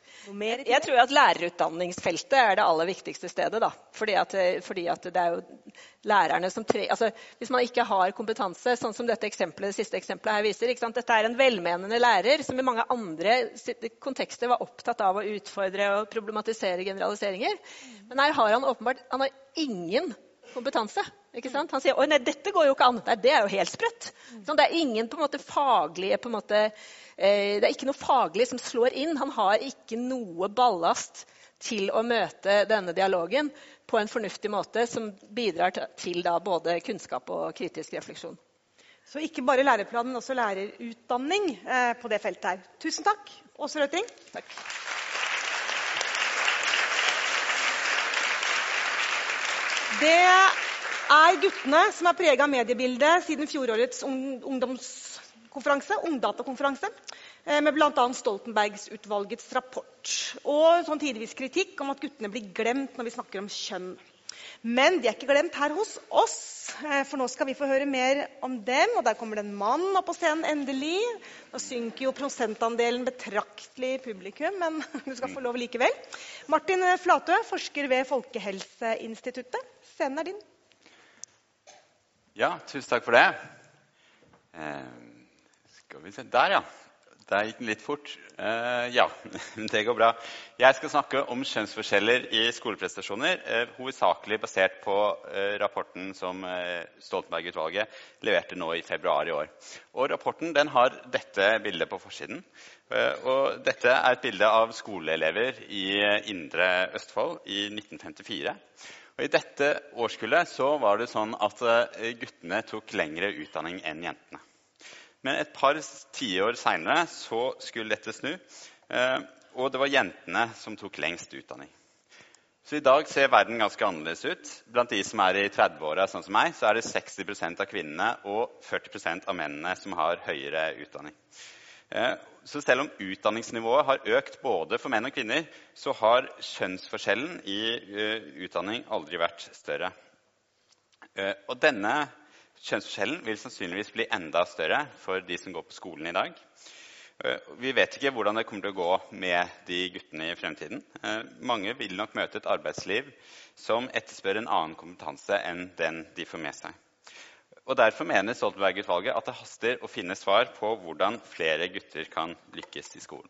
Jeg tror at lærerutdanningsfeltet er det aller viktigste stedet, da. Fordi at, fordi at det er jo lærerne som tre... Altså, hvis man ikke har kompetanse, sånn som dette eksempelet, det siste eksempelet her viser, ikke sant? Dette er en velmenende lærer som i mange andre kontekster var opptatt av å utfordre og problematisere generaliseringer. Men her har han åpenbart han har ingen kompetanse. Ikke sant? Han sier, oi, nei, dette går jo ikke an. Nei, det er jo helt sprøtt. Sånn, det er ingen på en måte faglige, på en måte, eh, det er ikke noe faglig som slår inn. Han har ikke noe ballast til å møte denne dialogen på en fornuftig måte som bidrar til, til da både kunnskap og kritisk refleksjon. Så ikke bare læreplan, men også lærerutdanning eh, på det feltet her. Tusen takk, Åse Røtting. Takk. Det er guttene som er preget av mediebildet siden fjorårets ungdomskonferanse, ungdatakonferanse, med blant annet Stoltenbergs-utvalgets rapport. Og sånn tidvis kritikk om at guttene blir glemt når vi snakker om kjønn. Men de er ikke glemt her hos oss, for nå skal vi få høre mer om dem. Og der kommer det en mann opp på scenen endelig. Nå synker jo prosentandelen betraktelig i publikum, men du skal få lov likevel. Martin Flatø, forsker ved Folkehelseinstituttet. Scenen er din. Ja, tusen takk for det. Eh, skal vi se, der ja. Der gikk den litt fort. Eh, ja, det går bra. Jeg skal snakke om kjønnsforskjeller i skoleprestasjoner, eh, hovedsakelig basert på eh, rapporten som eh, Stoltenberg-utvalget leverte nå i februar i år. Og rapporten den har dette bildet på forsiden. Eh, og dette er et bilde av skoleelever i Indre Østfold i nitten femtifire. Og i dette årskullet så var det sånn at guttene tok lengre utdanning enn jentene. Men et par tiår senere så skulle dette snu, og det var jentene som tok lengst utdanning. Så i dag ser verden ganske annerledes ut. Blant de som er i trettiåra, sånn som meg, så er det seksti prosent av kvinnene og førti prosent av mennene som har høyere utdanning. Så selv om utdanningsnivået har økt både for menn og kvinner, så har kjønnsforskjellen i utdanning aldri vært større. Og denne kjønnsforskjellen vil sannsynligvis bli enda større for de som går på skolen i dag. Vi vet ikke hvordan det kommer til å gå med de guttene i fremtiden. Mange vil nok møte et arbeidsliv som etterspør en annen kompetanse enn den de får med seg. Og derfor mener Stoltenberg-utvalget at det haster å finne svar på hvordan flere gutter kan lykkes i skolen.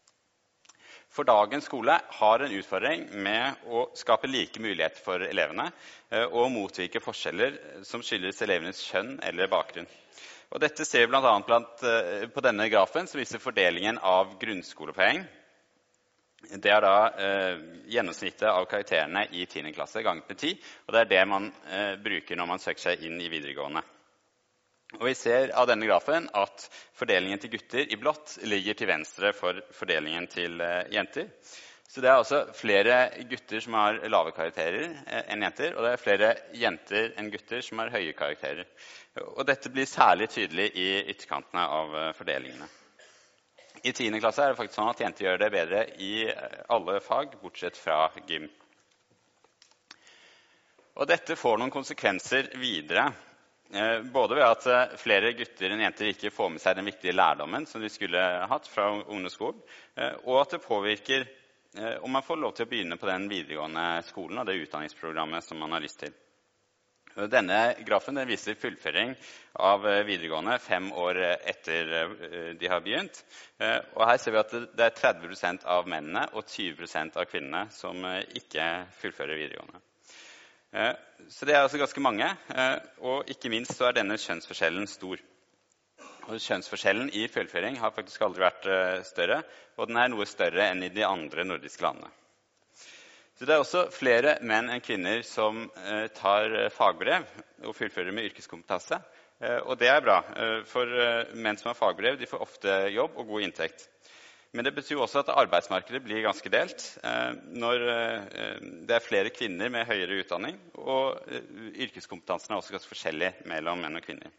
For dagens skole har en utfordring med å skape like muligheter for elevene og motvirke forskjeller som skyldes elevenes kjønn eller bakgrunn. Og dette ser vi blant annet blant, på denne grafen som viser fordelingen av grunnskolepoeng. Det er da eh, gjennomsnittet av karakterene i tiende klasse ganget med ti, og det er det man eh, bruker når man søker seg inn i videregående. Og vi ser av denne grafen at fordelingen til gutter i blått ligger til venstre for fordelingen til eh, jenter. Så det er altså flere gutter som har lave karakterer eh, enn jenter, og det er flere jenter enn gutter som har høye karakterer. Og dette blir særlig tydelig i ytterkantene av eh, fordelingene. I tiende klasse er det faktisk sånn at jenter gjør det bedre i alle fag, bortsett fra gym. Og dette får noen konsekvenser videre. Både ved at flere gutter enn jenter ikke får med seg den viktige lærdommen som de skulle hatt fra ungdomsskolen, og at det påvirker om man får lov til å begynne på den videregående skolen og det utdanningsprogrammet som man har lyst til. Denne grafen den viser fullføring av videregående fem år etter de har begynt. Og her ser vi at det er tretti prosent av mennene og tjue prosent av kvinnene som ikke fullfører videregående. Så det er altså ganske mange, og ikke minst så er denne kjønnsforskjellen stor. Og kjønnsforskjellen i fullføring har faktisk aldri vært større, og den er noe større enn i de andre nordiske landene. Så det er også flere menn enn kvinner som tar fagbrev og fullfører med yrkeskompetanse, og det er bra, for menn som har fagbrev de får ofte jobb og god inntekt. Men det betyr også at arbeidsmarkedet blir ganske delt når det er flere kvinner med høyere utdanning, og yrkeskompetansen er også ganske forskjellig mellom menn og kvinner.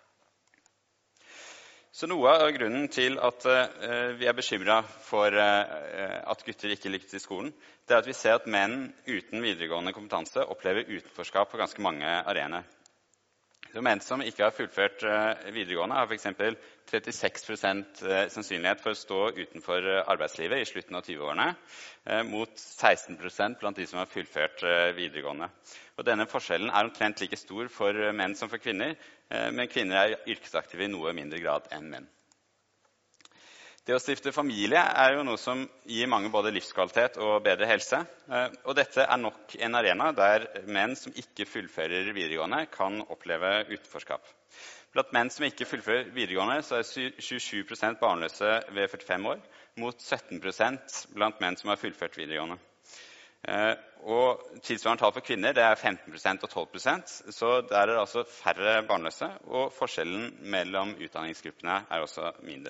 Så noe av grunnen til at vi er bekymret for at gutter ikke lykkes i skolen, det er at vi ser at menn uten videregående kompetanse opplever utenforskap på ganske mange arenaer. Så menn som ikke har fullført videregående har for eksempel trettiseks prosent sannsynlighet for å stå utenfor arbeidslivet i slutten av tyve-årene, mot seksten prosent blant de som har fullført videregående. Og denne forskjellen er omtrent like stor for menn som for kvinner, men kvinner er yrkesaktive i noe mindre grad enn menn. Det å stifte familie er jo noe som gir mange både livskvalitet og bedre helse. Og dette er nok en arena der menn som ikke fullfører videregående kan oppleve utenforskap. Blant menn som ikke fullfører videregående så er tjuesju prosent barnløse ved førtifem år, mot sytten prosent blant menn som har fullført videregående. Og tilsvarende tall for kvinner det er femten prosent og tolv prosent, så der er det altså færre barnløse, og forskjellen mellom utdanningsgruppene er også mindre.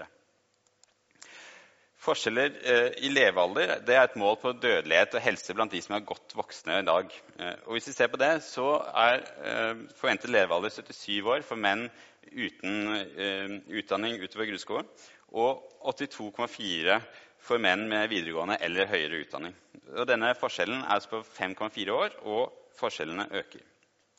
Forskjeller eh, i levealder det er et mål på dødelighet og helse blant de som er godt voksne i dag. Eh, og hvis vi ser på det, så er eh, forventet levealder syttisyv år for menn uten eh, utdanning utover grunnskolen, og åttito komma fire for menn med videregående eller høyere utdanning. Og denne forskjellen er altså på fem komma fire år, og forskjellene øker.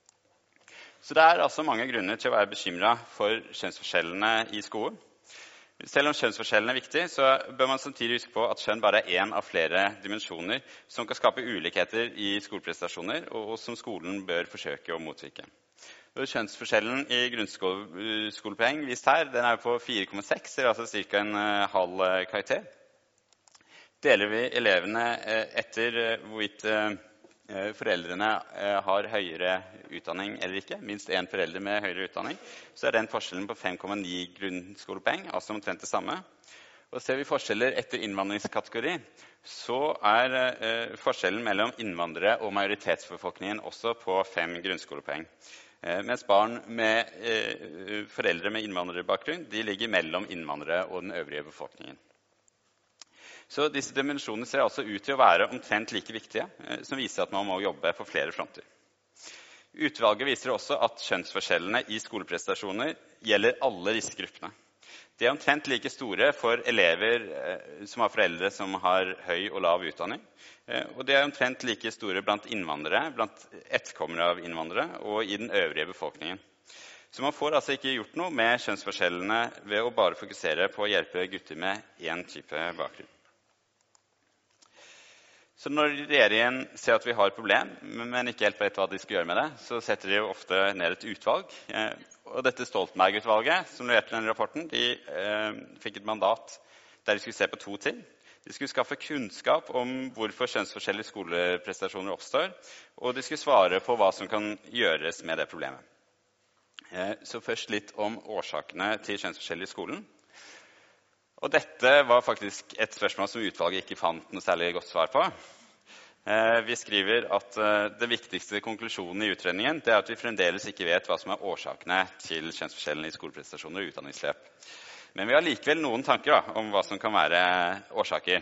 Så det er altså mange grunner til å være bekymret for kjønnsforskjellene i skolen. Selv om kjønnsforskjellen er viktig, så bør man samtidig huske på at kjønn bare er en av flere dimensjoner som kan skape ulikheter i skoleprestasjoner, og som skolen bør forsøke å motvirke. Kjønnsforskjellen i grunnskolepoeng vist her, den er på fire komma seks, eller altså ca. en halv karakter. Deler vi elevene etter hvorvidt foreldrene har høyere utdanning eller ikke, minst en forelder med høyere utdanning, så er den forskjellen på fem komma ni grunnskolepoeng, altså omtrent det samme. Og ser vi forskjeller etter innvandringskategori, så er eh, forskjellen mellom innvandrere og majoritetsbefolkningen også på fem grunnskolepoeng. Eh, mens barn med eh, foreldre med innvandrerbakgrunn, de ligger mellom innvandrere og den øvrige befolkningen. Så disse dimensjonene ser altså ut til å være omtrent like viktige, som viser at man må jobbe på flere fronter. Utvalget viser også at kjønnsforskjellene i skoleprestasjoner gjelder alle disse gruppene. De er omtrent like store for elever som har foreldre som har høy og lav utdanning, og de er omtrent like store blant innvandrere, blant etterkommere av innvandrere og i den øvrige befolkningen. Så man får altså ikke gjort noe med kjønnsforskjellene ved å bare fokusere på å hjelpe gutter med én type bakgrunn. Så når regjeringen ser at vi har et problem, men ikke helt vet hva de skal gjøre med det, så setter de jo ofte ned et utvalg. Og dette Stoltenberg-utvalget, som leverte denne rapporten, de eh, fikk et mandat der de skulle se på to ting. De skulle skaffe kunnskap om hvorfor kjønnsforskjellige skoleprestasjoner oppstår, og de skulle svare på hva som kan gjøres med det problemet. Eh, så først litt om årsakene til kjønnsforskjeller i skolen. Og dette var faktisk et spørsmål som utvalget ikke fant noe særlig godt svar på. Vi skriver at den viktigste konklusjonen i utredningen det er at vi fremdeles ikke vet hva som er årsakene til kjønnsforskjellene i skoleprestasjoner og utdanningsløp. Men vi har likevel noen tanker da, om hva som kan være årsaker.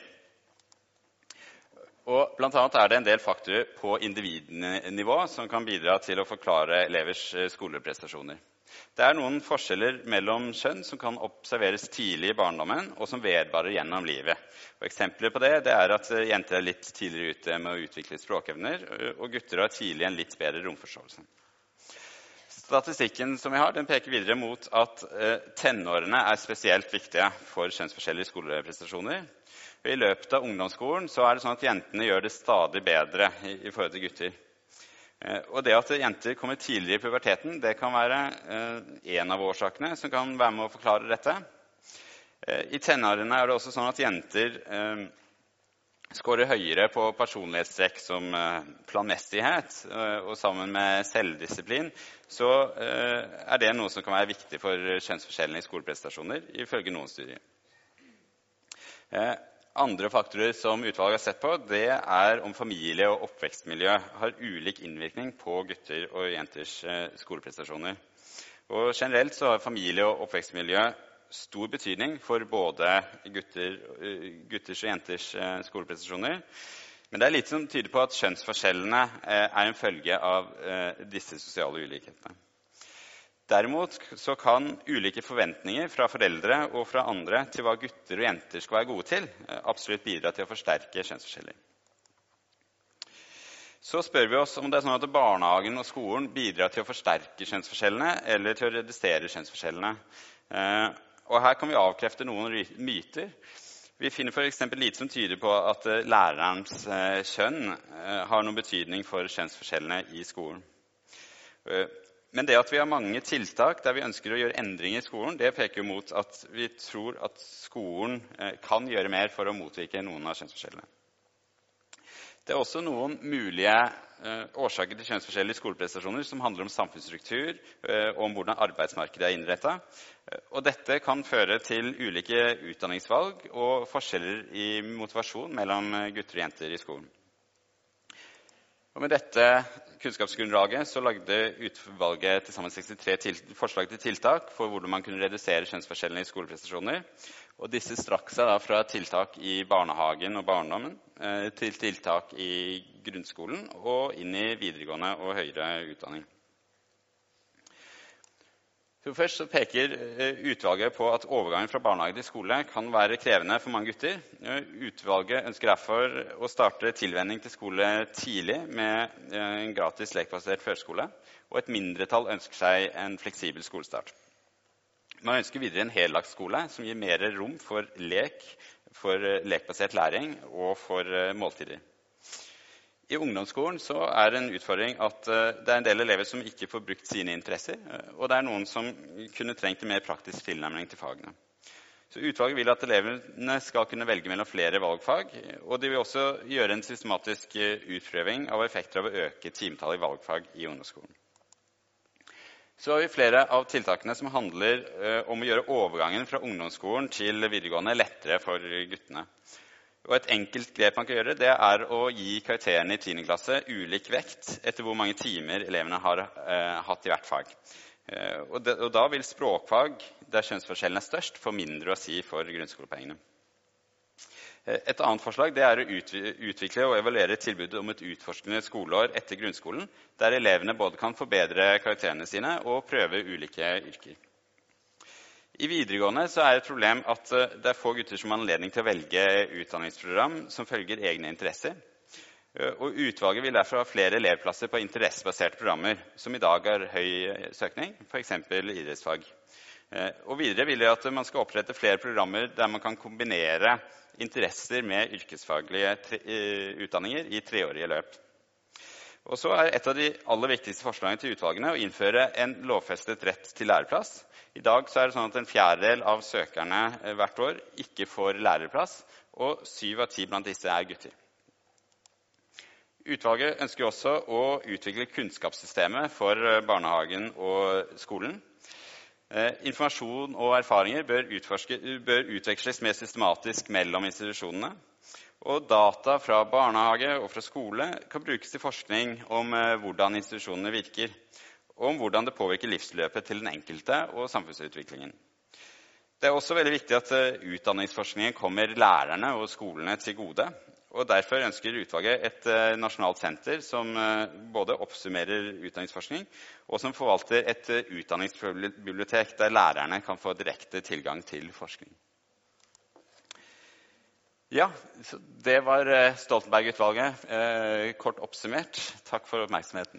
Og blant annet er det en del faktorer på individnivå som kan bidra til å forklare elevers skoleprestasjoner. Det er noen forskjeller mellom kjønn som kan observeres tidlig i barndommen, og som vedvarer gjennom livet. Og eksempler på det, det er at jenter er litt tidligere ute med å utvikle språkevner, og gutter har tidlig en litt bedre romforståelse. Statistikken som vi har, den peker videre mot at eh, tenårene er spesielt viktige for kjønnsforskjellige skoleprestasjoner. Og I løpet av ungdomsskolen så er det sånn at jentene gjør det stadig bedre i, i forhold til gutter. Og det at jenter kommer tidligere i puberteten, det kan være en av årsakene som kan være med å forklare dette. I tenårene er det også sånn at jenter skårer høyere på personlighetstrekk som planmessighet, og sammen med selvdisiplin, så er det noe som kan være viktig for kjønnsforskjellene i skoleprestasjoner, ifølge noen studier. Andre faktorer som utvalget har sett på, det er om familie- og oppvekstmiljø har ulik innvirkning på gutter og jenters skoleprestasjoner. Og generelt så har familie- og oppvekstmiljø stor betydning for både gutter, gutters og jenters skoleprestasjoner. Men det er litt som tyder på at kjønnsforskjellene er en følge av disse sosiale ulikhetene. Derimot så kan ulike forventninger fra foreldre og fra andre til hva gutter og jenter skal være gode til, absolutt bidra til å forsterke kjønnsforskjeller. Så spør vi oss om det er sånn at barnehagen og skolen bidrar til å forsterke kjønnsforskjellene eller til å redusere kjønnsforskjellene. Og her kan vi avkrefte noen myter. Vi finner for eksempel lite som tyder på at lærerens kjønn har noen betydning for kjønnsforskjellene i skolen. Men det at vi har mange tiltak der vi ønsker å gjøre endringer i skolen, det peker jo mot at vi tror at skolen kan gjøre mer for å motvirke noen av kjønnsforskjellene. Det er også noen mulige årsaker til kjønnsforskjeller i skoleprestasjoner som handler om samfunnsstruktur og om hvordan arbeidsmarkedet er innrettet. Og dette kan føre til ulike utdanningsvalg og forskjeller i motivasjon mellom gutter og jenter i skolen. Og med dette kunnskapsgrunnlaget så lagde utvalget til sammen sekstitre til, forslag til tiltak for hvordan man kunne redusere kjønnsforskjellene i skoleprestasjoner. Og disse strakk seg da fra tiltak i barnehagen og barndommen eh, til tiltak i grunnskolen og inn i videregående og høyere utdanning. Så først så peker utvalget på at overgangen fra barnehage til skole kan være krevende for mange gutter. Utvalget ønsker derfor å starte tilvenning til skole tidlig med en gratis lekbasert førskole, og et mindretall ønsker seg en fleksibel skolestart. Man ønsker videre en heldagsskole som gir mer rom for lek, for lekbasert læring og for måltider. I ungdomsskolen så er det en utfordring at det er en del elever som ikke får brukt sine interesser, og det er noen som kunne trengt en mer praktisk tilnærming til fagene. Så utvalget vil at elevene skal kunne velge mellom flere valgfag, og de vil også gjøre en systematisk utprøving av effekter av å øke timetallet i valgfag i ungdomsskolen. Så har vi flere av tiltakene som handler om å gjøre overgangen fra ungdomsskolen til videregående lettere for guttene. Og et enkelt grep man kan gjøre, det er å gi karakterene i tiende klasse ulik vekt etter hvor mange timer elevene har eh, hatt i hvert fag. Eh, og, de, og da vil språkfag, der kjønnsforskjellen er størst, få mindre å si for grunnskolepoengene. Eh, et annet forslag det er å utvikle og evaluere tilbudet om et utforskende skoleår etter grunnskolen, der elevene både kan forbedre karakterene sine og prøve ulike yrker. I videregående så er det et problem at det er få gutter som har anledning til å velge utdanningsprogram som følger egne interesser. Og utvalget vil derfor ha flere elevplasser på interessebaserte programmer, som i dag har høy søkning, for eksempel idrettsfag. Og videre vil det at man skal opprette flere programmer der man kan kombinere interesser med yrkesfaglige utdanninger i treårige løp. Og så er et av de aller viktigste forslagene til utvalgene å innføre en lovfestet rett til læreplass. I dag så er det sånn at en fjerdedel av søkerne hvert år ikke får læreplass, og syv av ti blant disse er gutter. Utvalget ønsker også å utvikle kunnskapssystemet for barnehagen og skolen. Eh, informasjon og erfaringer bør, bør utveksles mer systematisk mellom institusjonene. Og data fra barnehage og fra skole kan brukes til forskning om eh, hvordan institusjonene virker, og om hvordan det påvirker livsløpet til den enkelte og samfunnsutviklingen. Det er også veldig viktig at uh, utdanningsforskningen kommer lærerne og skolene til gode, Og derfor ønsker utvalget et uh, nasjonalt senter som uh, både oppsummerer utdanningsforskning, og som forvalter et uh, utdanningsbibliotek der lærerne kan få direkte tilgang til forskning. Ja, så det var uh, Stoltenberg-utvalget. Uh, kort oppsummert. Takk for oppmerksomheten.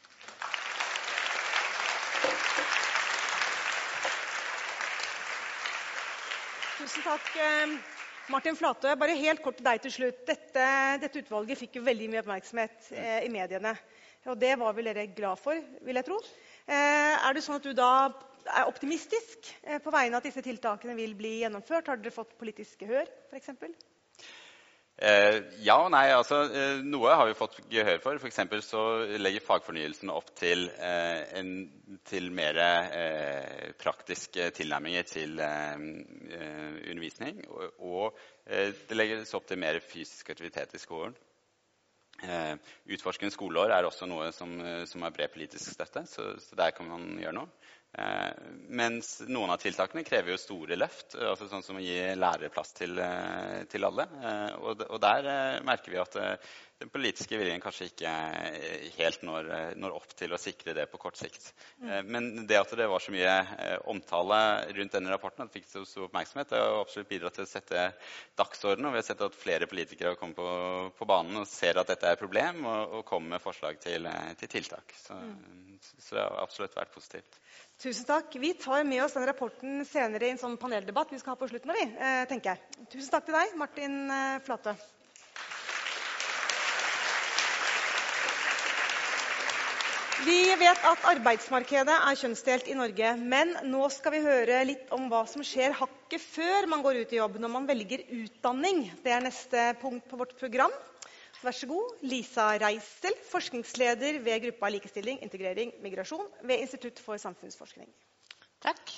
Tusen takk, Martin Flatø. Bare helt kort til deg til slutt. Dette, dette utvalget fikk jo veldig mye oppmerksomhet eh, i mediene. Og det var vel dere glad for, vil jeg tro. Eh, er det sånn at du da er optimistisk eh, på vegne av at disse tiltakene vil bli gjennomført? Har dere fått politisk gehør, for eksempel? Eh, ja og nei, altså eh, noe har vi fått gehør for. For eksempel så legger fagfornyelsen opp til, eh, en, til mer eh, praktiske tilnærminger til eh, undervisning, og, og eh, det legges opp til mer fysisk aktivitet i skolen. Eh, utforskende skoleår er også noe som, som har bred politisk støtte, så, så der kan man gjøre noe. Eh, mens noen av tiltakene krever jo store løft, altså sånn som å gi lærerplass til, eh, til alle. Eh, og, og der eh, merker vi at eh, den politiske viljen kanskje ikke helt når, når opp til å sikre det på kort sikt. Eh, men det at det var så mye eh, omtale rundt denne rapporten, at det fikk så stor oppmerksomhet, det har absolutt bidratt til å sette dagsorden, og vi har sett at flere politikere har kommet på, på banen og ser at dette er et problem, og, og kommer med forslag til, til tiltak. Så, mm. så det har absolutt vært positivt. Tusen takk. Vi tar med oss den rapporten senere i en sånn paneldebatt vi skal ha på slutten av vi, eh, tenker jeg. Tusen takk til deg, Martin eh, Flatø. Vi vet at arbeidsmarkedet er kjønnsdelt i Norge, men nå skal vi høre litt om hva som skjer hakket før man går ut i jobb, når man velger utdanning. Det er neste punkt på vårt program. Vær så god, Lisa Reisel, forskningsleder ved Gruppa Likestilling, Integrering, Migrasjon ved Institutt for Samfunnsforskning. Takk.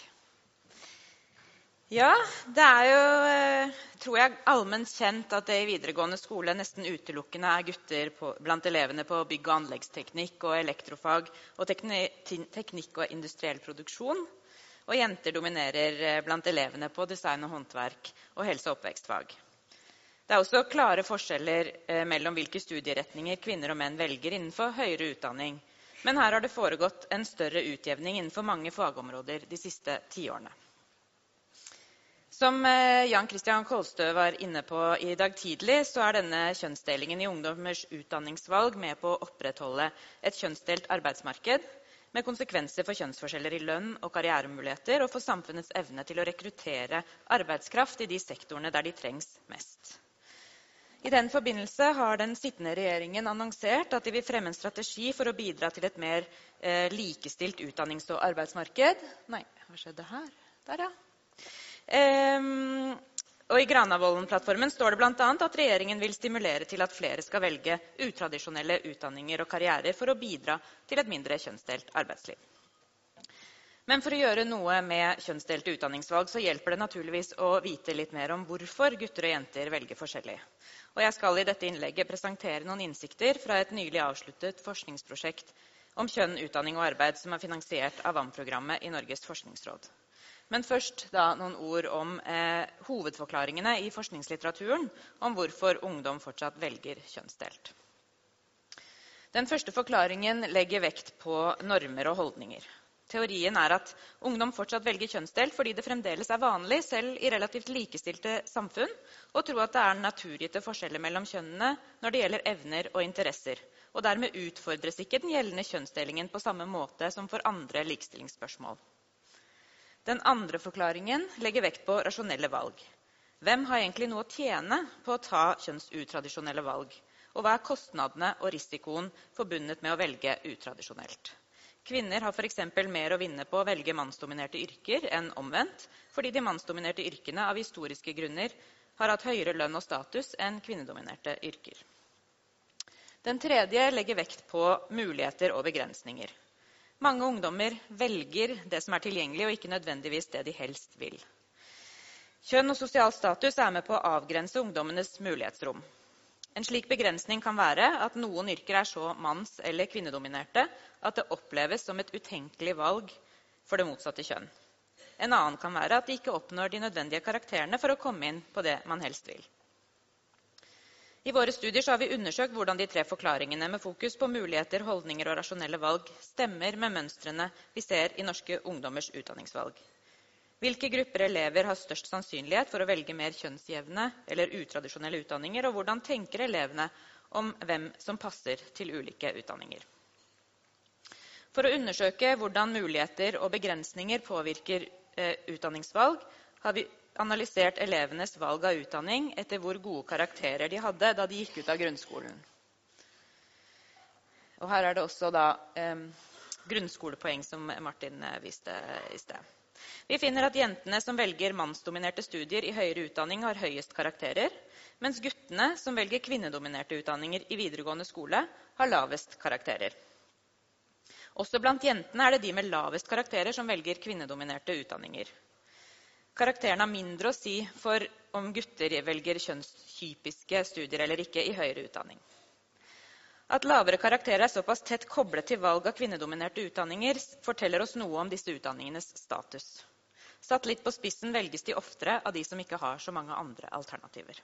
Ja, det er jo, tror jeg, allment kjent at det i videregående skole nesten utelukkende er gutter på, blant elevene på bygg- og anleggsteknikk og elektrofag og teknikk og industriell produksjon, og jenter dominerer blant elevene på design og håndverk og helse- og oppvekstfag. Det er også klare forskjeller eh, mellom hvilke studieretninger kvinner og menn velger innenfor høyere utdanning. Men her har det foregått en større utjevning innenfor mange fagområder de siste tiårene. Som eh, Jan Christian Kolstø var inne på i dag tidlig, så er denne kjønnsdelingen i ungdommers utdanningsvalg med på å opprettholde et kjønnsdelt arbeidsmarked, med konsekvenser for kjønnsforskjeller i lønn og karrieremuligheter, og for samfunnets evne til å rekruttere arbeidskraft i de sektorene der de trengs mest. I den forbindelse har den sittende regjeringen annonsert at de vil fremme en strategi for å bidra til et mer eh, likestilt utdannings- og arbeidsmarked. Nei, hva skjedde her? Der, ja. Ehm, og i Granavolden-plattformen står det blant annet at regjeringen vil stimulere til at flere skal velge utradisjonelle utdanninger og karrierer for å bidra til et mindre kjønnsdelt arbeidsliv. Men for å gjøre noe med kjønnsdelte utdanningsvalg så hjelper det naturligvis å vite litt mer om hvorfor gutter og jenter velger forskjellig. Og jeg skal i dette innlegget presentere noen innsikter fra et nylig avsluttet forskningsprosjekt om kjønn, utdanning og arbeid som er finansiert av V A M-programmet i Norges forskningsråd. Men først da noen ord om eh, hovedforklaringene i forskningslitteraturen om hvorfor ungdom fortsatt velger kjønnsdelt. Den første forklaringen legger vekt på normer og holdninger. Teorien er at ungdom fortsatt velger kjønnsdelt fordi det fremdeles er vanlig, selv i relativt likestilte samfunn, å tro at det er naturgitte forskjeller mellom kjønnene når det gjelder evner og interesser, og dermed utfordres ikke den gjeldende kjønnsdelingen på samme måte som for andre likestillingsspørsmål. Den andre forklaringen legger vekt på rasjonelle valg. Hvem har egentlig noe å tjene på å ta kjønnsutradisjonelle valg, og hva er kostnadene og risikoen forbundet med å velge utradisjonelt? Kvinner har for eksempel mer å vinne på å velge mannsdominerte yrker enn omvendt, fordi de mannsdominerte yrkene av historiske grunner har hatt høyere lønn og status enn kvinnedominerte yrker. Den tredje legger vekt på muligheter og begrensninger. Mange ungdommer velger det som er tilgjengelig, og ikke nødvendigvis det de helst vil. Kjønn og sosial status er med på å avgrense ungdommenes mulighetsrom. En slik begrensning kan være at noen yrker er så manns- eller kvinnedominerte at det oppleves som et utenkelig valg for det motsatte kjønn. En annen kan være at de ikke oppnår de nødvendige karakterene for å komme inn på det man helst vil. I våre studier så har vi undersøkt hvordan de tre forklaringene med fokus på muligheter, holdninger og rasjonelle valg stemmer med mønstrene vi ser i norske ungdommers utdanningsvalg. Hvilke grupper elever har størst sannsynlighet for å velge mer kjønnsjevne eller utradisjonelle utdanninger, og hvordan tenker elevene om hvem som passer til ulike utdanninger. For å undersøke hvordan muligheter og begrensninger påvirker eh, utdanningsvalg, har vi analysert elevenes valg av utdanning etter hvor gode karakterer de hadde da de gikk ut av grunnskolen. Og her er det også da eh, grunnskolepoeng som Martin viste i sted. Vi finner at jentene som velger mannsdominerte studier i høyere utdanning har høyest karakterer, mens guttene som velger kvinnedominerte utdanninger i videregående skole har lavest karakterer. Også blant jentene er det de med lavest karakterer som velger kvinnedominerte utdanninger. Karakteren har mindre å si for om gutter velger kjønnstypiske studier eller ikke i høyere utdanning. At lavere karakterer er såpass tett koblet til valg av kvinnedominerte utdanninger, forteller oss noe om disse utdanningenes status. Satt litt på spissen velges de oftere av de som ikke har så mange andre alternativer.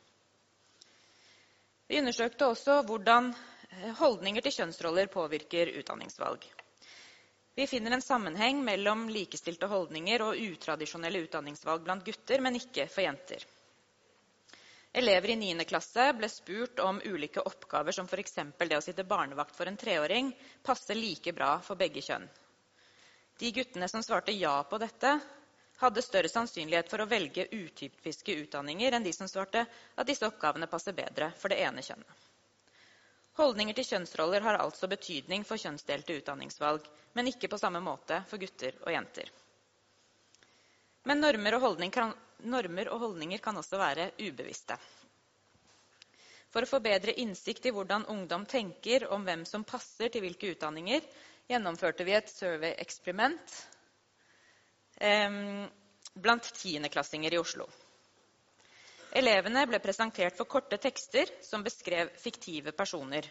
Vi undersøkte også hvordan holdninger til kjønnsroller påvirker utdanningsvalg. Vi finner en sammenheng mellom likestilte holdninger og utradisjonelle utdanningsvalg blant gutter, men ikke for jenter. Elever i niende klasse ble spurt om ulike oppgaver som for eksempel det å sitte barnevakt for en treåring passer like bra for begge kjønn. De guttene som svarte ja på dette, hadde større sannsynlighet for å velge utypiske utdanninger enn de som svarte at disse oppgavene passer bedre for det ene kjønnet. Holdninger til kjønnsroller har altså betydning for kjønnsdelte utdanningsvalg, men ikke på samme måte for gutter og jenter. Men normer og, holdning kan, normer og holdninger kan også være ubevisste. For å få bedre innsikt i hvordan ungdom tenker om hvem som passer til hvilke utdanninger, gjennomførte vi et survey-eksperiment eh, blant tiendeklassinger i Oslo. Elevene ble presentert for korte tekster som beskrev fiktive personer,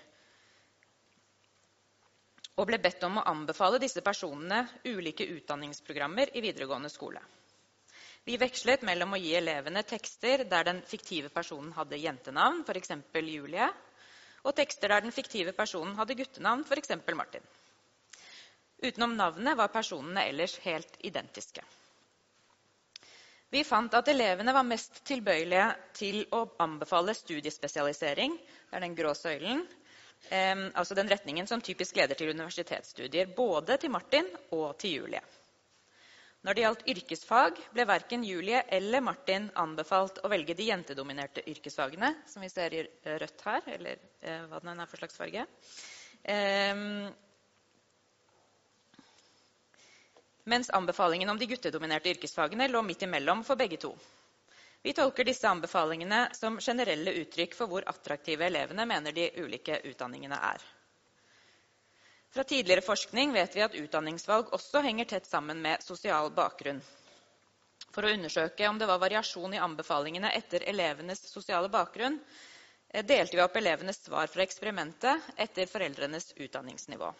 og ble bedt om å anbefale disse personene ulike utdanningsprogrammer i videregående skole. Vi vekslet mellom å gi elevene tekster der den fiktive personen hadde jentenavn, for eksempel Julie, og tekster der den fiktive personen hadde guttenavn, for eksempel Martin. Utenom navnet var personene ellers helt identiske. Vi fant at elevene var mest tilbøyelige til å anbefale studiespesialisering, det er den grå søylen, eh, altså den retningen som typisk leder til universitetsstudier, både til Martin og til Julie. Når det gjaldt yrkesfag, ble hverken Julie eller Martin anbefalt å velge de jentedominerte yrkesfagene, som vi ser i rødt her, eller eh, hva den er for slags farge. Eh, mens anbefalingen om de guttedominerte yrkesfagene lå midt imellom for begge to. Vi tolker disse anbefalingene som generelle uttrykk for hvor attraktive elevene mener de ulike utdanningene er. Fra tidligere forskning vet vi at utdanningsvalg også henger tett sammen med sosial bakgrunn. For å undersøke om det var variasjon i anbefalingene etter elevenes sosiale bakgrunn, delte vi opp elevenes svar fra eksperimentet etter foreldrenes utdanningsnivå.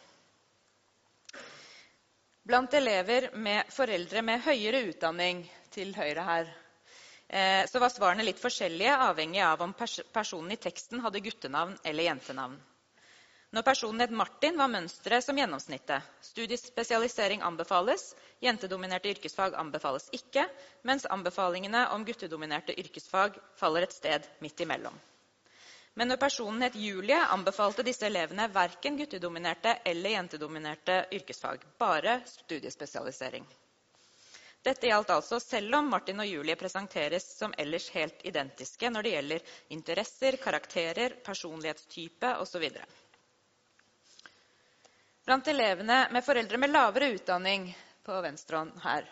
Blant elever med foreldre med høyere utdanning til høyre her, så var svarene litt forskjellige, avhengig av om pers- personen i teksten hadde guttenavn eller jentenavn. Når personen het Martin, var mønstret som gjennomsnittet. Studiespesialisering anbefales, jentedominerte yrkesfag anbefales ikke, mens anbefalingene om guttedominerte yrkesfag faller et sted midt imellom. Men når personen het Julie, anbefalte disse elevene hverken guttedominerte eller jentedominerte yrkesfag, bare studiespesialisering. Dette gjaldt altså selv om Martin og Julie presenteres som ellers helt identiske når det gjelder interesser, karakterer, personlighetstype osv. Blant elevene med foreldre med lavere utdanning på venstre hånd her,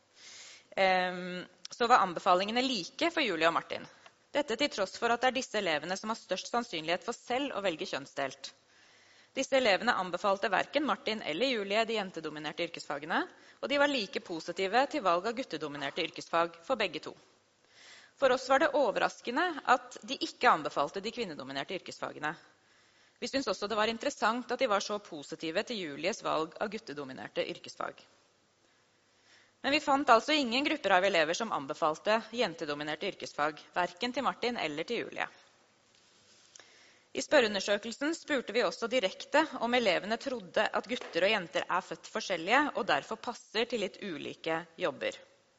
så var anbefalingene like for Julie og Martin. Dette til tross for at det er disse elevene som har størst sannsynlighet for selv å velge kjønnsdelt. Disse elevene anbefalte hverken Martin eller Julie de jentedominerte yrkesfagene, og de var like positive til valg av guttedominerte yrkesfag for begge to. For oss var det overraskende at de ikke anbefalte de kvinnedominerte yrkesfagene. Vi synes også det var interessant at de var så positive til Julies valg av guttedominerte yrkesfag. Men vi fant altså ingen grupper av elever som anbefalte jentedominerte yrkesfag, hverken til Martin eller til Julie. I spørreundersøkelsen spurte vi også direkte om elevene trodde at gutter og jenter er født forskjellige og derfor passer til litt ulike jobber.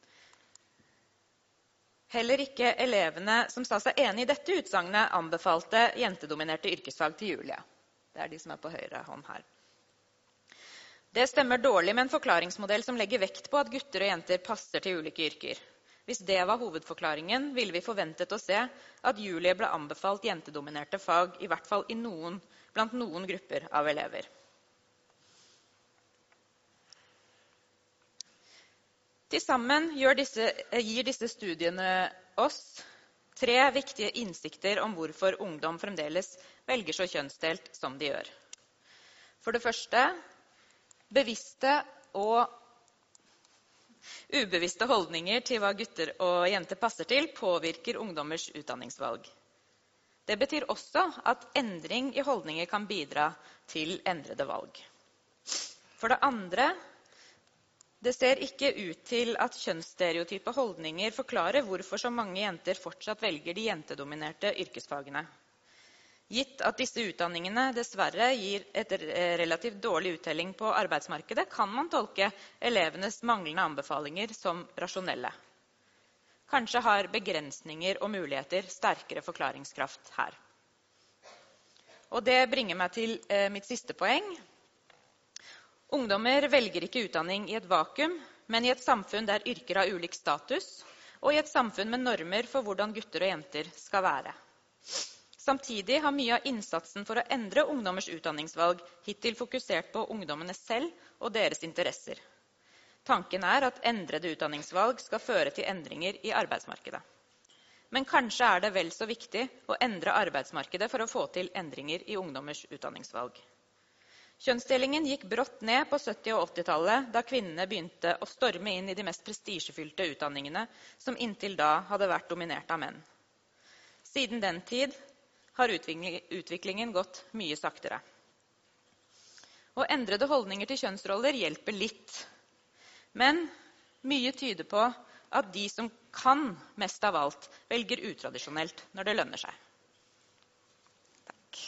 Heller ikke elevene som sa seg enig i dette utsagnet anbefalte jentedominerte yrkesfag til Julia. Det er de som er på høyre hånd her. Det stemmer dårlig med en forklaringsmodell som legger vekt på at gutter og jenter passer til ulike yrker. Hvis det var hovedforklaringen, ville vi forventet å se at Julie ble anbefalt jentedominerte fag, i hvert fall i noen, blant noen grupper av elever. Til sammen gjør disse, gir disse studiene oss tre viktige innsikter om hvorfor ungdom fremdeles velger så kjønnsdelt som de gjør. For det første, bevisste og ubevisste holdninger til hva gutter og jenter passer til, påvirker ungdommers utdanningsvalg. Det betyr også at endring i holdninger kan bidra til endrede valg. For det andre, det ser ikke ut til at kjønnsstereotype holdninger forklarer hvorfor så mange jenter fortsatt velger de jentedominerte yrkesfagene. Gitt at disse utdanningene dessverre gir et relativt dårlig uttelling på arbeidsmarkedet, kan man tolke elevenes manglende anbefalinger som rasjonelle. Kanskje har begrensninger og muligheter sterkere forklaringskraft her. Og det bringer meg til eh, mitt siste poeng. Ungdommer velger ikke utdanning i et vakuum, men i et samfunn der yrker har ulik status, og i et samfunn med normer for hvordan gutter og jenter skal være. Samtidig har mye av innsatsen for å endre ungdommers utdanningsvalg hittil fokusert på ungdommene selv og deres interesser. Tanken er at endrede utdanningsvalg skal føre til endringer i arbeidsmarkedet. Men kanskje er det vel så viktig å endre arbeidsmarkedet for å få til endringer i ungdommers utdanningsvalg. Kjønnsdelingen gikk brått ned på sytti- og åttitallet, da kvinnene begynte å storme inn i de mest prestisjefylte utdanningene, som inntil da hadde vært dominert av menn. Siden den tid har utviklingen gått mye saktere. Og endrede holdninger til kjønnsroller hjelper litt. Men mye tyder på at de som kan mest av alt, velger utradisjonelt når det lønner seg. Takk.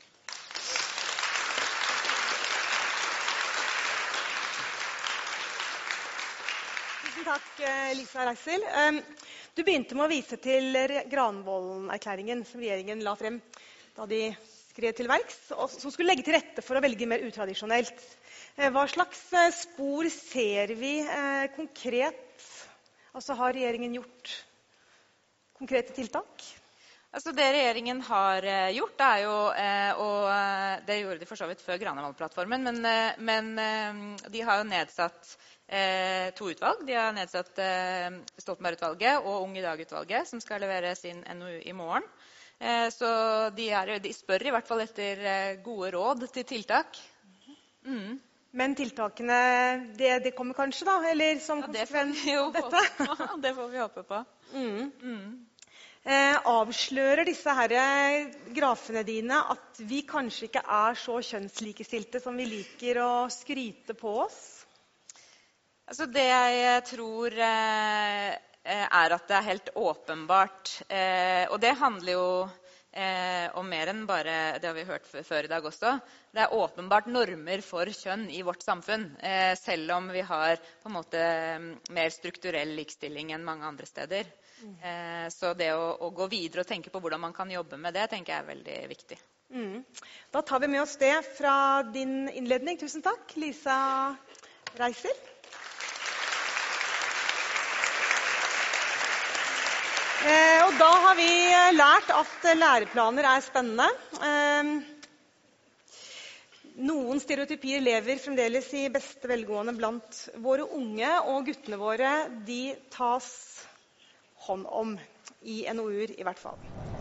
Tusen takk, Lisa Reisel. Du begynte med å vise til Granavolden-erklæringen som regjeringen la frem da de skrev til verks, og som skulle legge til rette for å velge mer utradisjonelt. Hva slags spor ser vi eh, konkret? Altså, har regjeringen gjort konkrete tiltak? Altså, det regjeringen har gjort er jo, eh, og det gjorde de for så vidt før Granavolden-plattformen, men, eh, men eh, de har jo nedsatt Eh, to utvalg. De har nedsatt eh, Stoltenberg-utvalget og Ung i dag-utvalget, som skal levere sin N O U i morgen. Eh, så de, er, de spør i hvert fall etter eh, gode råd til tiltak. Mm. Men tiltakene, det, det kommer kanskje da? Eller som ja, det konsekvens jo dette? På. Det får vi håpe på. Mm. Mm. Eh, avslører disse her grafene dine at vi kanskje ikke er så kjønnslikestilte som vi liker å skryte på oss? Altså det jeg tror eh, er at det er helt åpenbart, eh, og det handler jo eh, om mer enn bare, det har vi hørt før i dag også, det er åpenbart normer for kjønn i vårt samfunn, eh, selv om vi har på en måte mer strukturell likestilling enn mange andre steder. Mm. Eh, så det å, å gå videre og tenke på hvordan man kan jobbe med det, tenker jeg er veldig viktig. Mm. Da tar vi med oss det fra din innledning. Tusen takk, Lisa Reisel. Eh, og da har vi lært at læreplaner er spennende. Eh, noen stereotypier lever fremdeles i beste velgående blant våre unge, og guttene våre de tas hånd om i N O U-er i hvert fall.